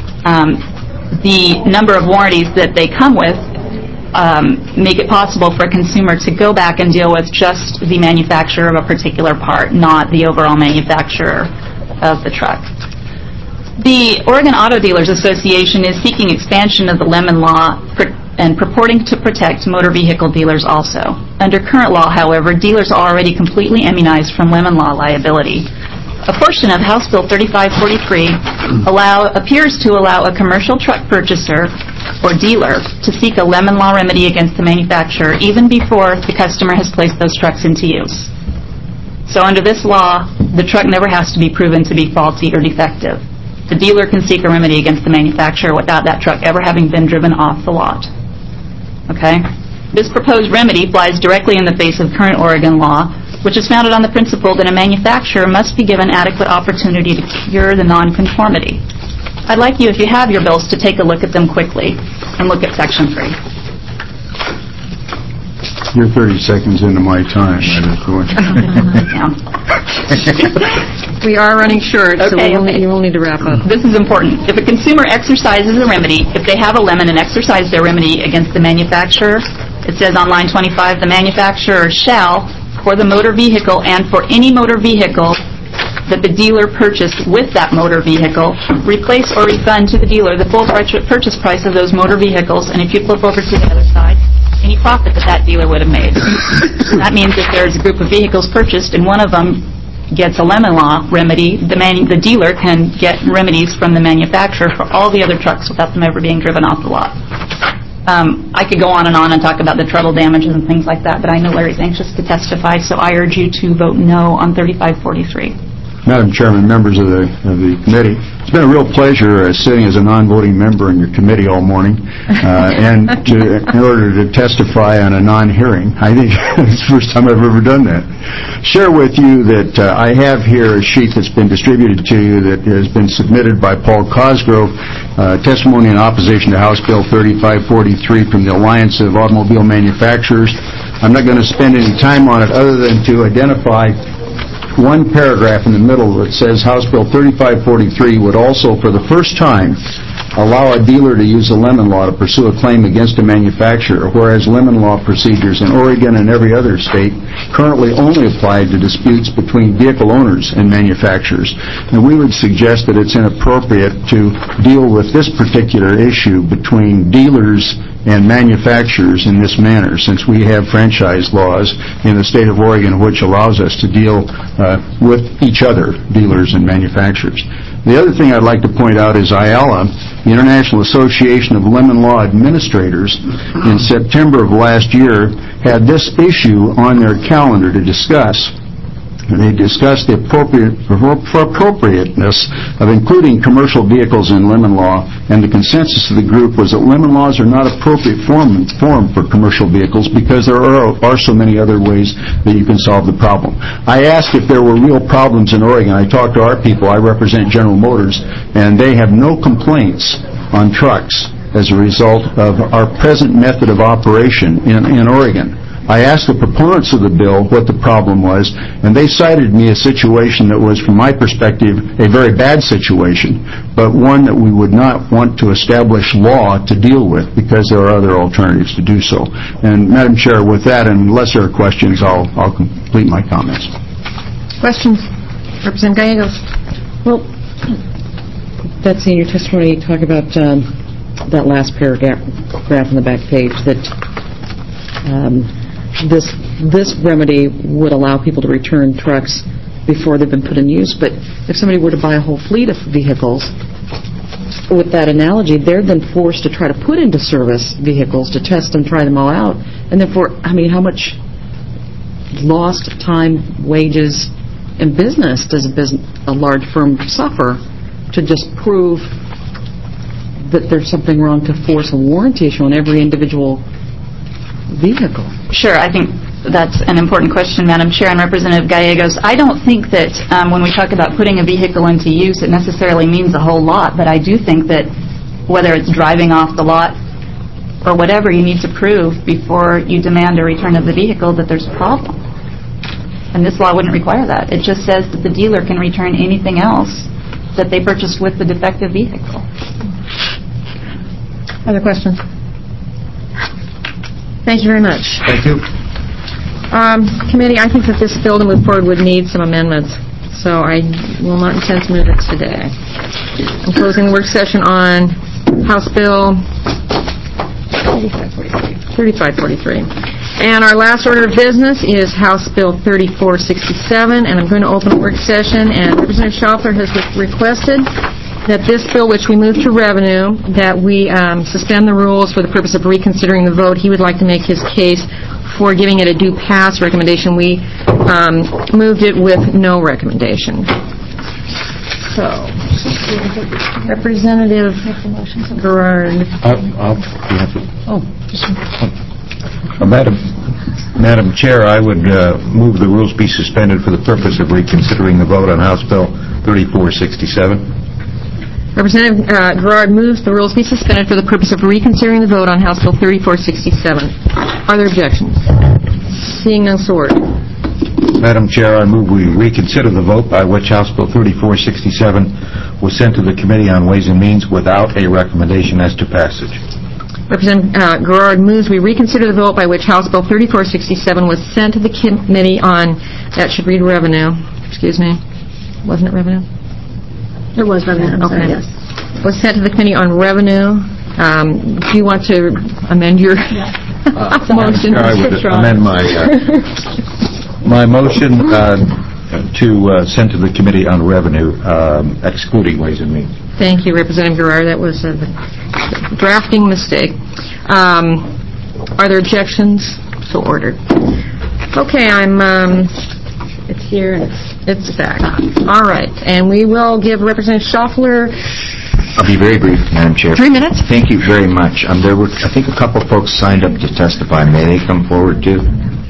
The number of warranties that they come with make it possible for a consumer to go back and deal with just the manufacturer of a particular part, not the overall manufacturer of the truck. The Oregon Auto Dealers Association is seeking expansion of the lemon law and purporting to protect motor vehicle dealers also. Under current law, however, dealers are already completely immunized from lemon law liability. A portion of House Bill 3543 appears to allow a commercial truck purchaser or dealer to seek a lemon law remedy against the manufacturer even before the customer has placed those trucks into use. So under this law, the truck never has to be proven to be faulty or defective. The dealer can seek a remedy against the manufacturer without that truck ever having been driven off the lot. Okay? This proposed remedy flies directly in the face of current Oregon law, which is founded on the principle that a manufacturer must be given adequate opportunity to cure the nonconformity. I'd like you, if you have your bills, to take a look at them quickly and look at Section 3. You're 30 seconds into my time. We are running short, so you will need to wrap up. This is important. If a consumer exercises a remedy, if they have a lemon and exercise their remedy against the manufacturer, it says on line 25, the manufacturer shall, for the motor vehicle and for any motor vehicle that the dealer purchased with that motor vehicle, replace or refund to the dealer the full purchase price of those motor vehicles, and if you flip over to the other side, any profit that dealer would have made. That means if there's a group of vehicles purchased and one of them gets a lemon law remedy, the dealer can get remedies from the manufacturer for all the other trucks without them ever being driven off the lot. I could go on and talk about the treadle damages and things like that, but I know Larry's anxious to testify, so I urge you to vote no on 3543. Madam Chairman, members of the committee, it's been a real pleasure sitting as a non-voting member in your committee all morning, and in order to testify on a non-hearing. I think it's the first time I've ever done that. Share with you that I have here a sheet that's been distributed to you that has been submitted by Paul Cosgrove, testimony in opposition to House Bill 3543 from the Alliance of Automobile Manufacturers. I'm not going to spend any time on it other than to identify one paragraph in the middle that says House Bill 3543 would also, for the first time, allow a dealer to use a lemon law to pursue a claim against a manufacturer, whereas lemon law procedures in Oregon and every other state currently only apply to disputes between vehicle owners and manufacturers. And we would suggest that it's inappropriate to deal with this particular issue between dealers and manufacturers in this manner, since we have franchise laws in the state of Oregon which allows us to deal with each other, dealers and manufacturers. The other thing I'd like to point out is IALA, the International Association of Lemon Law Administrators, in September of last year had this issue on their calendar to discuss. They discussed the appropriateness of including commercial vehicles in lemon law, and the consensus of the group was that lemon laws are not appropriate form for commercial vehicles because there are so many other ways that you can solve the problem. I asked if there were real problems in Oregon. I talked to our people. I represent General Motors, and they have no complaints on trucks as a result of our present method of operation in Oregon. I asked the proponents of the bill what the problem was, and they cited me a situation that was, from my perspective, a very bad situation, but one that we would not want to establish law to deal with because there are other alternatives to do so. And, Madam Chair, with that, unless there are questions, I'll complete my comments. Questions? Representative Gallegos. Well, Betsy, in your testimony, you talk about that last paragraph on the back page that this remedy would allow people to return trucks before they've been put in use. But if somebody were to buy a whole fleet of vehicles, with that analogy, they're then forced to try to put into service vehicles to test them, try them all out. And therefore, I mean, how much lost time, wages, and business does a large firm suffer to just prove that there's something wrong to force a warranty issue on every individual vehicle? Sure, I think that's an important question, Madam Chair and Representative Gallegos. I don't think that when we talk about putting a vehicle into use, it necessarily means a whole lot, but I do think that whether it's driving off the lot or whatever, you need to prove before you demand a return of the vehicle that there's a problem. And this law wouldn't require that. It just says that the dealer can return anything else that they purchased with the defective vehicle. Other questions? Thank you very much. Thank you. Committee, I think that this bill to move forward would need some amendments, so I will not intend to move it today. I'm closing the work session on House Bill 3543. And our last order of business is House Bill 3467, and I'm going to open a work session, and Representative Schaffler has requested that this bill, which we move to revenue, that we suspend the rules for the purpose of reconsidering the vote. He would like to make his case for giving it a due pass recommendation. We moved it with no recommendation. So, Representative Gerard. I'll be happy. Madam Chair, I would move the rules be suspended for the purpose of reconsidering the vote on House Bill 3467. Representative Gerard moves the rules be suspended for the purpose of reconsidering the vote on House Bill 3467. Are there objections? Seeing none, so ordered. Madam Chair, I move we reconsider the vote by which House Bill 3467 was sent to the Committee on Ways and Means without a recommendation as to passage. Representative Garrard moves we reconsider the vote by which House Bill 3467 was sent to the committee on, that should read revenue, excuse me, wasn't it revenue? It was revenue, okay. Yes. Was sent to the committee on revenue. Do you want to amend your motion? I would amend my motion to send to the Committee on Revenue, excluding Ways and Means. Thank you, Representative Garrard. That was a drafting mistake. Are there objections? So ordered. Okay, it's here and it's back. All right, and we will give Representative Schaffler. I'll be very brief, Madam Chair. 3 minutes. Thank you very much. There were, I think, a couple of folks signed up to testify. May they come forward too?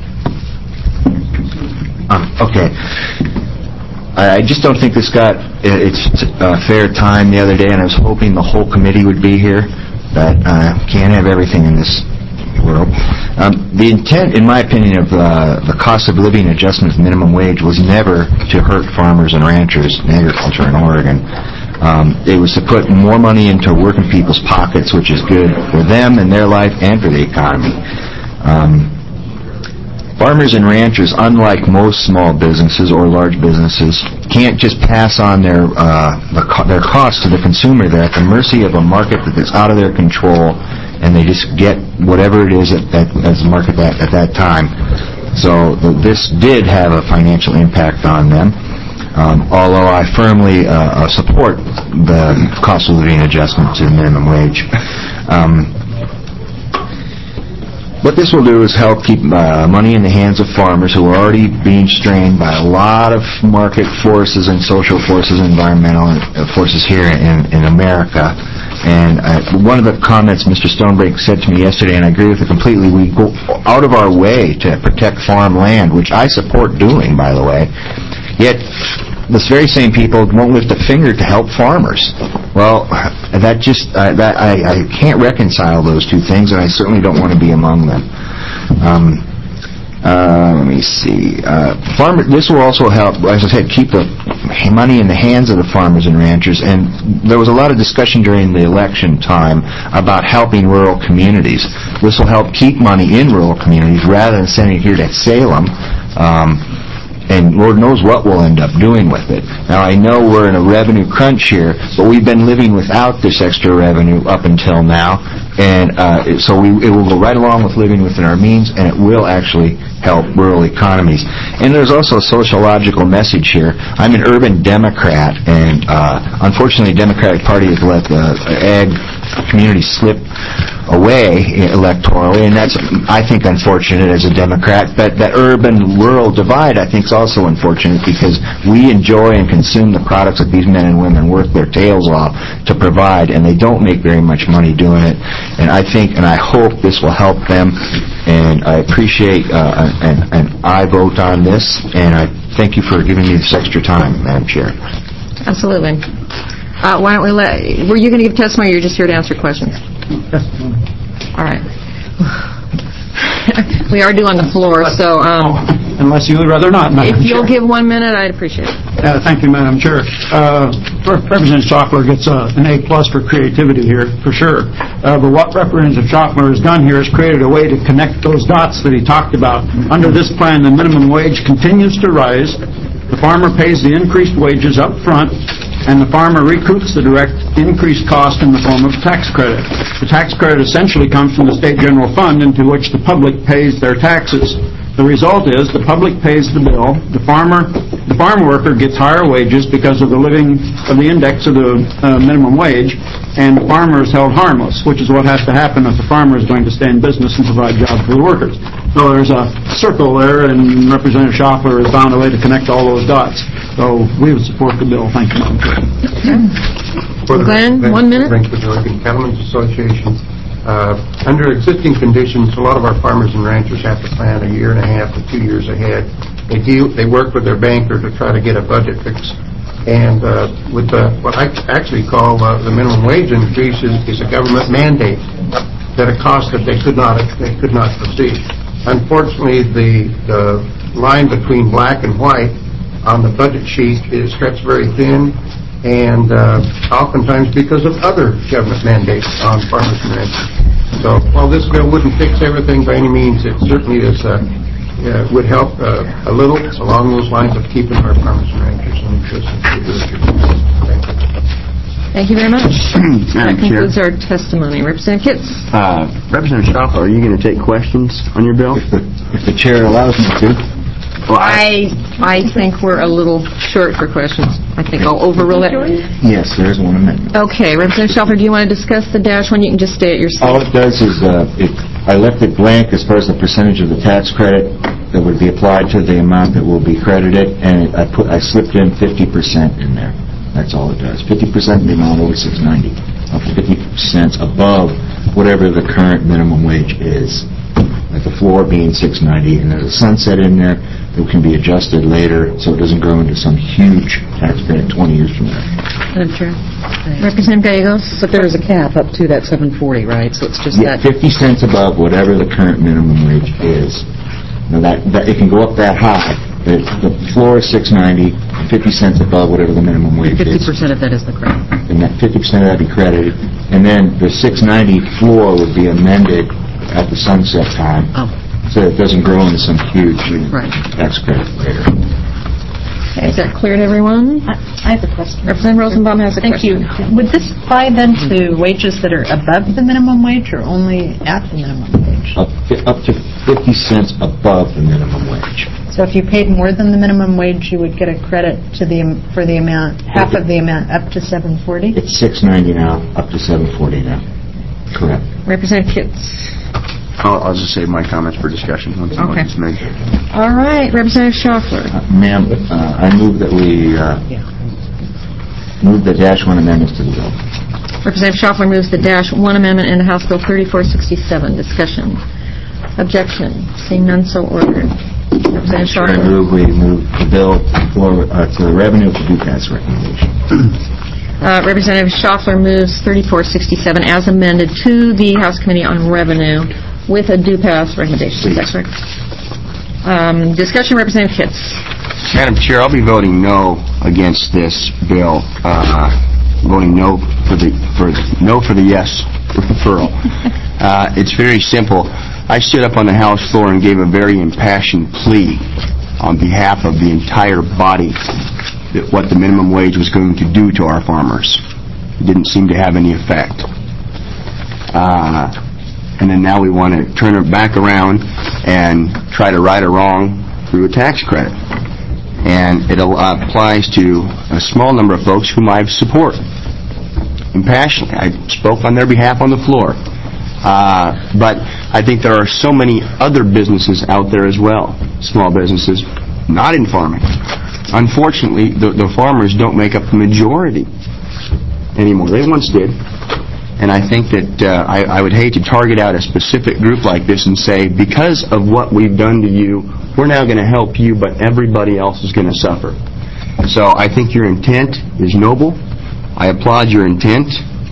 Okay. I just don't think this got its fair time the other day, and I was hoping the whole committee would be here, but can't have everything in this world. The intent, in my opinion, of the cost of living adjustment minimum wage was never to hurt farmers and ranchers in agriculture in Oregon. It was to put more money into working people's pockets, which is good for them and their life and for the economy. Farmers and ranchers, unlike most small businesses or large businesses, can't just pass on their costs to the consumer. They're at the mercy of a market that's out of their control, and they just get whatever it is as the market at that time. So this did have a financial impact on them. Although I firmly support the cost of living adjustment to minimum wage. What this will do is help keep money in the hands of farmers who are already being strained by a lot of market forces and social forces, environmental forces here in America. And one of the comments Mr. Stonebrake said to me yesterday, and I agree with it completely, we go out of our way to protect farmland, which I support doing, by the way, yet this very same people won't lift a finger to help farmers. Well, I can't reconcile those two things, and I certainly don't want to be among them. Let me see. This will also help, as I said, keep the money in the hands of the farmers and ranchers. And there was a lot of discussion during the election time about helping rural communities. This will help keep money in rural communities rather than sending it here to Salem. And Lord knows what we'll end up doing with it. Now, I know we're in a revenue crunch here, but we've been living without this extra revenue up until now, and so it will go right along with living within our means, and it will actually help rural economies. And there's also a sociological message here. I'm an urban Democrat, and unfortunately the Democratic Party has let the ag community slip away electorally, and that's, I think, unfortunate as a Democrat. But that urban-rural divide, I think, is also unfortunate because we enjoy and consume the products that these men and women work their tails off to provide, and they don't make very much money doing it. And I think, and I hope this will help them, and I appreciate an aye vote on this, and I thank you for giving me this extra time, Madam Chair. Absolutely. Why don't we were you going to give testimony, or you're just here to answer questions? All right. We are due on the floor, so... Unless you would rather not, Madam Chair. If you'll give 1 minute, I'd appreciate it. Thank you, Madam Chair. Representative Schaffler gets an A+ for creativity here, for sure. But what Representative Schaffler has done here is created a way to connect those dots that he talked about. Under this plan, the minimum wage continues to rise. The farmer pays the increased wages up front, and the farmer recoups the direct increased cost in the form of tax credit. The tax credit essentially comes from the state general fund into which the public pays their taxes. The result is the public pays the bill, the farm worker gets higher wages because of the index of the minimum wage, and the farmer is held harmless, which is what has to happen if the farmer is going to stay in business and provide jobs for the workers. So there's a circle there, and Representative Schaffler has found a way to connect all those dots. So we would support the bill. Thank you, Madam Chair. Glenn, 1 minute. With the Oregon Cattlemen's Association. Under existing conditions, a lot of our farmers and ranchers have to plan a year and a half to 2 years ahead. They work with their banker to try to get a budget fix. And with what I actually call the minimum wage increase is a government mandate that a cost that they could not foresee. Unfortunately, the line between black and white on the budget sheet is stretched very thin, and oftentimes because of other government mandates on farmers and ranchers. So while this bill wouldn't fix everything by any means, it certainly is would help a little along those lines of keeping our farmers and ranchers in existence. Thank you very much. That Madam Chair. concludes our testimony. Representative Kitts. Representative Schauffler, are you going to take questions on your bill? If the chair allows me to. Well, I think we're a little short for questions. I think I'll overrule it. Yes, there is one amendment. Okay, Representative Schauffler, do you want to discuss the -1? You can just stay at your seat. All it does is, I left it blank as far as the percentage of the tax credit that would be applied to the amount that will be credited, and I slipped in 50% in there. That's all it does. 50% of the amount over $6.90, up to 50% above whatever the current minimum wage is. Like the floor being $6.90, and there's a sunset in there that can be adjusted later, so it doesn't grow into some huge tax credit 20 years from now. Madam Chair. Representative Gallegos. But there is a cap up to that $7.40, right? So it's just Yeah, that 50 cents above whatever the current minimum wage is. Now that it can go up that high. The floor is $6.90, 50 cents above whatever the minimum wage is. 50% of that is the credit. And that 50% of that be credited. And then the $6.90 floor would be amended at the sunset time, so it doesn't grow into some huge tax credit later. Okay, is that clear to everyone? I have a question. Representative Rosenbaum has a question. Thank you. Would this apply then to wages that are above the minimum wage or only at the minimum wage? Up to 50 cents above the minimum wage. So if you paid more than the minimum wage, you would get a credit for the amount, half of the amount, up to $7.40? It's $6.90 now, up to $7.40 now. Correct. Representative Kitts. I'll just save my comments for discussion once it's made. All right, Representative Schauffler. Ma'am, I move that we move the -1 amendments to the bill. Representative Schauffler moves the -1 amendment into House Bill 3467. Discussion. Objection. Seeing none, so ordered. Representative Schauffler. I move we move the bill to the revenue to do pass recommendation. Representative Schauffler moves 3467 as amended to the House Committee on Revenue with a due pass recommendation. Is that correct? Discussion, Representative Kitts. Madam Chair, I'll be voting no against this bill. Voting no for the yes referral. It's very simple. I stood up on the House floor and gave a very impassioned plea on behalf of the entire body that what the minimum wage was going to do to our farmers. It didn't seem to have any effect. And then now we want to turn it back around and try to right a wrong through a tax credit. And it applies to a small number of folks whom I support impassionately. I spoke on their behalf on the floor. But I think there are so many other businesses out there as well, small businesses, not in farming. Unfortunately, the farmers don't make up the majority anymore. They once did. And I think that I would hate to target out a specific group like this and say, because of what we've done to you, we're now going to help you, but everybody else is going to suffer. So I think your intent is noble. I applaud your intent.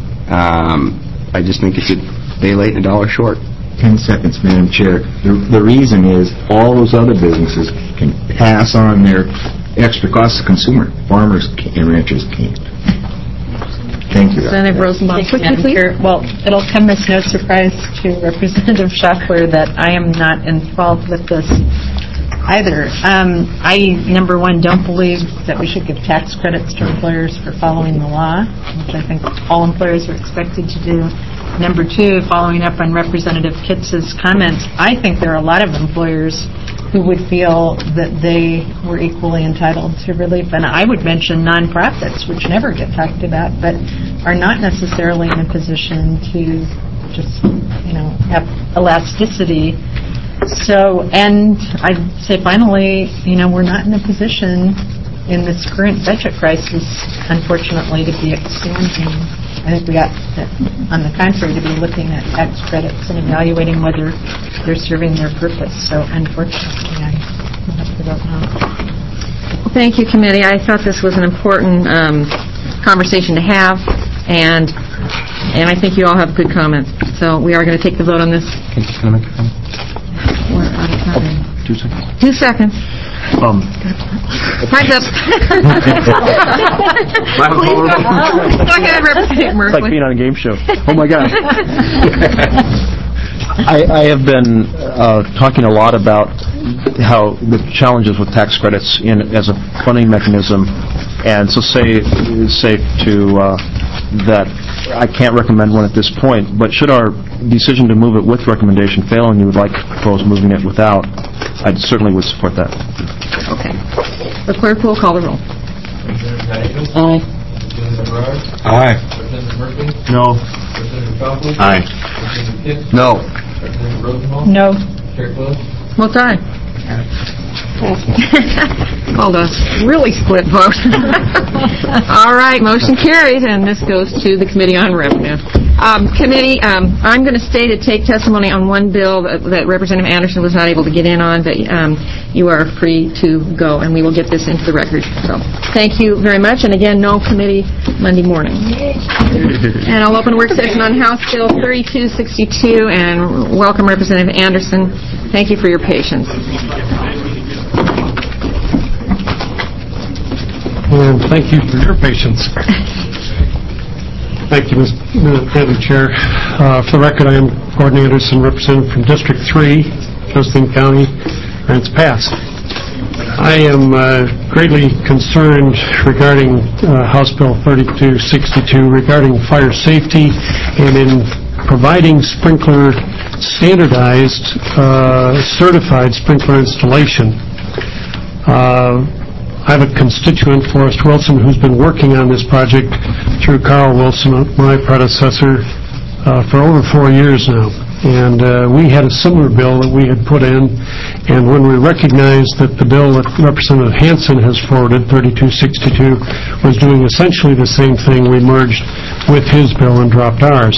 I just think it's a day late and a dollar short. 10 seconds, Madam Chair. The reason is all those other businesses can pass on their extra costs to consumer. Farmers and ranchers can't. Thank you. Representative Rosenbaum, quickly, please. Well, it'll come as no surprise to Representative Schauffler that I am not involved with this either. I, number one, don't believe that we should give tax credits to employers for following the law, which I think all employers are expected to do. Number two, following up on Representative Kitts' comments, I think there are a lot of employers who would feel that they were equally entitled to relief. And I would mention nonprofits, which never get talked about, but are not necessarily in a position to just, have elasticity. So, and I'd say finally, we're not in a position in this current budget crisis, unfortunately, to be expanding. I think we got, on the contrary, to be looking at tax credits and evaluating whether they're serving their purpose. So, unfortunately, I have to vote no. Well, thank you, committee. I thought this was an important conversation to have, and I think you all have good comments. So we are going to take the vote on this. Can I make a comment? We're out of time. 2 seconds. 2 seconds. Time's up. Please go ahead, Representative Merkley. It's like being on a game show. Oh, my God. I have been talking a lot about how the challenges with tax credits as a funding mechanism, and so say to that I can't recommend one at this point, but should our decision to move it with recommendation fail and you would like to propose moving it without, I certainly would support that. Okay. The clerk will call the roll. Representative Davis? Aye. Representative Berard? Aye. Representative Murphy? No. Representative Chalkley? Aye. Representative Pitts? No. Representative Rosenbaum? No. Chair Close? Well done. Called a really split vote. All right, motion carried, and this goes to the Committee on Revenue. Committee, I'm going to stay to take testimony on one bill that Representative Anderson was not able to get in on, but you are free to go, and we will get this into the record. So, thank you very much, and again, no committee Monday morning. And I'll open a work session on House Bill 3262, and welcome Representative Anderson. Thank you for your patience. And thank you for your patience. Thank you, Madam Chair. For the record, I am Gordon Anderson, representative from District 3, Josephine County, Grants Pass. I am greatly concerned regarding House Bill 3262 regarding fire safety and in providing standardized, certified sprinkler installation. I have a constituent, Forrest Wilson, who's been working on this project through Carl Wilson, my predecessor, for over 4 years now. And we had a similar bill that we had put in, and when we recognized that the bill that Representative Hansen has forwarded, 3262, was doing essentially the same thing, we merged with his bill and dropped ours.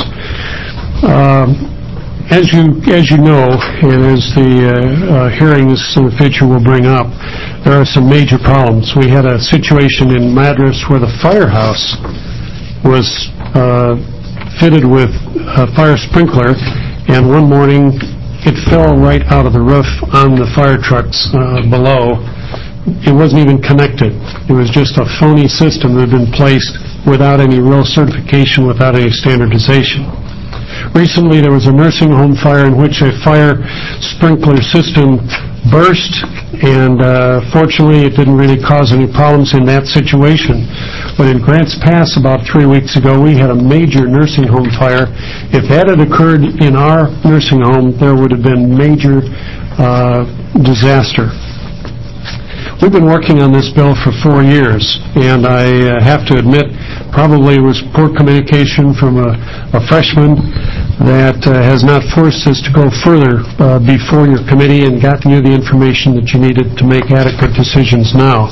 As you know, and as the hearings in the future will bring up, there are some major problems. We had a situation in Madras where the firehouse was fitted with a fire sprinkler, and one morning it fell right out of the roof on the fire trucks below. It wasn't even connected. It was just a phony system that had been placed without any real certification, without any standardization. Recently, there was a nursing home fire in which a fire sprinkler system burst, and fortunately, it didn't really cause any problems in that situation. But in Grants Pass about 3 weeks ago, we had a major nursing home fire. If that had occurred in our nursing home, there would have been major disaster. We've been working on this bill for 4 years, and I have to admit, probably it was poor communication from a freshman that has not forced us to go further before your committee and gotten you the information that you needed to make adequate decisions now.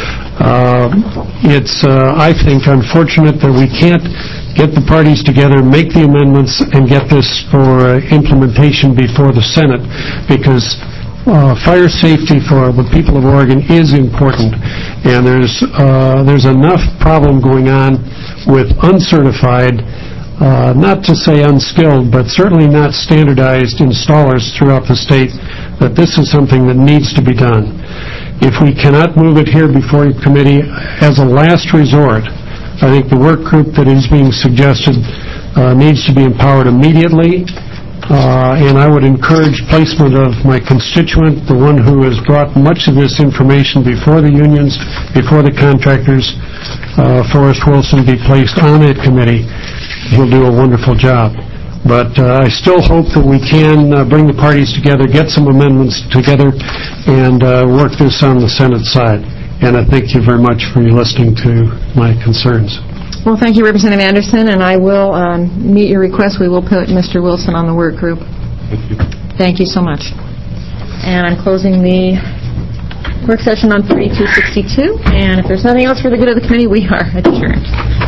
It's, I think, unfortunate that we can't get the parties together, make the amendments, and get this for implementation before the Senate, because fire safety for the people of Oregon is important, and there's enough problem going on with uncertified, not to say unskilled, but certainly not standardized installers throughout the state, that this is something that needs to be done. If we cannot move it here before your committee, as a last resort, I think the work group that is being suggested needs to be empowered immediately. And I would encourage placement of my constituent, the one who has brought much of this information before the unions, before the contractors, Forrest Wilson, be placed on that committee. He'll do a wonderful job. But I still hope that we can bring the parties together, get some amendments together, and work this on the Senate side. And I thank you very much for listening to my concerns. Well, thank you, Representative Anderson, and I will meet your request. We will put Mr. Wilson on the work group. Thank you. Thank you so much. And I'm closing the work session on 3262, and if there's nothing else for the good of the committee, we are adjourned.